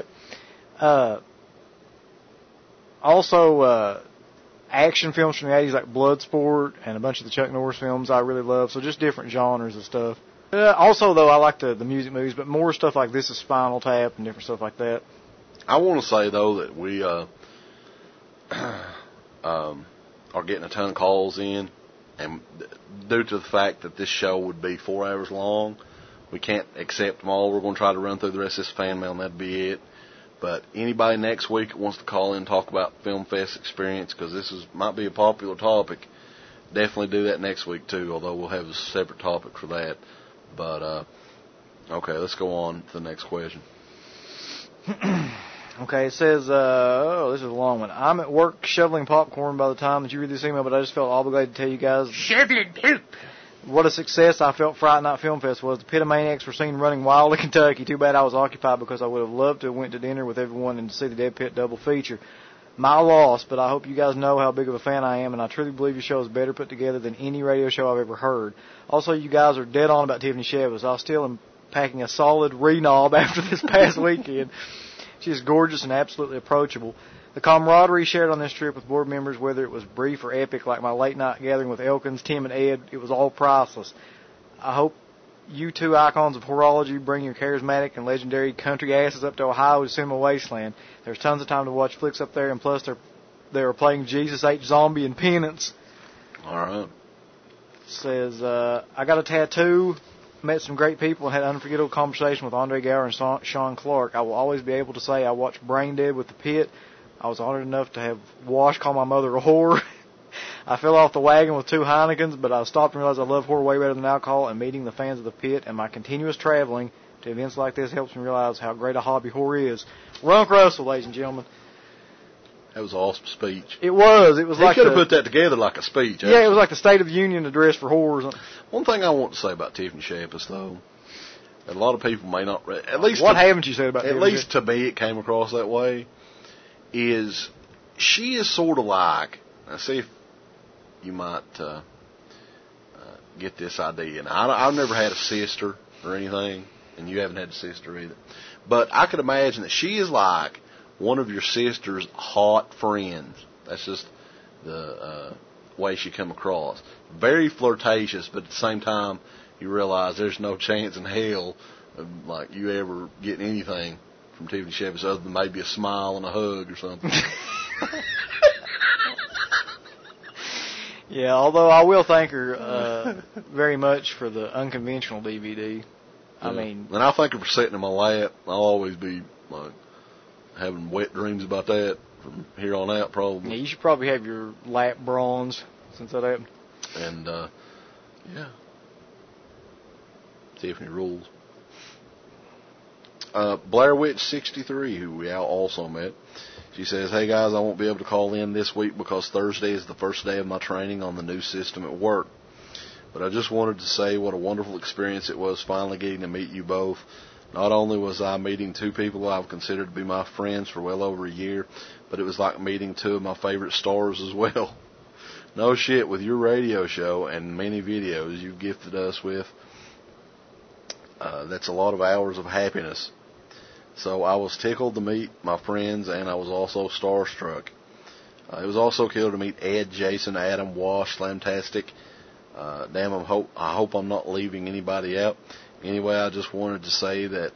Also, action films from the 80s like Bloodsport and a bunch of the Chuck Norris films I really love, so just different genres of stuff. Also, though, I like the music movies, but more stuff like This Is Spinal Tap and different stuff like that. I want to say, though, that we are getting a ton of calls in, and due to the fact that this show would be 4 hours long, we can't accept them all. We're going to try to run through the rest of this fan mail, and that'd be it. But anybody next week that wants to call in and talk about Film Fest experience, because might be a popular topic, definitely do that next week too, although we'll have a separate topic for that. But, okay, let's go on to the next question. Okay, it says, this is a long one. I'm at work shoveling popcorn by the time that you read this email, but I just felt obligated to tell you guys. Shoveling poop. What a success I felt Friday Night Film Fest was. The Pit of Maniacs were seen running wild in Kentucky. Too bad I was occupied because I would have loved to have went to dinner with everyone and to see the Dead Pit double feature. My loss, but I hope you guys know how big of a fan I am, and I truly believe your show is better put together than any radio show I've ever heard. Also, you guys are dead on about Tiffany Shevitz. I still am packing a solid re-knob after this past weekend. She is gorgeous and absolutely approachable. The camaraderie shared on this trip with board members, whether it was brief or epic, like my late-night gathering with Elkins, Tim, and Ed, it was all priceless. I hope you two icons of horology bring your charismatic and legendary country asses up to Ohio to Cinema Wasteland. There's tons of time to watch flicks up there, and plus they are playing Jesus H. Zombie and Penance. All right. Says, I got a tattoo, met some great people, and had an unforgettable conversation with Andre Gower and Sean Clark. I will always be able to say I watched Brain Dead with the Pit. I was honored enough to have Wash call my mother a whore. I fell off the wagon with 2 Heinekens, but I stopped and realized I love horror way better than alcohol, and meeting the fans of the Pit and my continuous traveling to events like this helps me realize how great a hobby horror is. Runk Russell, ladies and gentlemen. That was an awesome speech. It was. It was like could have put that together like a speech. Yeah, it was like the State of the Union address for horrors. One thing I want to say about Tiffany Shepis, though, that a lot of people may not. At least what haven't you said about? At least to me, it came across that way. Is she is sort of like, now see if you might get this idea. Now, I've never had a sister or anything, and you haven't had a sister either. But I could imagine that she is like one of your sister's hot friends. That's just the way she come across. Very flirtatious, but at the same time, you realize there's no chance in hell of like you ever getting anything from Tiffany Shepis other than maybe a smile and a hug or something. Yeah, although I will thank her very much for the unconventional DVD. I mean, and I thank her for sitting in my lap. I'll always be like having wet dreams about that from here on out, probably. Yeah, you should probably have your lap bronze since that happened. And yeah, Tiffany rules. Blair Witch 63, who we also met, she says, "Hey guys, I won't be able to call in this week because Thursday is the first day of my training on the new system at work. But I just wanted to say what a wonderful experience it was finally getting to meet you both. Not only was I meeting 2 people I've considered to be my friends for well over a year, but it was like meeting 2 of my favorite stars as well. No shit, with your radio show and many videos you've gifted us with, that's a lot of hours of happiness. So I was tickled to meet my friends, and I was also starstruck. It was also cool to meet Ed, Jason, Adam, Wash, Slamtastic. Damn, I hope I'm not leaving anybody out. Anyway, I just wanted to say that,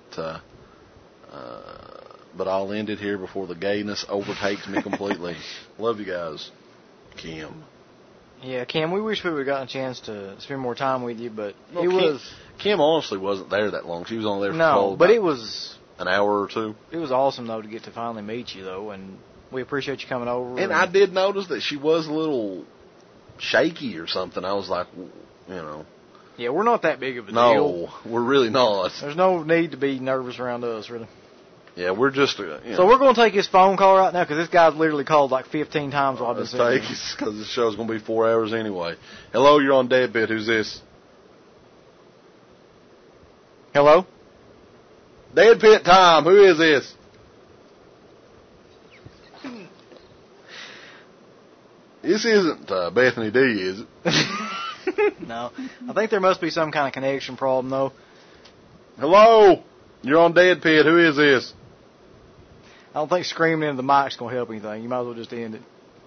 but I'll end it here before the gayness overtakes me completely. Love you guys, Kim." Yeah, Kim, we wish we would have gotten a chance to spend more time with you, but Kim honestly wasn't there that long. She was only there for but it was an hour or 2. It was awesome though to get to finally meet you though, and we appreciate you coming over. And I did notice that she was a little shaky or something. I was like, you know. Yeah, we're not that big of a deal. No, we're really not. There's no need to be nervous around us, really. Yeah, we're just. So we're going to take his phone call right now because this guy's literally called like 15 times while I've been sitting here. Because this show's going to be 4 hours anyway. Hello, you're on Deadbit. Who's this? Hello? Deadpit time. Who is this? This isn't Bethany D, is it? No. I think there must be some kind of connection problem, though. Hello? You're on Deadpit. Who is this? I don't think screaming into the mic's going to help anything. You might as well just end it.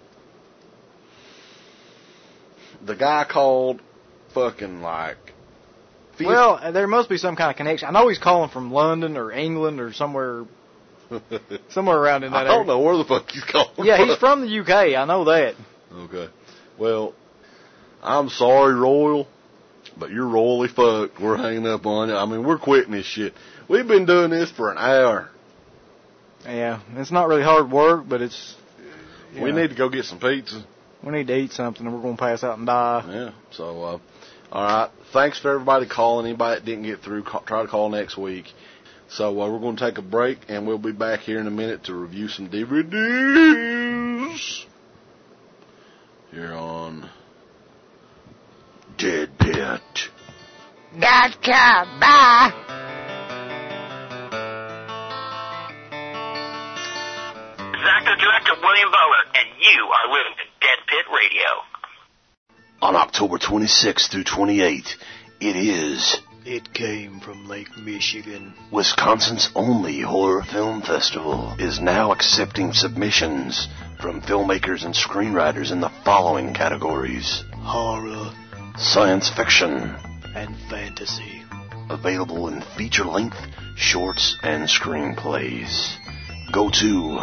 The guy called fucking like... Well, there must be some kind of connection. I know he's calling from London or England or somewhere around in that area. I don't know where the fuck he's calling Yeah, he's from the UK. I know that. Okay. Well, I'm sorry, Royal, but you're royally fucked. We're hanging up on it. I mean, we're quitting this shit. We've been doing this for an hour. Yeah, it's not really hard work, but it's... We need to go get some pizza. We need to eat something, and we're going to pass out and die. Yeah, so, all right. Thanks for everybody calling. Anybody that didn't get through, try to call next week. So we're going to take a break, and we'll be back here in a minute to review some DVDs here on Dead Pit. .com. Bye. Actor Director William Bowler, and you are listening to Dead Pit Radio. On October 26th through 28th, it is It Came from Lake Michigan. Wisconsin's only horror film festival is now accepting submissions from filmmakers and screenwriters in the following categories: Horror, science fiction, and fantasy. Available in feature-length, shorts, and screenplays. Go to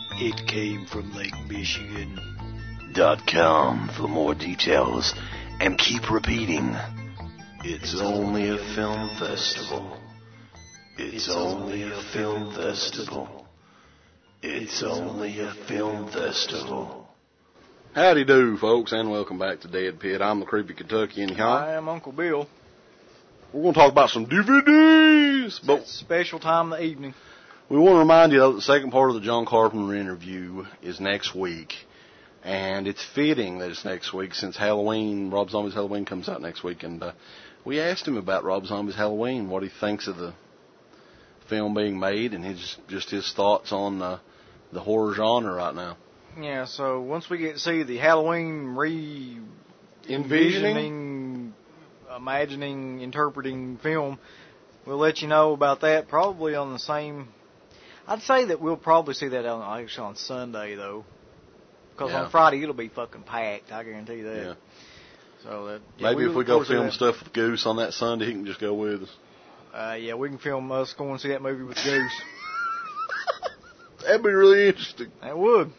itcamefromlakemichigan.com for more details, and keep repeating. It's only a film festival. It's only a film festival. It's only a film festival. Howdy do, folks, and welcome back to Dead Pit. I'm the Creepy Kentuckian. I am Uncle Bill. We're going to talk about some DVDs. But special time of the evening. We want to remind you that the second part of the John Carpenter interview is next week. And it's fitting that it's next week since Halloween, Rob Zombie's Halloween comes out next week. And we asked him about Rob Zombie's Halloween, what he thinks of the film being made, and his thoughts on the horror genre right now. Yeah, so once we get to see the Halloween envisioning, imagining, interpreting film, we'll let you know about that probably on the same... I'd say that we'll probably see that on Sunday, though. Because on Friday it'll be fucking packed, I guarantee that. Yeah. So maybe if we go film stuff with Goose on that Sunday, he can just go with us. Yeah, we can film us going to see that movie with Goose. That'd be really interesting. That would.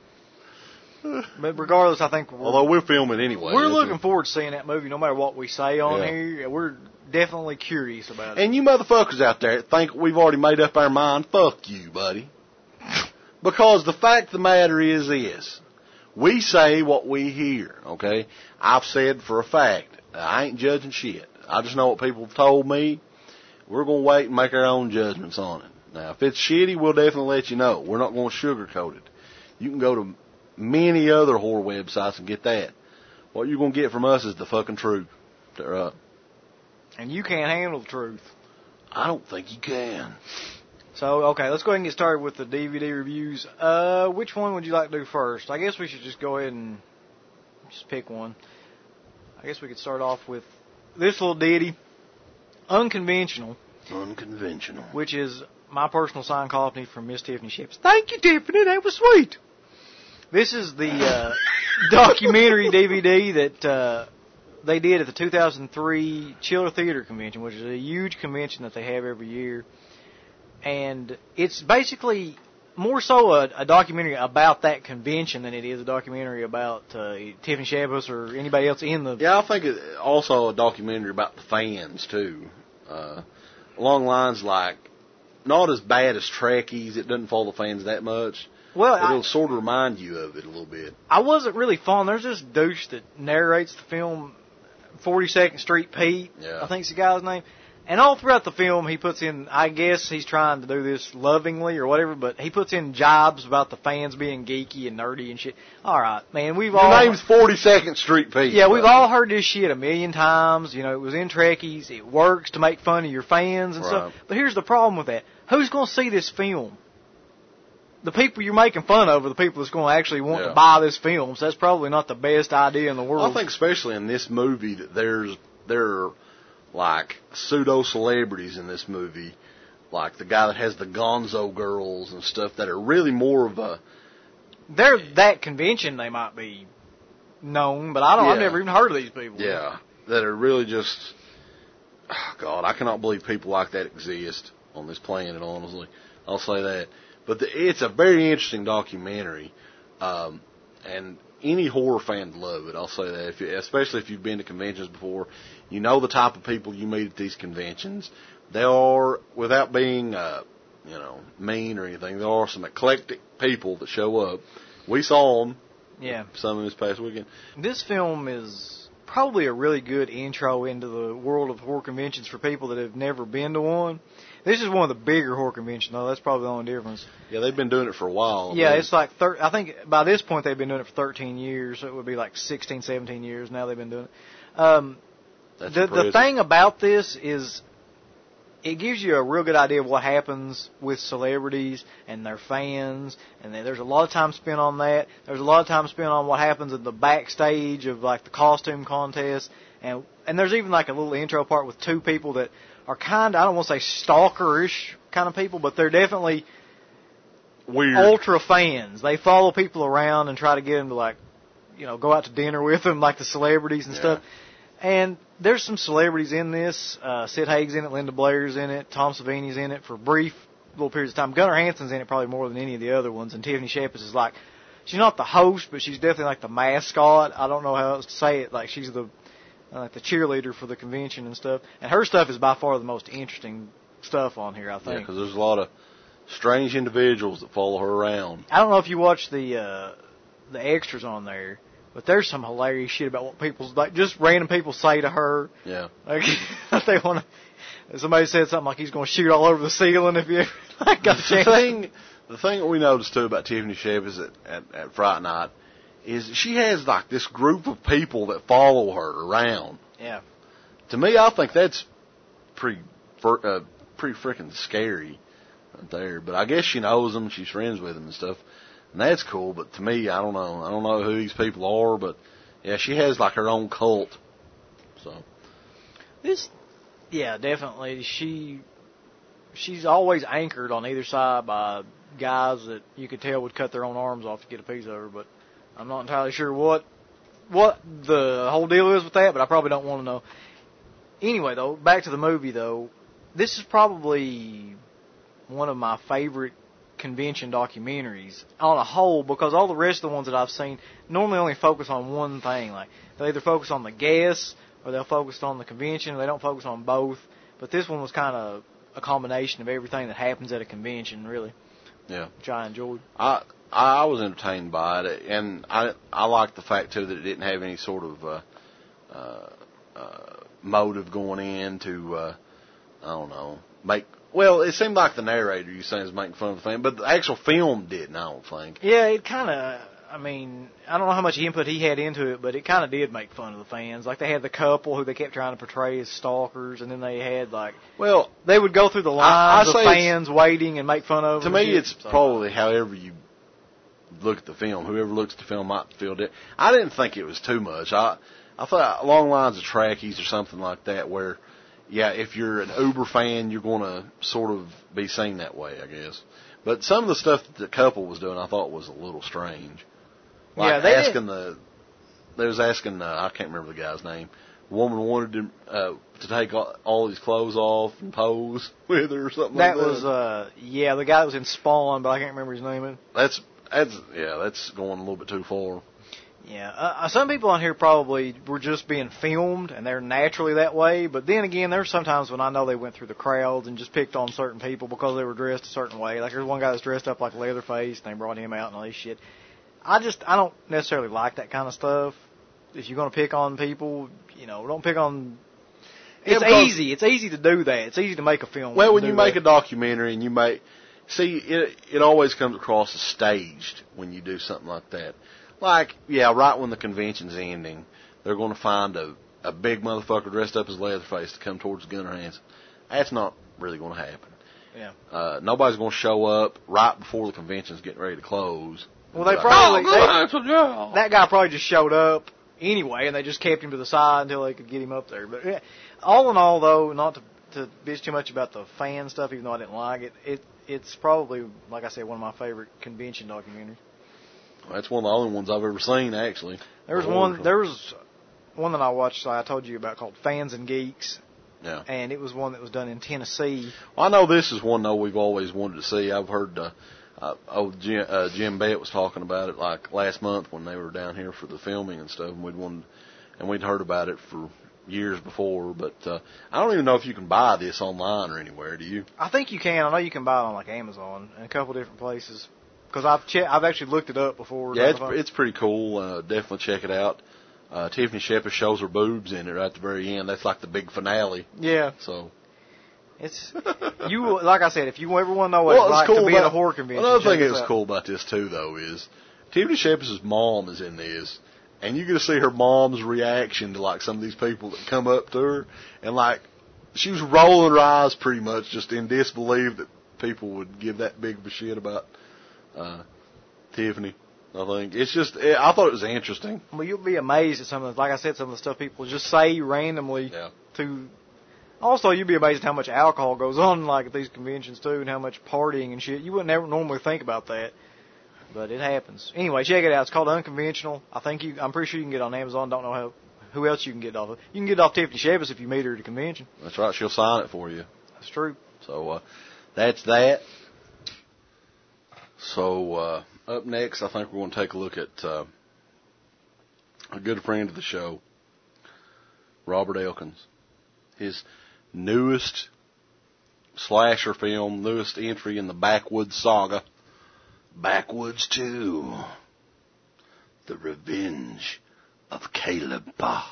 But regardless, I think... Although we'll film it anyway. We're looking forward to seeing that movie no matter what we say on here. We're definitely curious about it. And you motherfuckers out there that think we've already made up our mind, fuck you, buddy. Because the fact of the matter is this. We say what we hear, okay? I've said for a fact. I ain't judging shit. I just know what people have told me. We're going to wait and make our own judgments on it. Now, if it's shitty, we'll definitely let you know. We're not going to sugarcoat it. You can go to many other horror websites and get that. What you're going to get from us is the fucking truth. And you can't handle the truth. I don't think you can. So, okay, let's go ahead and get started with the DVD reviews. Which one would you like to do first? I guess we should just go ahead and just pick one. I guess we could start off with this little ditty, Unconventional. Unconventional. Which is my personal sign copy from Miss Tiffany Ships. Thank you, Tiffany. That was sweet. This is the documentary DVD that they did at the 2003 Chiller Theater Convention, which is a huge convention that they have every year. And it's basically more so a documentary about that convention than it is a documentary about Tiffany Shabas or anybody else in the... Yeah, I think it's also a documentary about the fans, too. Along lines like, not as bad as Trekkies, it doesn't follow the fans that much. Well, it'll sort of remind you of it a little bit. I wasn't really fond. There's this douche that narrates the film, 42nd Street Pete, I think's the guy's name. And all throughout the film, he puts in, I guess he's trying to do this lovingly or whatever, but he puts in jibes about the fans being geeky and nerdy and shit. All right, man, Your name's 42nd Street Pete. Yeah, we've all heard this shit a million times. You know, it was in Trekkies. It works to make fun of your fans and stuff. But here's the problem with that. Who's going to see this film? The people you're making fun of are the people that's going to actually want to buy this film, so that's probably not the best idea in the world. I think especially in this movie that there are like pseudo-celebrities in this movie, like the guy that has the Gonzo girls and stuff that are really more of a... They're that convention they might be known, but I've never even heard of these people. Yeah, that are really just... Oh, God, I cannot believe people like that exist on this planet, honestly. I'll say that. But it's a very interesting documentary, and any horror fan love it. I'll say that, especially if you've been to conventions before, you know the type of people you meet at these conventions. There are, without being, mean or anything, there are some eclectic people that show up. We saw them. Yeah. Some this past weekend. This film is probably a really good intro into the world of horror conventions for people that have never been to one. This is one of the bigger horror conventions, though. That's probably the only difference. Yeah, they've been doing it for a while. Yeah, it's like, I think by this point they've been doing it for 13 years, so it would be like 16, 17 years now they've been doing it. The thing about this is it gives you a real good idea of what happens with celebrities and their fans, and there's a lot of time spent on that. There's a lot of time spent on what happens in the backstage of like the costume contest, and there's even like a little intro part with two people that are kind of, I don't want to say stalkerish kind of people, but they're definitely weird ultra fans. They follow people around and try to get them to like, go out to dinner with them, like the celebrities and stuff. And there's some celebrities in this. Sid Haig's in it, Linda Blair's in it, Tom Savini's in it for brief little periods of time. Gunnar Hansen's in it probably more than any of the other ones, and Tiffany Shepis is like, she's not the host, but she's definitely like the mascot. I don't know how else to say it. Like she's the cheerleader for the convention and stuff. And her stuff is by far the most interesting stuff on here, I think. Yeah, because there's a lot of strange individuals that follow her around. I don't know if you watch the extras on there, but there's some hilarious shit about what people, like, just random people say to her. Yeah. Like, they want to, somebody said something like he's going to shoot all over the ceiling if you ever got a chance. The thing that we noticed, too, about Tiffany Shepis at Fright Night is she has, like, this group of people that follow her around. Yeah. To me, I think that's pretty freaking scary right there. But I guess she knows them, she's friends with them and stuff. And that's cool, but to me, I don't know. I don't know who these people are, but yeah, she has like her own cult. So yeah, definitely. She's always anchored on either side by guys that you could tell would cut their own arms off to get a piece of her, but I'm not entirely sure what the whole deal is with that, but I probably don't want to know. Anyway, though, back to the movie, though, this is probably one of my favorite convention documentaries on a whole, because all the rest of the ones that I've seen normally only focus on one thing. Like, they either focus on the guests or they'll focus on the convention, or they don't focus on both. But this one was kind of a combination of everything that happens at a convention, really. Yeah. Which I enjoyed. I was entertained by it, and I liked the fact, too, that it didn't have any sort of motive going in to, I don't know, well, it seemed like the narrator, you saying, is making fun of the fan, but the actual film didn't, I don't think. Yeah, it kind of, I don't know how much input he had into it, but it kind of did make fun of the fans. Like, they had the couple who they kept trying to portray as stalkers, and then they had, like, well, they would go through the lines of fans waiting and make fun of them. To me, it's probably however you look at the film. Whoever looks at the film might feel it. I didn't think it was too much. I thought along the lines of Trekkies or something like that, where, yeah, if you're an Uber fan, you're going to sort of be seen that way, I guess. But some of the stuff that the couple was doing, I thought was a little strange. Like, yeah, they was asking, I can't remember the guy's name. The woman wanted to take all his clothes off and pose with her or something like that. That was, the guy that was in Spawn, but I can't remember his name. That's going a little bit too far. Yeah, some people on here probably were just being filmed, and they're naturally that way. But then again, there's sometimes when I know they went through the crowds and just picked on certain people because they were dressed a certain way. Like, there's one guy that's dressed up like Leatherface, and they brought him out and all this shit. I don't necessarily like that kind of stuff. If you're going to pick on people, don't pick on... It's easy. It's easy to do that. It's easy to make a film. Well, when you make a documentary and you make... See, it always comes across as staged when you do something like that. Like, yeah, right when the convention's ending, they're going to find a big motherfucker dressed up as Leatherface to come towards Gunnar Hansen. That's not really going to happen. Yeah. Nobody's going to show up right before the convention's getting ready to close. Well, they probably... that guy probably just showed up anyway, and they just kept him to the side until they could get him up there. But yeah, all in all, though, not to bitch too much about the fan stuff, even though I didn't like it, it's probably, like I said, one of my favorite convention documentaries. That's one of the only ones I've ever seen, actually. There was one that I watched, I told you about, called Fans and Geeks. Yeah. And it was one that was done in Tennessee. Well, I know this is one, though, we've always wanted to see. I've heard Jim Bett was talking about it like last month when they were down here for the filming and stuff, and we'd heard about it for years before, but I don't even know if you can buy this online or anywhere. Do you? I think you can. I know you can buy it on like Amazon and a couple different places. Because I've actually looked it up before. Yeah, it's pretty cool. Definitely check it out. Tiffany Shepard shows her boobs in it right at the very end. That's like the big finale. Yeah. So it's you. Like I said, if you ever want to know what it's like to be at a horror convention, another thing that's cool about this too, though, is Tiffany Shepard's mom is in this, and you get to see her mom's reaction to like some of these people that come up to her, and like she was rolling her eyes pretty much, just in disbelief that people would give that big of a shit about Tiffany. I think it's just, I thought it was interesting. Well, you'll be amazed at some of the, like I said, some of the stuff people just say randomly. Yeah. Also, you'd be amazed at how much alcohol goes on like at these conventions too, and how much partying and shit. You wouldn't ever normally think about that, but it happens. Anyway, check it out. It's called Unconventional. I'm pretty sure you can get it on Amazon. Don't know who else you can get it off of. You can get it off Tiffany Shepard if you meet her at a convention. That's right. She'll sign it for you. That's true. So that's that. So up next, I think we're going to take a look at a good friend of the show, Robert Elkins. His newest slasher film, newest entry in the Backwoods saga, Backwoods 2, The Revenge of Caleb Bah.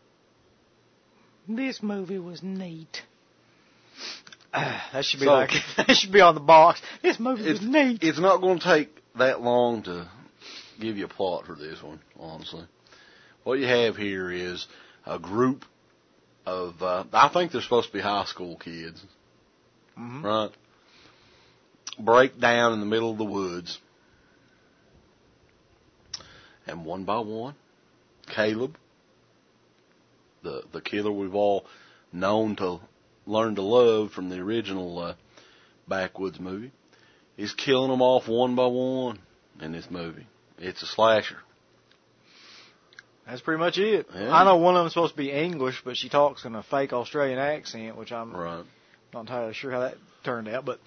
This movie was neat. That should be that should be on the box. This movie was neat. It's not going to take that long to give you a plot for this one, honestly. What you have here is a group of, I think they're supposed to be high school kids, right? Break down in the middle of the woods. And one by one, Caleb, the killer we've all known to learn to love from the original Backwoods movie, is killing them off one by one in this movie. It's a slasher. That's pretty much it. Yeah. I know one of them's supposed to be English, but she talks in a fake Australian accent, which I'm not entirely sure how that turned out. But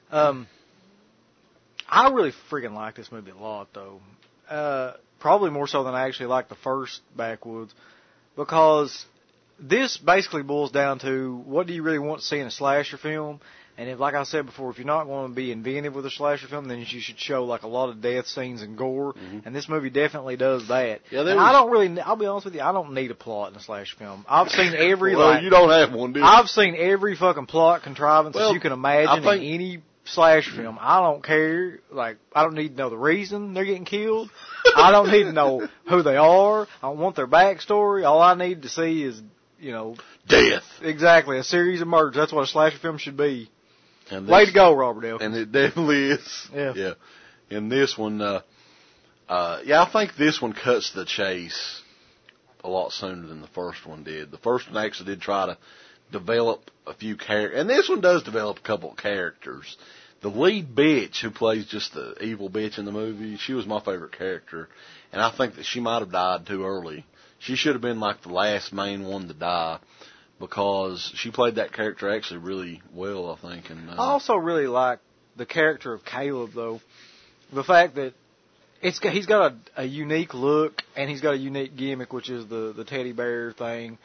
I really freaking like this movie a lot, though. Probably more so than I actually like the first Backwoods, because this basically boils down to what do you really want to see in a slasher film. And if, like I said before, if you're not going to be inventive with a slasher film, then you should show like a lot of death scenes and gore. Mm-hmm. And this movie definitely does that. Yeah, I'll be honest with you, I don't need a plot in a slasher film. I've seen every you don't have one, do you? I've seen every fucking plot contrivance that you can imagine in any slasher film. I don't care. Like, I don't need to know the reason they're getting killed. I don't need to know who they are. I don't want their backstory. All I need to see is, death. Exactly, a series of murders. That's what a slasher film should be. Way to go, Robert Elkins. And it definitely is. Yeah. In this one, I think this one cuts the chase a lot sooner than the first one did. The first one actually did try to develop a few characters, and this one does develop a couple of characters. The lead bitch, who plays just the evil bitch in the movie, she was my favorite character, and I think that she might have died too early. She should have been like the last main one to die, because she played that character actually really well, I think. And I also really like the character of Caleb, though. The fact that he's got a unique look, and he's got a unique gimmick, which is the teddy bear thing.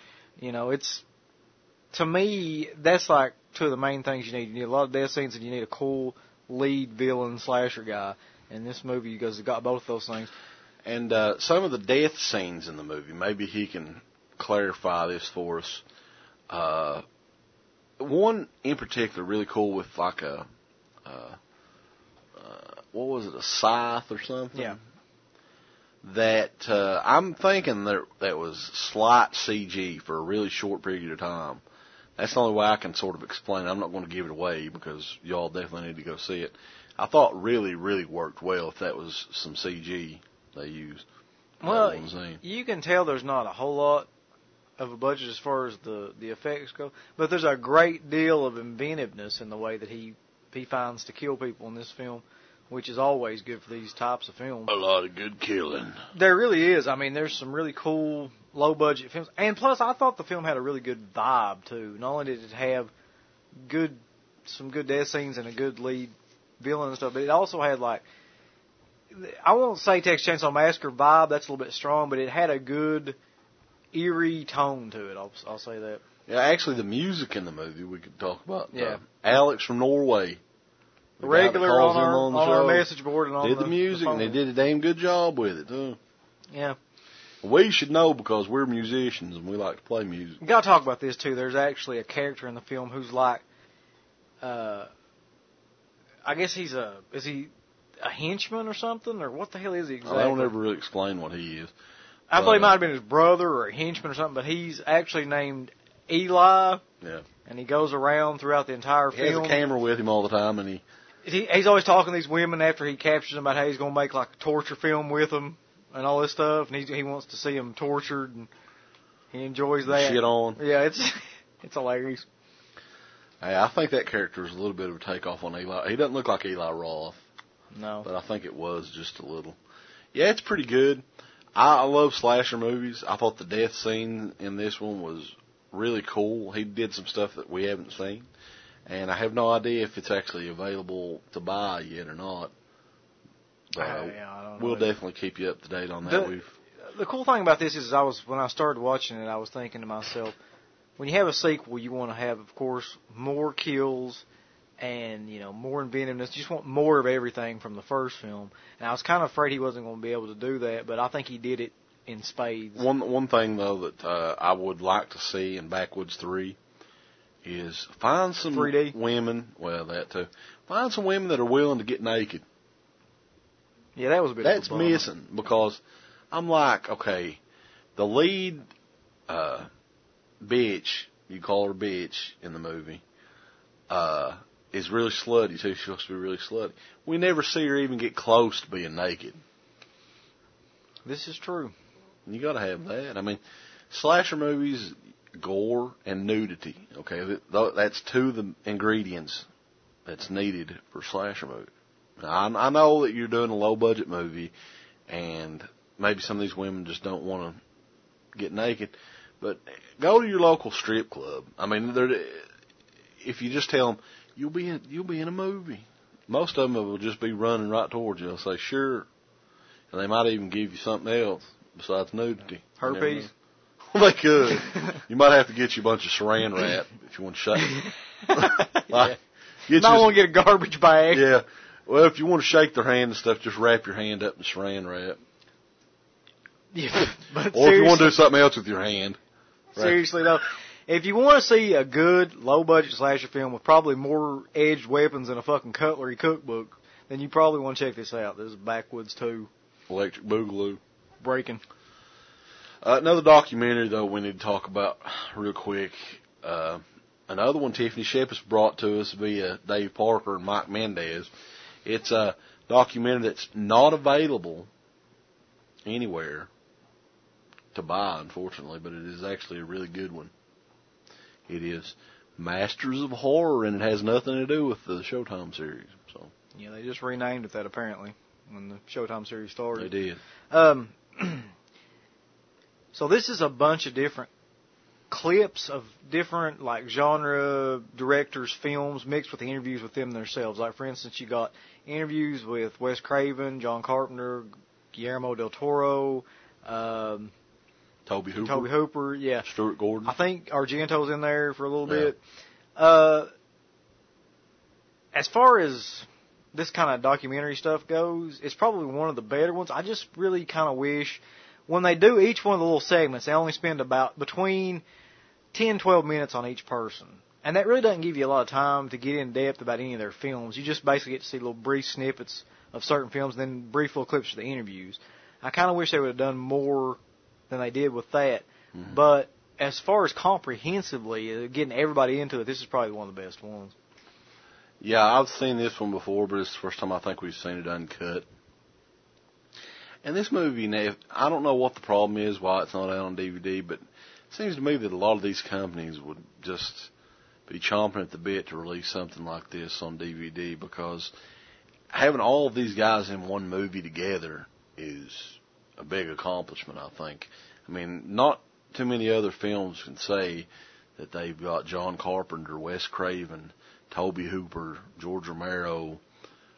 To me, that's like two of the main things you need. You need a lot of death scenes, and you need a cool lead villain slasher guy. And this movie has got both those things. And some of the death scenes in the movie, maybe he can clarify this for us. One in particular really cool with like a what was it, a scythe or something? Yeah. That I'm thinking that was slight CG for a really short period of time. That's the only way I can sort of explain it. I'm not going to give it away because y'all definitely need to go see it. I thought really, really worked well if that was some CG they used. Well, you can tell there's not a whole lot of a budget as far as the effects go, but there's a great deal of inventiveness in the way that he finds to kill people in this film, which is always good for these types of films. A lot of good killing. There really is. I mean, there's some really cool low-budget films. And plus, I thought the film had a really good vibe, too. Not only did it have some good death scenes and a good lead villain and stuff, but it also had like, I won't say Texas Chainsaw Massacre vibe. That's a little bit strong, but it had a good eerie tone to it. I'll say that. Yeah, actually, the music in the movie we could talk about. Yeah. Alex from Norway, the regular guy that calls on in our message board and on did the music, and they did a damn good job with it too. Yeah. We should know because we're musicians and we like to play music. We got to talk about this too. There's actually a character in the film who's like, I guess is he a henchman or something, or what the hell is he exactly? I don't ever really explain what he is. I thought he might have been his brother or a henchman or something, but he's actually named Eli. Yeah. And he goes around throughout the entire film. He has a camera with him all the time, and he's always talking to these women after he captures them about how he's going to make like a torture film with them and all this stuff, and he wants to see them tortured, and he enjoys that. Shit on. Yeah, it's hilarious. Hey, I think that character is a little bit of a takeoff on Eli. He doesn't look like Eli Roth. No. But I think it was just a little. Yeah, it's pretty good. I love slasher movies. I thought the death scene in this one was really cool. He did some stuff that we haven't seen. And I have no idea if it's actually available to buy yet or not. But I don't know. We'll definitely keep you up to date on that. The cool thing about this is when I started watching it, I was thinking to myself, when you have a sequel, you want to have, of course, more kills and, more inventiveness. You just want more of everything from the first film. And I was kind of afraid he wasn't going to be able to do that, but I think he did it in spades. One thing, though, that I would like to see in Backwoods 3 is find some 3D women, well, that too, find some women that are willing to get naked. Yeah, that was a bit That's of a bummer. missing, because I'm like, okay, the lead bitch, you call her bitch in the movie, is really slutty too. She's supposed to be really slutty. We never see her even get close to being naked. This is true. You got to have that. I mean, slasher movies, gore and nudity. Okay, that's two of the ingredients that's needed for a slasher movie. Now, I know that you're doing a low budget movie, and maybe some of these women just don't want to get naked. But go to your local strip club. I mean, if you just tell them you'll be in a movie, most of them will just be running right towards you. They'll say sure, and they might even give you something else besides nudity. Herpes. Well, they could. You might have to get you a bunch of Saran wrap if you want to shake. Like, you might want to get a garbage bag. Yeah. Well, if you want to shake their hand and stuff, just wrap your hand up in Saran wrap. Yeah, but or if you want to do something else with your hand. Seriously, though, if you want to see a good, low-budget slasher film with probably more edged weapons than a fucking cutlery cookbook, then you probably want to check this out. This is Backwoods 2. Electric Boogaloo. Breaking. Another documentary, though, we need to talk about real quick. Another one Tiffany Shepis brought to us via Dave Parker and Mike Mendez. It's a documentary that's not available anywhere to buy, unfortunately, but it is actually a really good one. It is Masters of Horror, and it has nothing to do with the Showtime series. So yeah, they just renamed it that apparently when the Showtime series started. They did. So this is a bunch of different clips of different like genre directors' films mixed with the interviews with them themselves. Like for instance, you got interviews with Wes Craven, John Carpenter, Guillermo del Toro, Toby Hooper, yeah, Stuart Gordon. I think Argento's in there for a little bit. As far as this kind of documentary stuff goes, it's probably one of the better ones. I just really kind of wish when they do each one of the little segments, they only spend about between 10, 12 minutes on each person. And that really doesn't give you a lot of time to get in depth about any of their films. You just basically get to see little brief snippets of certain films and then brief little clips of the interviews. I kind of wish they would have done more than they did with that. Mm-hmm. But as far as comprehensively getting everybody into it, this is probably one of the best ones. Yeah, I've seen this one before, but it's the first time I think we've seen it uncut. And this movie, I don't know what the problem is, why it's not out on DVD, but it seems to me that a lot of these companies would just be chomping at the bit to release something like this on DVD, because having all of these guys in one movie together is a big accomplishment, I think. I mean, not too many other films can say that they've got John Carpenter, Wes Craven, Toby Hooper, George Romero,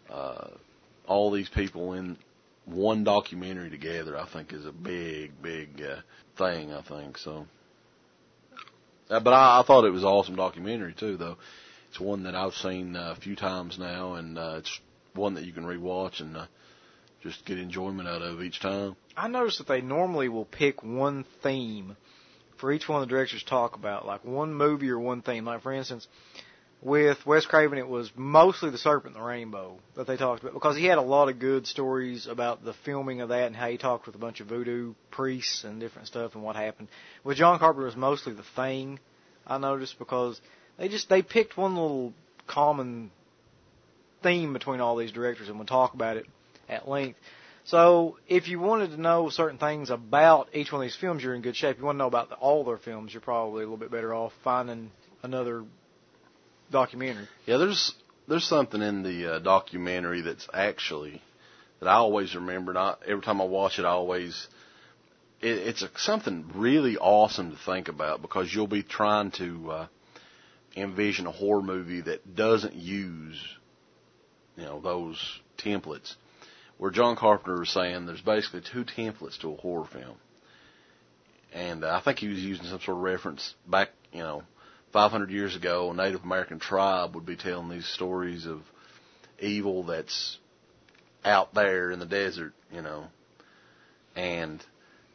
all these people in one documentary together, I think, is a big thing, I think. So, but I thought it was an awesome documentary, too, though. It's one that I've seen a few times now, and it's one that you can rewatch and just get enjoyment out of each time. I noticed that they normally will pick one theme for each one of the directors to talk about, like one movie or one theme. Like, for instance, with Wes Craven, it was mostly The Serpent and the Rainbow that they talked about, because he had a lot of good stories about the filming of that and how he talked with a bunch of voodoo priests and different stuff and what happened. With John Carpenter, it was mostly The Thing, I noticed, because they picked one little common theme between all these directors and would talk about it at length. So if you wanted to know certain things about each one of these films, you're in good shape. If you want to know about all their films, you're probably a little bit better off finding another documentary. Yeah, there's something in the documentary that I always remember. And every time I watch it, it's something really awesome to think about, because you'll be trying to envision a horror movie that doesn't use, those templates. Where John Carpenter was saying there's basically two templates to a horror film. And I think he was using some sort of reference back, 500 years ago. A Native American tribe would be telling these stories of evil that's out there in the desert, and,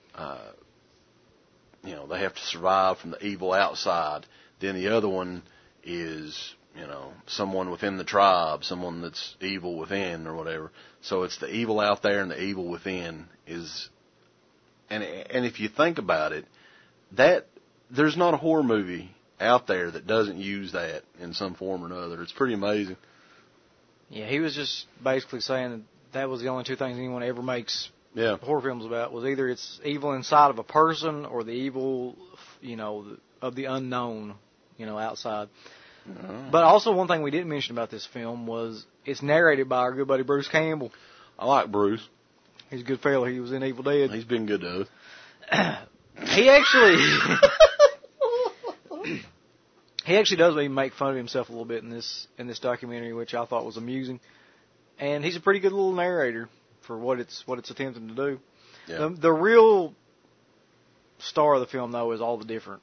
they have to survive from the evil outside. Then the other one is, someone within the tribe, someone that's evil within or whatever. So it's the evil out there and the evil within is, and if you think about it, that there's not a horror movie out there that doesn't use that in some form or another. It's pretty amazing. Yeah, he was just basically saying that was the only two things anyone ever makes horror films about, was either it's evil inside of a person or the evil, of the unknown, outside. But also one thing we didn't mention about this film was it's narrated by our good buddy Bruce Campbell. I like Bruce. He's a good fella. He was in Evil Dead. He's been good to us. He actually does even make fun of himself a little bit in this documentary, which I thought was amusing. And he's a pretty good little narrator for what it's attempting to do. Yeah. The real star of the film, though, is all the different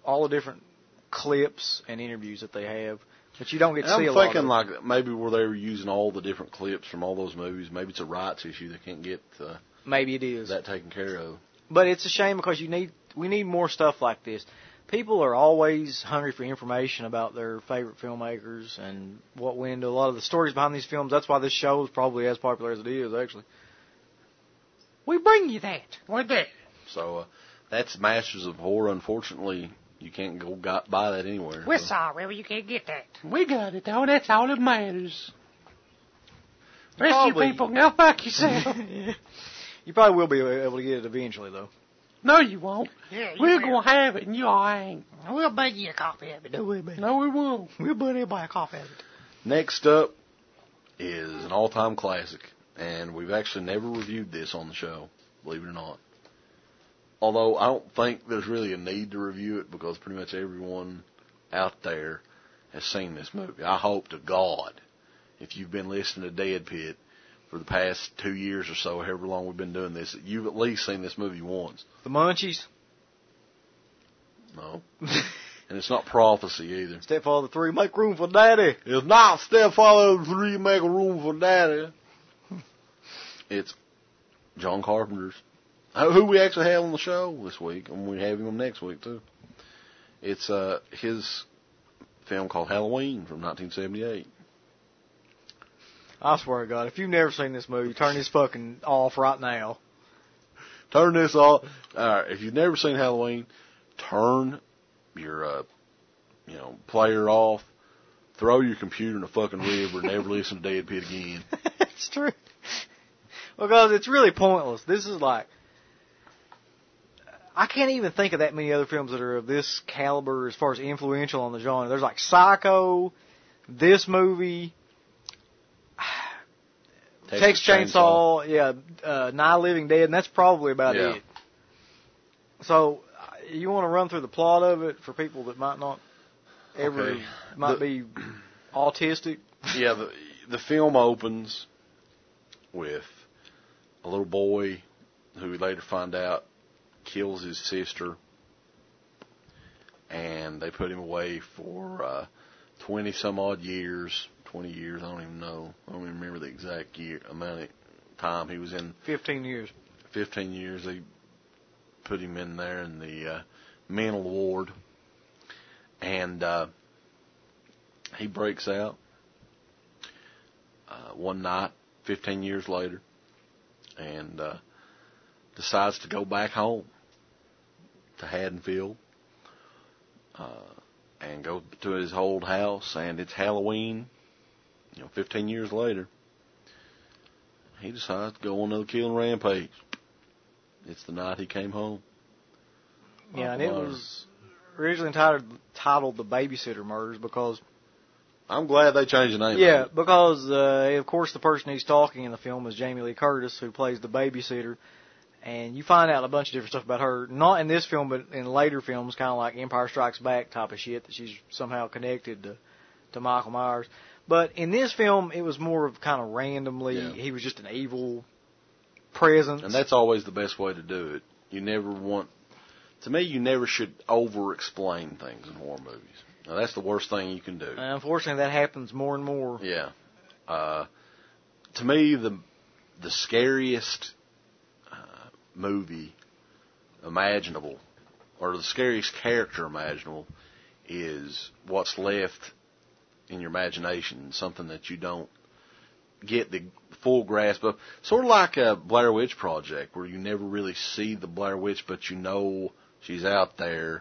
clips and interviews that they have, but you don't get to see a lot of. I'm thinking like maybe where they were using all the different clips from all those movies. Maybe it's a rights issue. They can't get maybe it is that taken care of. But it's a shame, because we need more stuff like this. People are always hungry for information about their favorite filmmakers and what went into a lot of the stories behind these films. That's why this show is probably as popular as it is, actually. We bring you that. We do. So that's Masters of Horror. Unfortunately, you can't go buy that anywhere. We're sorry, well, you can't get that. We got it, though. That's all that matters. Rest you people, go fuck yourself. You probably will be able to get it eventually, though. No, you won't. Yeah, We're going to have it, and you all ain't. We'll buy you a copy of it. No, we won't. We'll buy everybody a copy of it. Next up is an all-time classic, and we've actually never reviewed this on the show, believe it or not. Although I don't think there's really a need to review it, because pretty much everyone out there has seen this movie. I hope to God, if you've been listening to Dead Pit for the past 2 years or so, however long we've been doing this, that you've at least seen this movie once. The Munchies? No. And it's not Prophecy either. Stepfather 3, make room for Daddy. It's not Stepfather 3, make room for Daddy. It's John Carpenter's, who we actually have on the show this week, and we have him on next week too. It's his film called Halloween from 1978. I swear to God, if you've never seen this movie, turn this fucking off right now. Turn this off. Alright, if you've never seen Halloween, turn your, player off, throw your computer in a fucking river, and never listen to Dead Pit again. It's true. Because it's really pointless. This is like, I can't even think of that many other films that are of this caliber as far as influential on the genre. There's like Psycho, this movie, Texas Chainsaw, Night of the Living Dead, and that's probably about it. So, you want to run through the plot of it for people that might not ever, might be autistic? Yeah, the film opens with a little boy who we later find out kills his sister, and they put him away for 20 some odd years, 20 years, I don't even know. I don't even remember the exact amount of time he was in. 15 years. 15 years. They put him in there in the mental ward, and he breaks out one night, 15 years later, and decides to go back home to Haddonfield and go to his old house, and it's Halloween, 15 years later. He decides to go on another killing rampage. It's the night he came home. Yeah, and it was originally titled The Babysitter Murders because... I'm glad they changed the name. Yeah, because, of course, the person he's stalking in the film is Jamie Lee Curtis, who plays the babysitter. And you find out a bunch of different stuff about her, not in this film, but in later films, kind of like Empire Strikes Back type of shit, that she's somehow connected to Michael Myers. But in this film, it was more of kind of randomly, he was just an evil presence. And that's always the best way to do it. You never should over-explain things in horror movies. Now, that's the worst thing you can do. And unfortunately, that happens more and more. Yeah. To me, the scariest movie imaginable, or the scariest character imaginable, is what's left in your imagination, something that you don't get the full grasp of. Sort of like a Blair Witch Project, where you never really see the Blair Witch, but you know she's out there.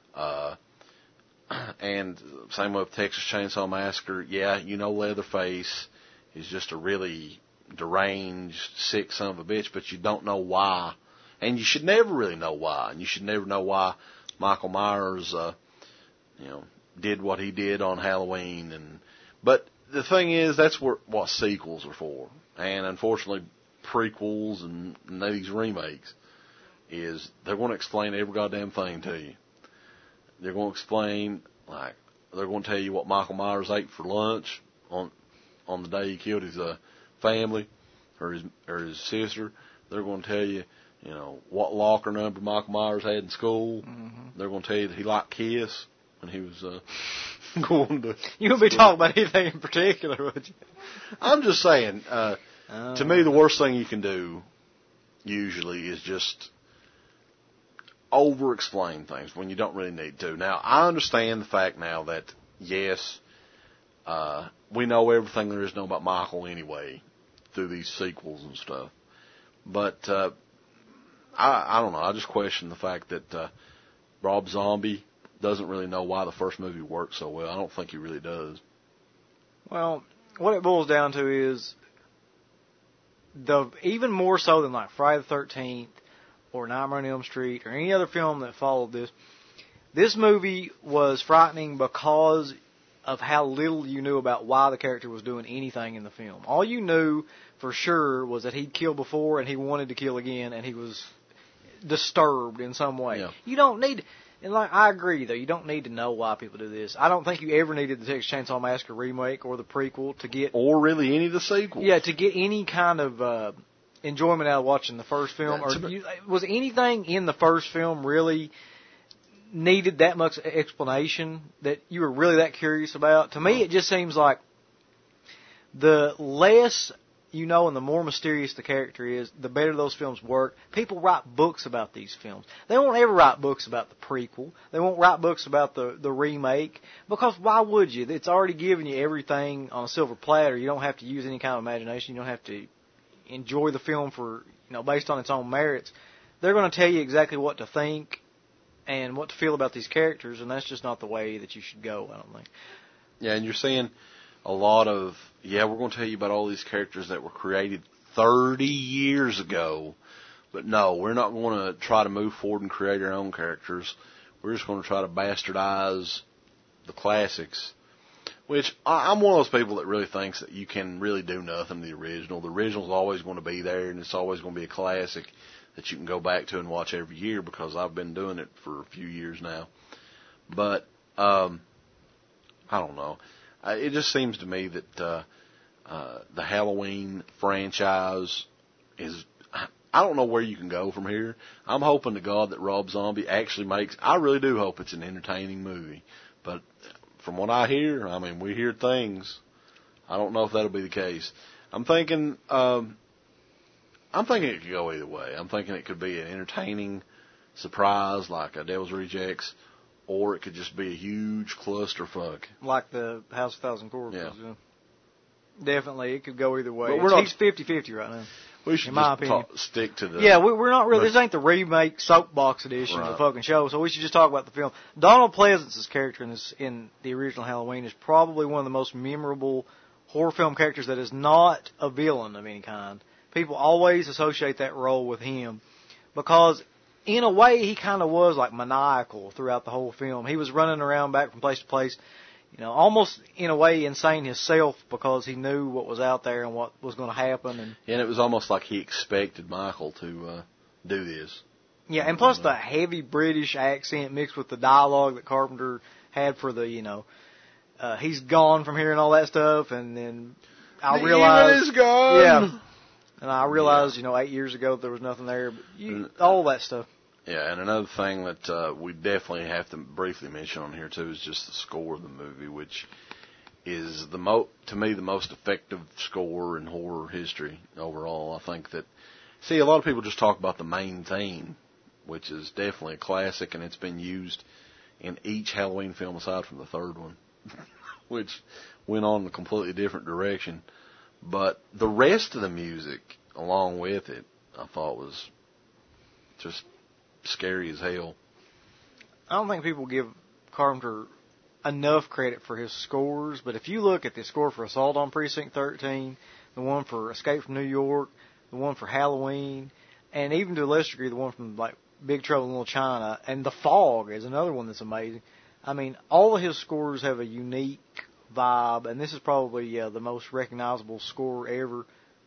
And same with Texas Chainsaw Massacre. Yeah, Leatherface is just a really deranged, sick son of a bitch, but you don't know why. And you should never really know why. And you should never know why Michael Myers, did what he did on Halloween. But the thing is, that's what sequels are for. And unfortunately, prequels and these remakes is they're going to explain every goddamn thing to you. They're going to explain, they're going to tell you what Michael Myers ate for lunch on the day he killed his family or his sister. They're going to tell you, what locker number Michael Myers had in school. Mm-hmm. They're going to tell you that he liked Kiss when he was going to... You wouldn't be talking about anything in particular, would you? I'm just saying, to me, the worst thing you can do usually is just over-explain things when you don't really need to. Now, I understand the fact now that, yes, we know everything there is to know about Michael anyway through these sequels and stuff. But I don't know. I just question the fact that Rob Zombie doesn't really know why the first movie worked so well. I don't think he really does. Well, what it boils down to is, even more so than like Friday the 13th or Nightmare on Elm Street or any other film that followed this movie was frightening because of how little you knew about why the character was doing anything in the film. All you knew for sure was that he'd killed before and he wanted to kill again, and he was disturbed in some way. Yeah. You don't need... And I agree, though, you don't need to know why people do this. I don't think you ever needed the Texas Chainsaw Massacre remake or the prequel to get... Or really any of the sequels. Yeah, to get any kind of enjoyment out of watching the first film. Was anything in the first film really needed that much explanation that you were really that curious about? To me, it just seems like the less you know and the more mysterious the character is, the better those films work. People write books about these films. They won't ever write books about the prequel. They won't write books about the remake, because why would you? It's already given you everything on a silver platter. You don't have to use any kind of imagination. You don't have to enjoy the film for, based on its own merits. They're going to tell you exactly what to think and what to feel about these characters, and that's just not the way that you should go, I don't think. Yeah, and you're seeing a lot of, we're going to tell you about all these characters that were created 30 years ago, but no, we're not going to try to move forward and create our own characters. We're just going to try to bastardize the classics, which I'm one of those people that really thinks that you can really do nothing to the original. The original's always going to be there, and it's always going to be a classic that you can go back to and watch every year, because I've been doing it for a few years now. But I don't know. It just seems to me that The Halloween franchise is, I don't know where you can go from here. I'm hoping to God that Rob Zombie actually I really do hope it's an entertaining movie. But from what I hear, I mean, we hear things. I don't know if that'll be the case. I'm thinking it could go either way. I'm thinking it could be an entertaining surprise like a Devil's Rejects, or it could just be a huge clusterfuck. Like the House of Thousand Corpses. Yeah. Definitely, it could go either way. But He's 50-50 right now. We should in my opinion. Stick to the... Yeah, we're not really... This ain't the remake soapbox edition of the fucking show, so we should just talk about the film. Donald Pleasance's character in the original Halloween is probably one of the most memorable horror film characters that is not a villain of any kind. People always associate that role with him because, in a way, he kind of was like maniacal throughout the whole film. He was running around back from place to place, almost in a way insane himself because he knew what was out there and what was going to happen. And it was almost like he expected Michael to do this. Yeah, and plus the heavy British accent mixed with the dialogue that Carpenter had for the, he's gone from here and all that stuff, and then I realized... He's gone! Yeah. And I realized, 8 years ago there was nothing there, but all that stuff. Yeah, and another thing that we definitely have to briefly mention on here, too, is just the score of the movie, which is, to me, the most effective score in horror history overall. I think that, a lot of people just talk about the main theme, which is definitely a classic, and it's been used in each Halloween film aside from the third one, which went on in a completely different direction. But the rest of the music, along with it, I thought was just scary as hell. I don't think people give Carpenter enough credit for his scores, but if you look at the score for Assault on Precinct 13, the one for Escape from New York, the one for Halloween, and even to a lesser degree, the one from like Big Trouble in Little China, and The Fog is another one that's amazing. I mean, all of his scores have a unique vibe, and this is probably the most recognizable score ever.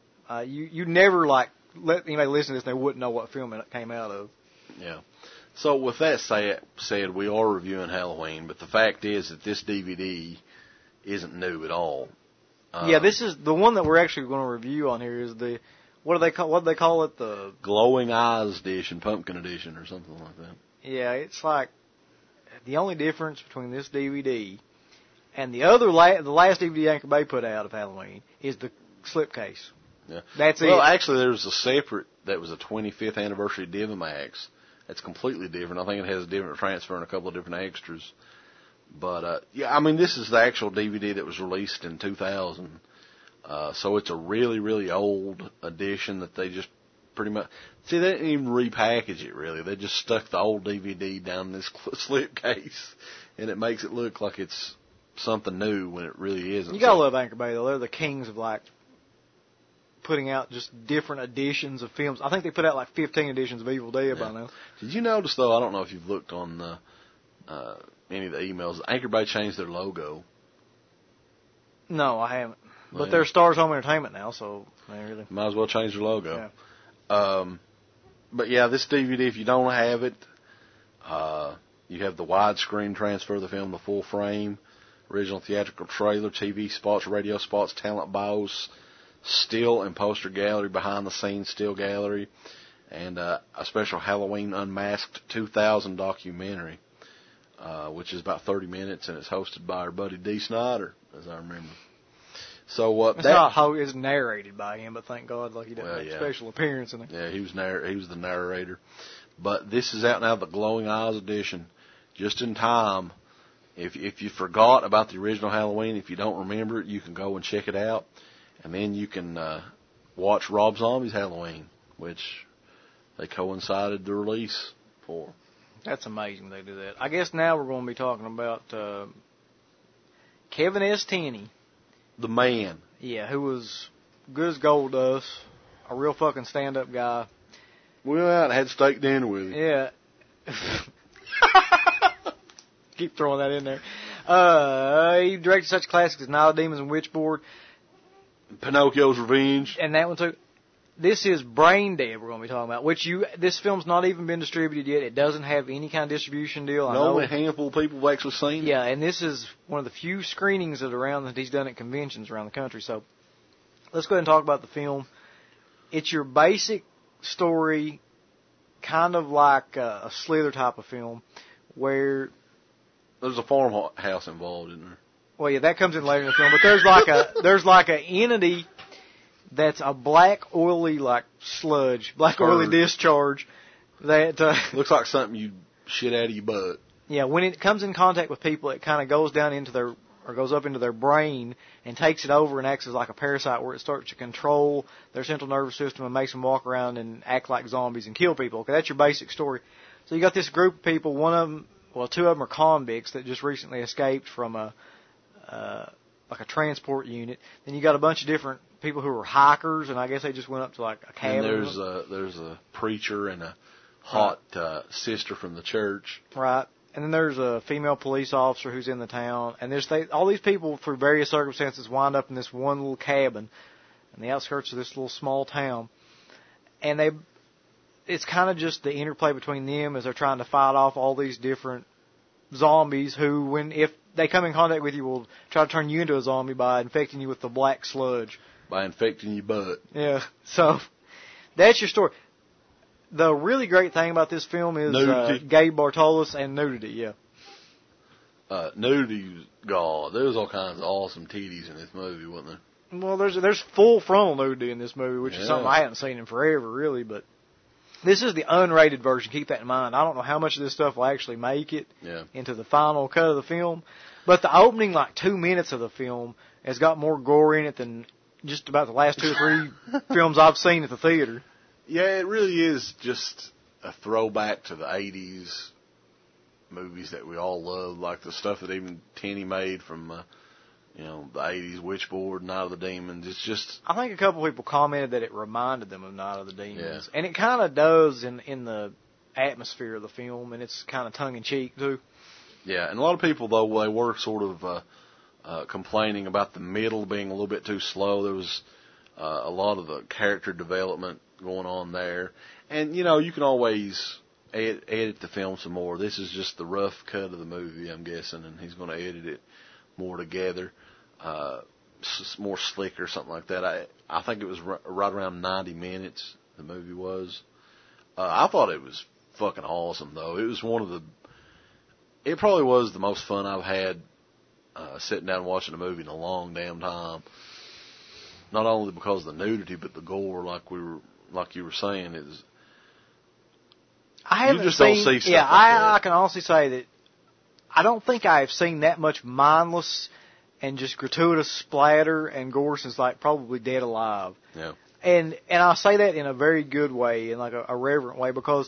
You never let anybody listen to this and they wouldn't know what film it came out of. Yeah. So with that said, we are reviewing Halloween, but the fact is that this DVD isn't new at all. This is the one that we're actually going to review on here. Is the what do they call it? The Glowing Eyes edition, Pumpkin edition, or something like that. Yeah, it's like the only difference between this DVD and the last DVD Anchor Bay put out of Halloween is the slipcase. Yeah. That's it. Well, actually, there's a separate, that was a 25th anniversary Divimax. That's completely different. I think it has a different transfer and a couple of different extras. But, this is the actual DVD that was released in 2000. So it's a really, really old edition that they just pretty much, they didn't even repackage it really. They just stuck the old DVD down this slipcase, and it makes it look like it's something new when it really isn't. You gotta love Anchor Bay though. They're the kings of putting out just different editions of films. I think they put out 15 editions of Evil Dead by now. Did you notice though? I don't know if you've looked on any of the emails. Anchor Bay changed their logo. No, I haven't. But they're Stars Home Entertainment now, so really might as well change their logo. Yeah. But yeah, this DVD, if you don't have it, you have the widescreen transfer of the film, the full frame, original theatrical trailer, TV spots, radio spots, talent bios, still and poster gallery, behind the scenes still gallery, and a special Halloween Unmasked 2000 documentary, which is about 30 minutes, and it's hosted by our buddy Dee Snider, as I remember. So it's narrated by him, but thank God, he didn't make a special appearance in it. Yeah, he was the narrator. But this is out now, the Glowing Eyes edition, just in time. If you forgot about the original Halloween, if you don't remember it, you can go and check it out, and then you can watch Rob Zombie's Halloween, which they coincided the release for. That's amazing they do that. I guess now we're going to be talking about Kevin S. Tenney. The man. Yeah, who was good as gold dust, a real fucking stand-up guy. We went out and had steak dinner with him. Yeah. Keep throwing that in there. He directed such classics as Night of Demons and Witchboard. Pinocchio's Revenge. And that one too. This is Brain Dead we're going to be talking about, this film's not even been distributed yet. It doesn't have any kind of distribution deal. Only a handful of people have actually seen it. Yeah, and this is one of the few screenings that he's done at conventions around the country. So let's go ahead and talk about the film. It's your basic story, kind of like a Slither type of film, where there's a farmhouse involved, isn't there? Well, yeah, that comes in later in the film, but there's like a entity that's a black oily like sludge, black oily discharge that looks like something you shit out of your butt. Yeah, when it comes in contact with people, it kind of goes down into goes up into their brain and takes it over and acts as like a parasite, where it starts to control their central nervous system and makes them walk around and act like zombies and kill people. Okay, that's your basic story. So you got this group of people. Two of them are convicts that just recently escaped from like a transport unit. Then you got a bunch of different people who are hikers, and I guess they just went up to like a cabin. And there's a preacher and a hot sister from the church. Right. And then there's a female police officer who's in the town. And all these people, through various circumstances, wind up in this one little cabin on the outskirts of this little small town. And it's kind of just the interplay between them as they're trying to fight off all these different zombies who, if they come in contact with you, will try to turn you into a zombie by infecting you with the black sludge. By infecting your butt. Yeah. So that's your story. The really great thing about this film is Gabe Bartolos and nudity, yeah. Nudity, God, there was all kinds of awesome titties in this movie, wasn't there? Well, there's full frontal nudity in this movie, which is something I haven't seen in forever, really, but this is the unrated version, keep that in mind. I don't know how much of this stuff will actually make it into the final cut of the film, but the opening, 2 minutes of the film has got more gore in it than just about the last 2 or 3 films I've seen at the theater. Yeah, it really is just a throwback to the 80s movies that we all love, like the stuff that even Tenny made from, the 80s, Witchboard, Night of the Demons. It's just... I think a couple people commented that it reminded them of Night of the Demons. Yeah. And it kind of does in the atmosphere of the film, and it's kind of tongue-in-cheek, too. Yeah, and a lot of people, though, they were sort of complaining about the middle being a little bit too slow. There was a lot of the character development going on there. And, you can always edit the film some more. This is just the rough cut of the movie, I'm guessing, and he's going to edit it more together, more slick or something like that. I think it was right around 90 minutes, the movie was. I thought it was fucking awesome, though. It was it probably was the most fun I've had sitting down and watching a movie in a long damn time. Not only because of the nudity, but the gore, like you were saying, is. I haven't don't see stuff like I can honestly say that I don't think I've seen that much mindless and just gratuitous splatter and gore since probably Dead Alive. Yeah. And I say that in a very good way, in a reverent way, because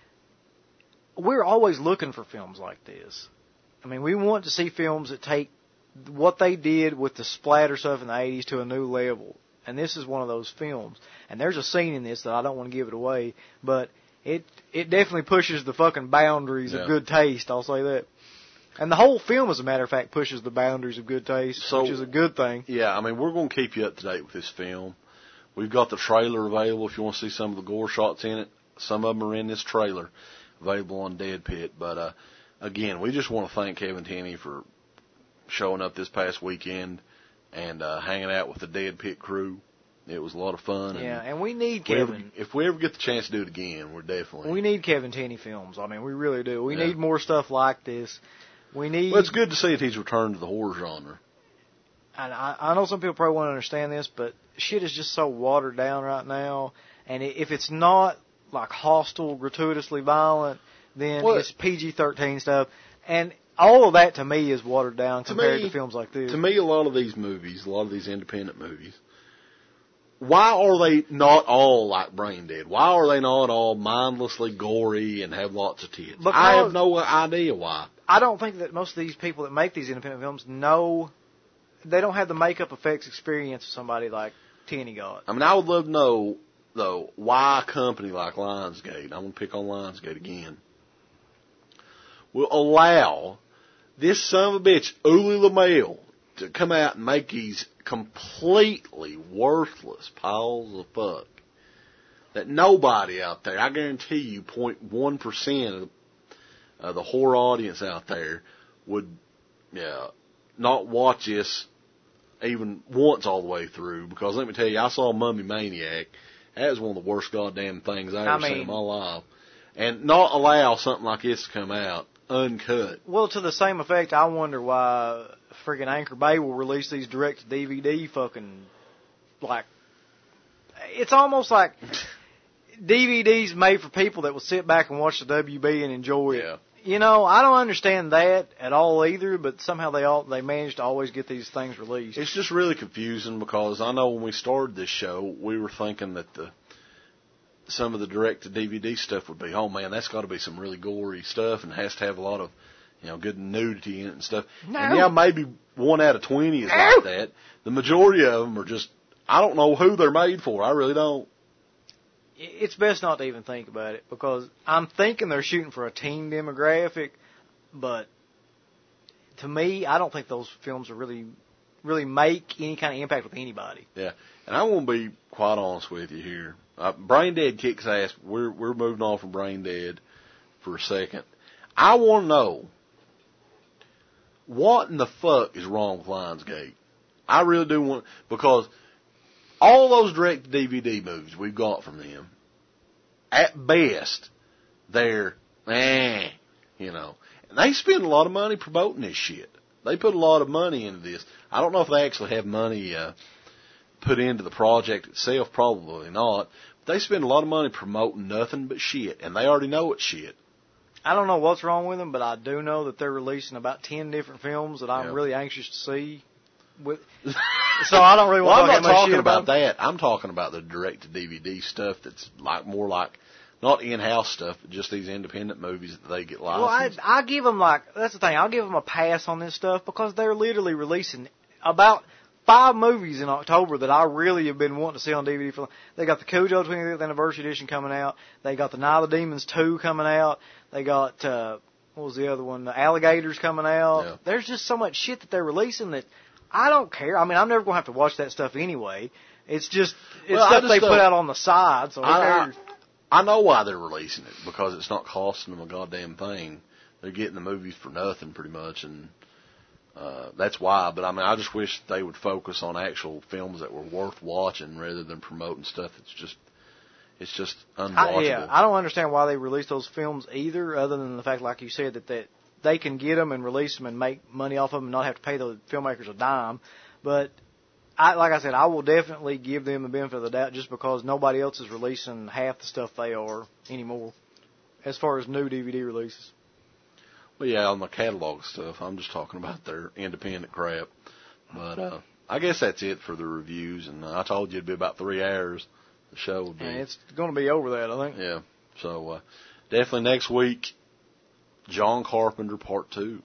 we're always looking for films like this. I mean, we want to see films that take what they did with the splatter stuff in the 80s to a new level. And this is one of those films. And there's a scene in this that I don't want to give it away, but it definitely pushes the fucking boundaries of good taste, I'll say that. And the whole film, as a matter of fact, pushes the boundaries of good taste, which is a good thing. Yeah, I mean, we're going to keep you up to date with this film. We've got the trailer available if you want to see some of the gore shots in it. Some of them are in this trailer, available on Dead Pit. But, again, we just want to thank Kevin Tenney for showing up this past weekend and hanging out with the Dead Pit crew. It was a lot of fun. Yeah, and we need Kevin. If we ever get the chance to do it again, we're definitely... We need Kevin Tenney films. I mean, we really do. We need more stuff like this. Well, it's good to see that he's returned to the horror genre. And I know some people probably won't understand this, but shit is just so watered down right now. And if it's not, hostile, gratuitously violent, then it's PG-13 stuff. And all of that, to me, is watered down compared to films like this. To me, a lot of these movies, a lot of these independent movies, why are they not all like Brain Dead? Why are they not all mindlessly gory and have lots of tits? Because I have no idea why. I don't think that most of these people that make these independent films they don't have the makeup effects experience of somebody like Tenney got. I mean, I would love to know, though, why a company like Lionsgate, I'm going to pick on Lionsgate again, will allow this son of a bitch, Uli LaMelle, to come out and make these completely worthless piles of fuck that nobody out there, I guarantee you 0.1% of the horror audience out there would not watch this even once all the way through, because let me tell you, I saw Mummy Maniac. That was one of the worst goddamn things I've ever seen in my life. And not allow something like this to come out uncut. Well, to the same effect, I wonder why friggin' Anchor Bay will release these direct-to-DVD fucking, like, it's almost like DVDs made for people that will sit back and watch the WB and enjoy it. You know, I don't understand that at all either, but somehow they manage to always get these things released. It's just really confusing, because I know when we started this show, we were thinking that some of the direct-to-DVD stuff would be, oh man, that's got to be some really gory stuff, and has to have a lot of, you know, good nudity in it and stuff. No. And yeah, maybe 1 out of 20 is like that. The majority of them are just, I don't know who they're made for. I really don't. It's best not to even think about it, because I'm thinking they're shooting for a teen demographic, but to me, I don't think those films are really make any kind of impact with anybody. Yeah, and I want to be quite honest with you here. Brain Dead kicks ass. We're moving on from Brain Dead for a second. I want to know, what in the fuck is wrong with Lionsgate? I really do want, because all those direct-to-DVD movies we've got from them, at best, they're, you know. And they spend a lot of money promoting this shit. They put a lot of money into this. I don't know if they actually have money put into the project itself, probably not. But they spend a lot of money promoting nothing but shit, and they already know it's shit. I don't know what's wrong with them, but I do know that they're releasing about 10 different films that I'm really anxious to see. So I don't really want to talk I'm not talking shit about that. I'm talking about the direct-to-DVD stuff that's like more like, not in-house stuff, but just these independent movies that they get licensed. Well, I give them, like, that's the thing, I'll give them a pass on this stuff, because they're literally releasing about 5 movies in October that I really have been wanting to see on DVD. They got the Cujo 25th Anniversary Edition coming out. They got the Night of the Demons 2 coming out. They got, what was the other one? The Alligators coming out. Yeah. There's just so much shit that they're releasing that I don't care. I mean, I'm never going to have to watch that stuff anyway. It's just, stuff they put out on the side, so who cares? I know why they're releasing it, because it's not costing them a goddamn thing. They're getting the movies for nothing, pretty much, and that's why. But I mean, I just wish they would focus on actual films that were worth watching rather than promoting stuff it's just unwatchable. I don't understand why they release those films either, other than the fact, like you said, that they can get them and release them and make money off of them and not have to pay the filmmakers a dime. But like I said, I will definitely give them the benefit of the doubt, just because nobody else is releasing half the stuff they are anymore, as far as new DVD releases. Well, yeah, on the catalog stuff, I'm just talking about their independent crap. But I guess that's it for the reviews, and I told you it'd be about 3 hours. The show would be. And it's going to be over that, I think. Yeah. So definitely next week, John Carpenter Part 2.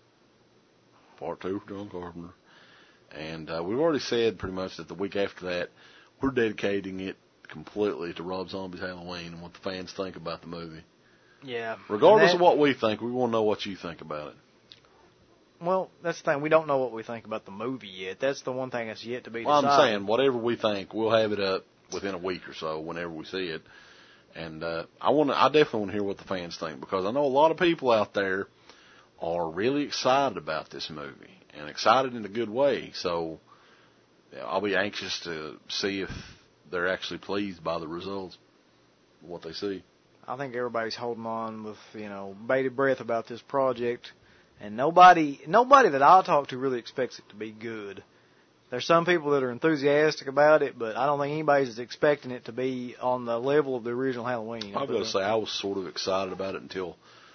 Part 2 for John Carpenter. And we've already said pretty much that the week after that, we're dedicating it completely to Rob Zombie's Halloween and what the fans think about the movie. Yeah. Regardless of what we think, we want to know what you think about it. Well, that's the thing. We don't know what we think about the movie yet. That's the one thing that's yet to be decided. Well, I'm saying, whatever we think, we'll have it up within a week or so, whenever we see it. And I definitely want to hear what the fans think, because I know a lot of people out there are really excited about this movie, and excited in a good way. So I'll be anxious to see if they're actually pleased by the results of what they see. I think everybody's holding on with, bated breath about this project, and nobody that I talk to really expects it to be good. There's some people that are enthusiastic about it, but I don't think anybody's expecting it to be on the level of the original Halloween. I'm going to say I was sort of excited about it until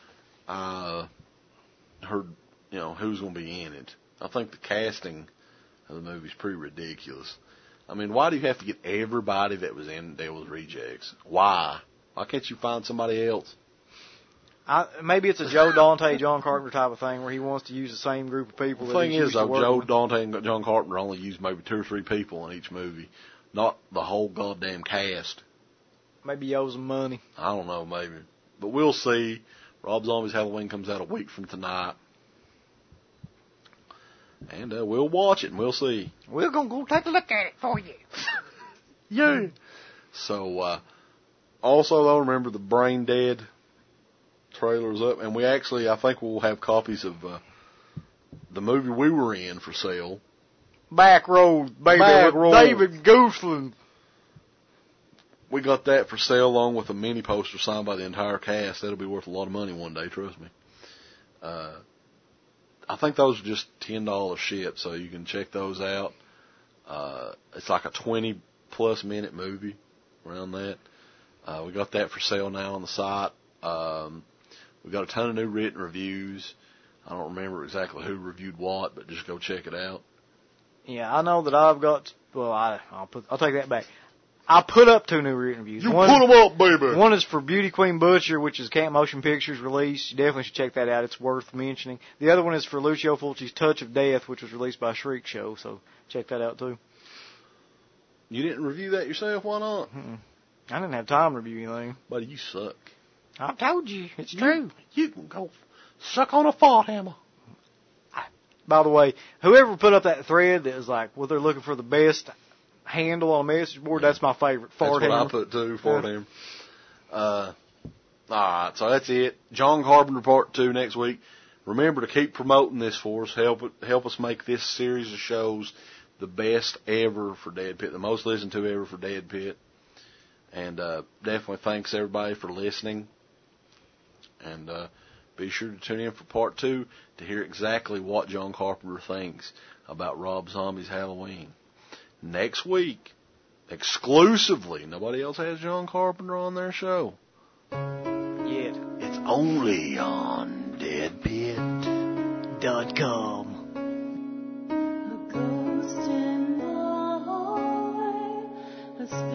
I heard, who's going to be in it. I think the casting of the movie is pretty ridiculous. I mean, why do you have to get everybody that was in Devil's Rejects? Why? Why can't you find somebody else? Maybe it's a Joe Dante, John Carpenter type of thing where he wants to use the same group of people. The thing is, though, Joe Dante and John Carpenter only use maybe 2 or 3 people in each movie, not the whole goddamn cast. Maybe he owes them money. I don't know, maybe. But we'll see. Rob Zombie's Halloween comes out a week from tonight. And we'll watch it and we'll see. We're going to go take a look at it for you. Yeah. So, also, though, remember the Brain Dead trailer's up, and we actually, I think we'll have copies of the movie we were in for sale. Back Road, baby, Back with Road. David Gooseland. We got that for sale along with a mini poster signed by the entire cast. That'll be worth a lot of money one day, trust me. I think those are just $10 shit, so you can check those out. It's like a 20-plus minute movie, around that. We got that for sale now on the site. We got a ton of new written reviews. I don't remember exactly who reviewed what, but just go check it out. Yeah, I know that I've got. Well, I'll take that back. I put up 2 new written reviews. You put them up, baby. One is for Beauty Queen Butcher, which is Camp Motion Pictures release. You definitely should check that out. It's worth mentioning. The other one is for Lucio Fulci's Touch of Death, which was released by Shriek Show. So check that out too. You didn't review that yourself? Why not? I didn't have time to review anything. Buddy, you suck. I told you, it's true. You can go suck on a fart hammer. By the way, whoever put up that thread that was like, well, they're looking for the best handle on a message board, that's my favorite. Fart That's what hammer. I put too, fart hammer. Alright, so that's it. John Carpenter Part 2 next week. Remember to keep promoting this for us. Help us make this series of shows the best ever for Dead Pit, the most listened to ever for Dead Pit. And definitely thanks everybody for listening. And be sure to tune in for Part 2 to hear exactly what John Carpenter thinks about Rob Zombie's Halloween. Next week, exclusively, nobody else has John Carpenter on their show. Yet. It's only on deadpit.com. A ghost in my heart, a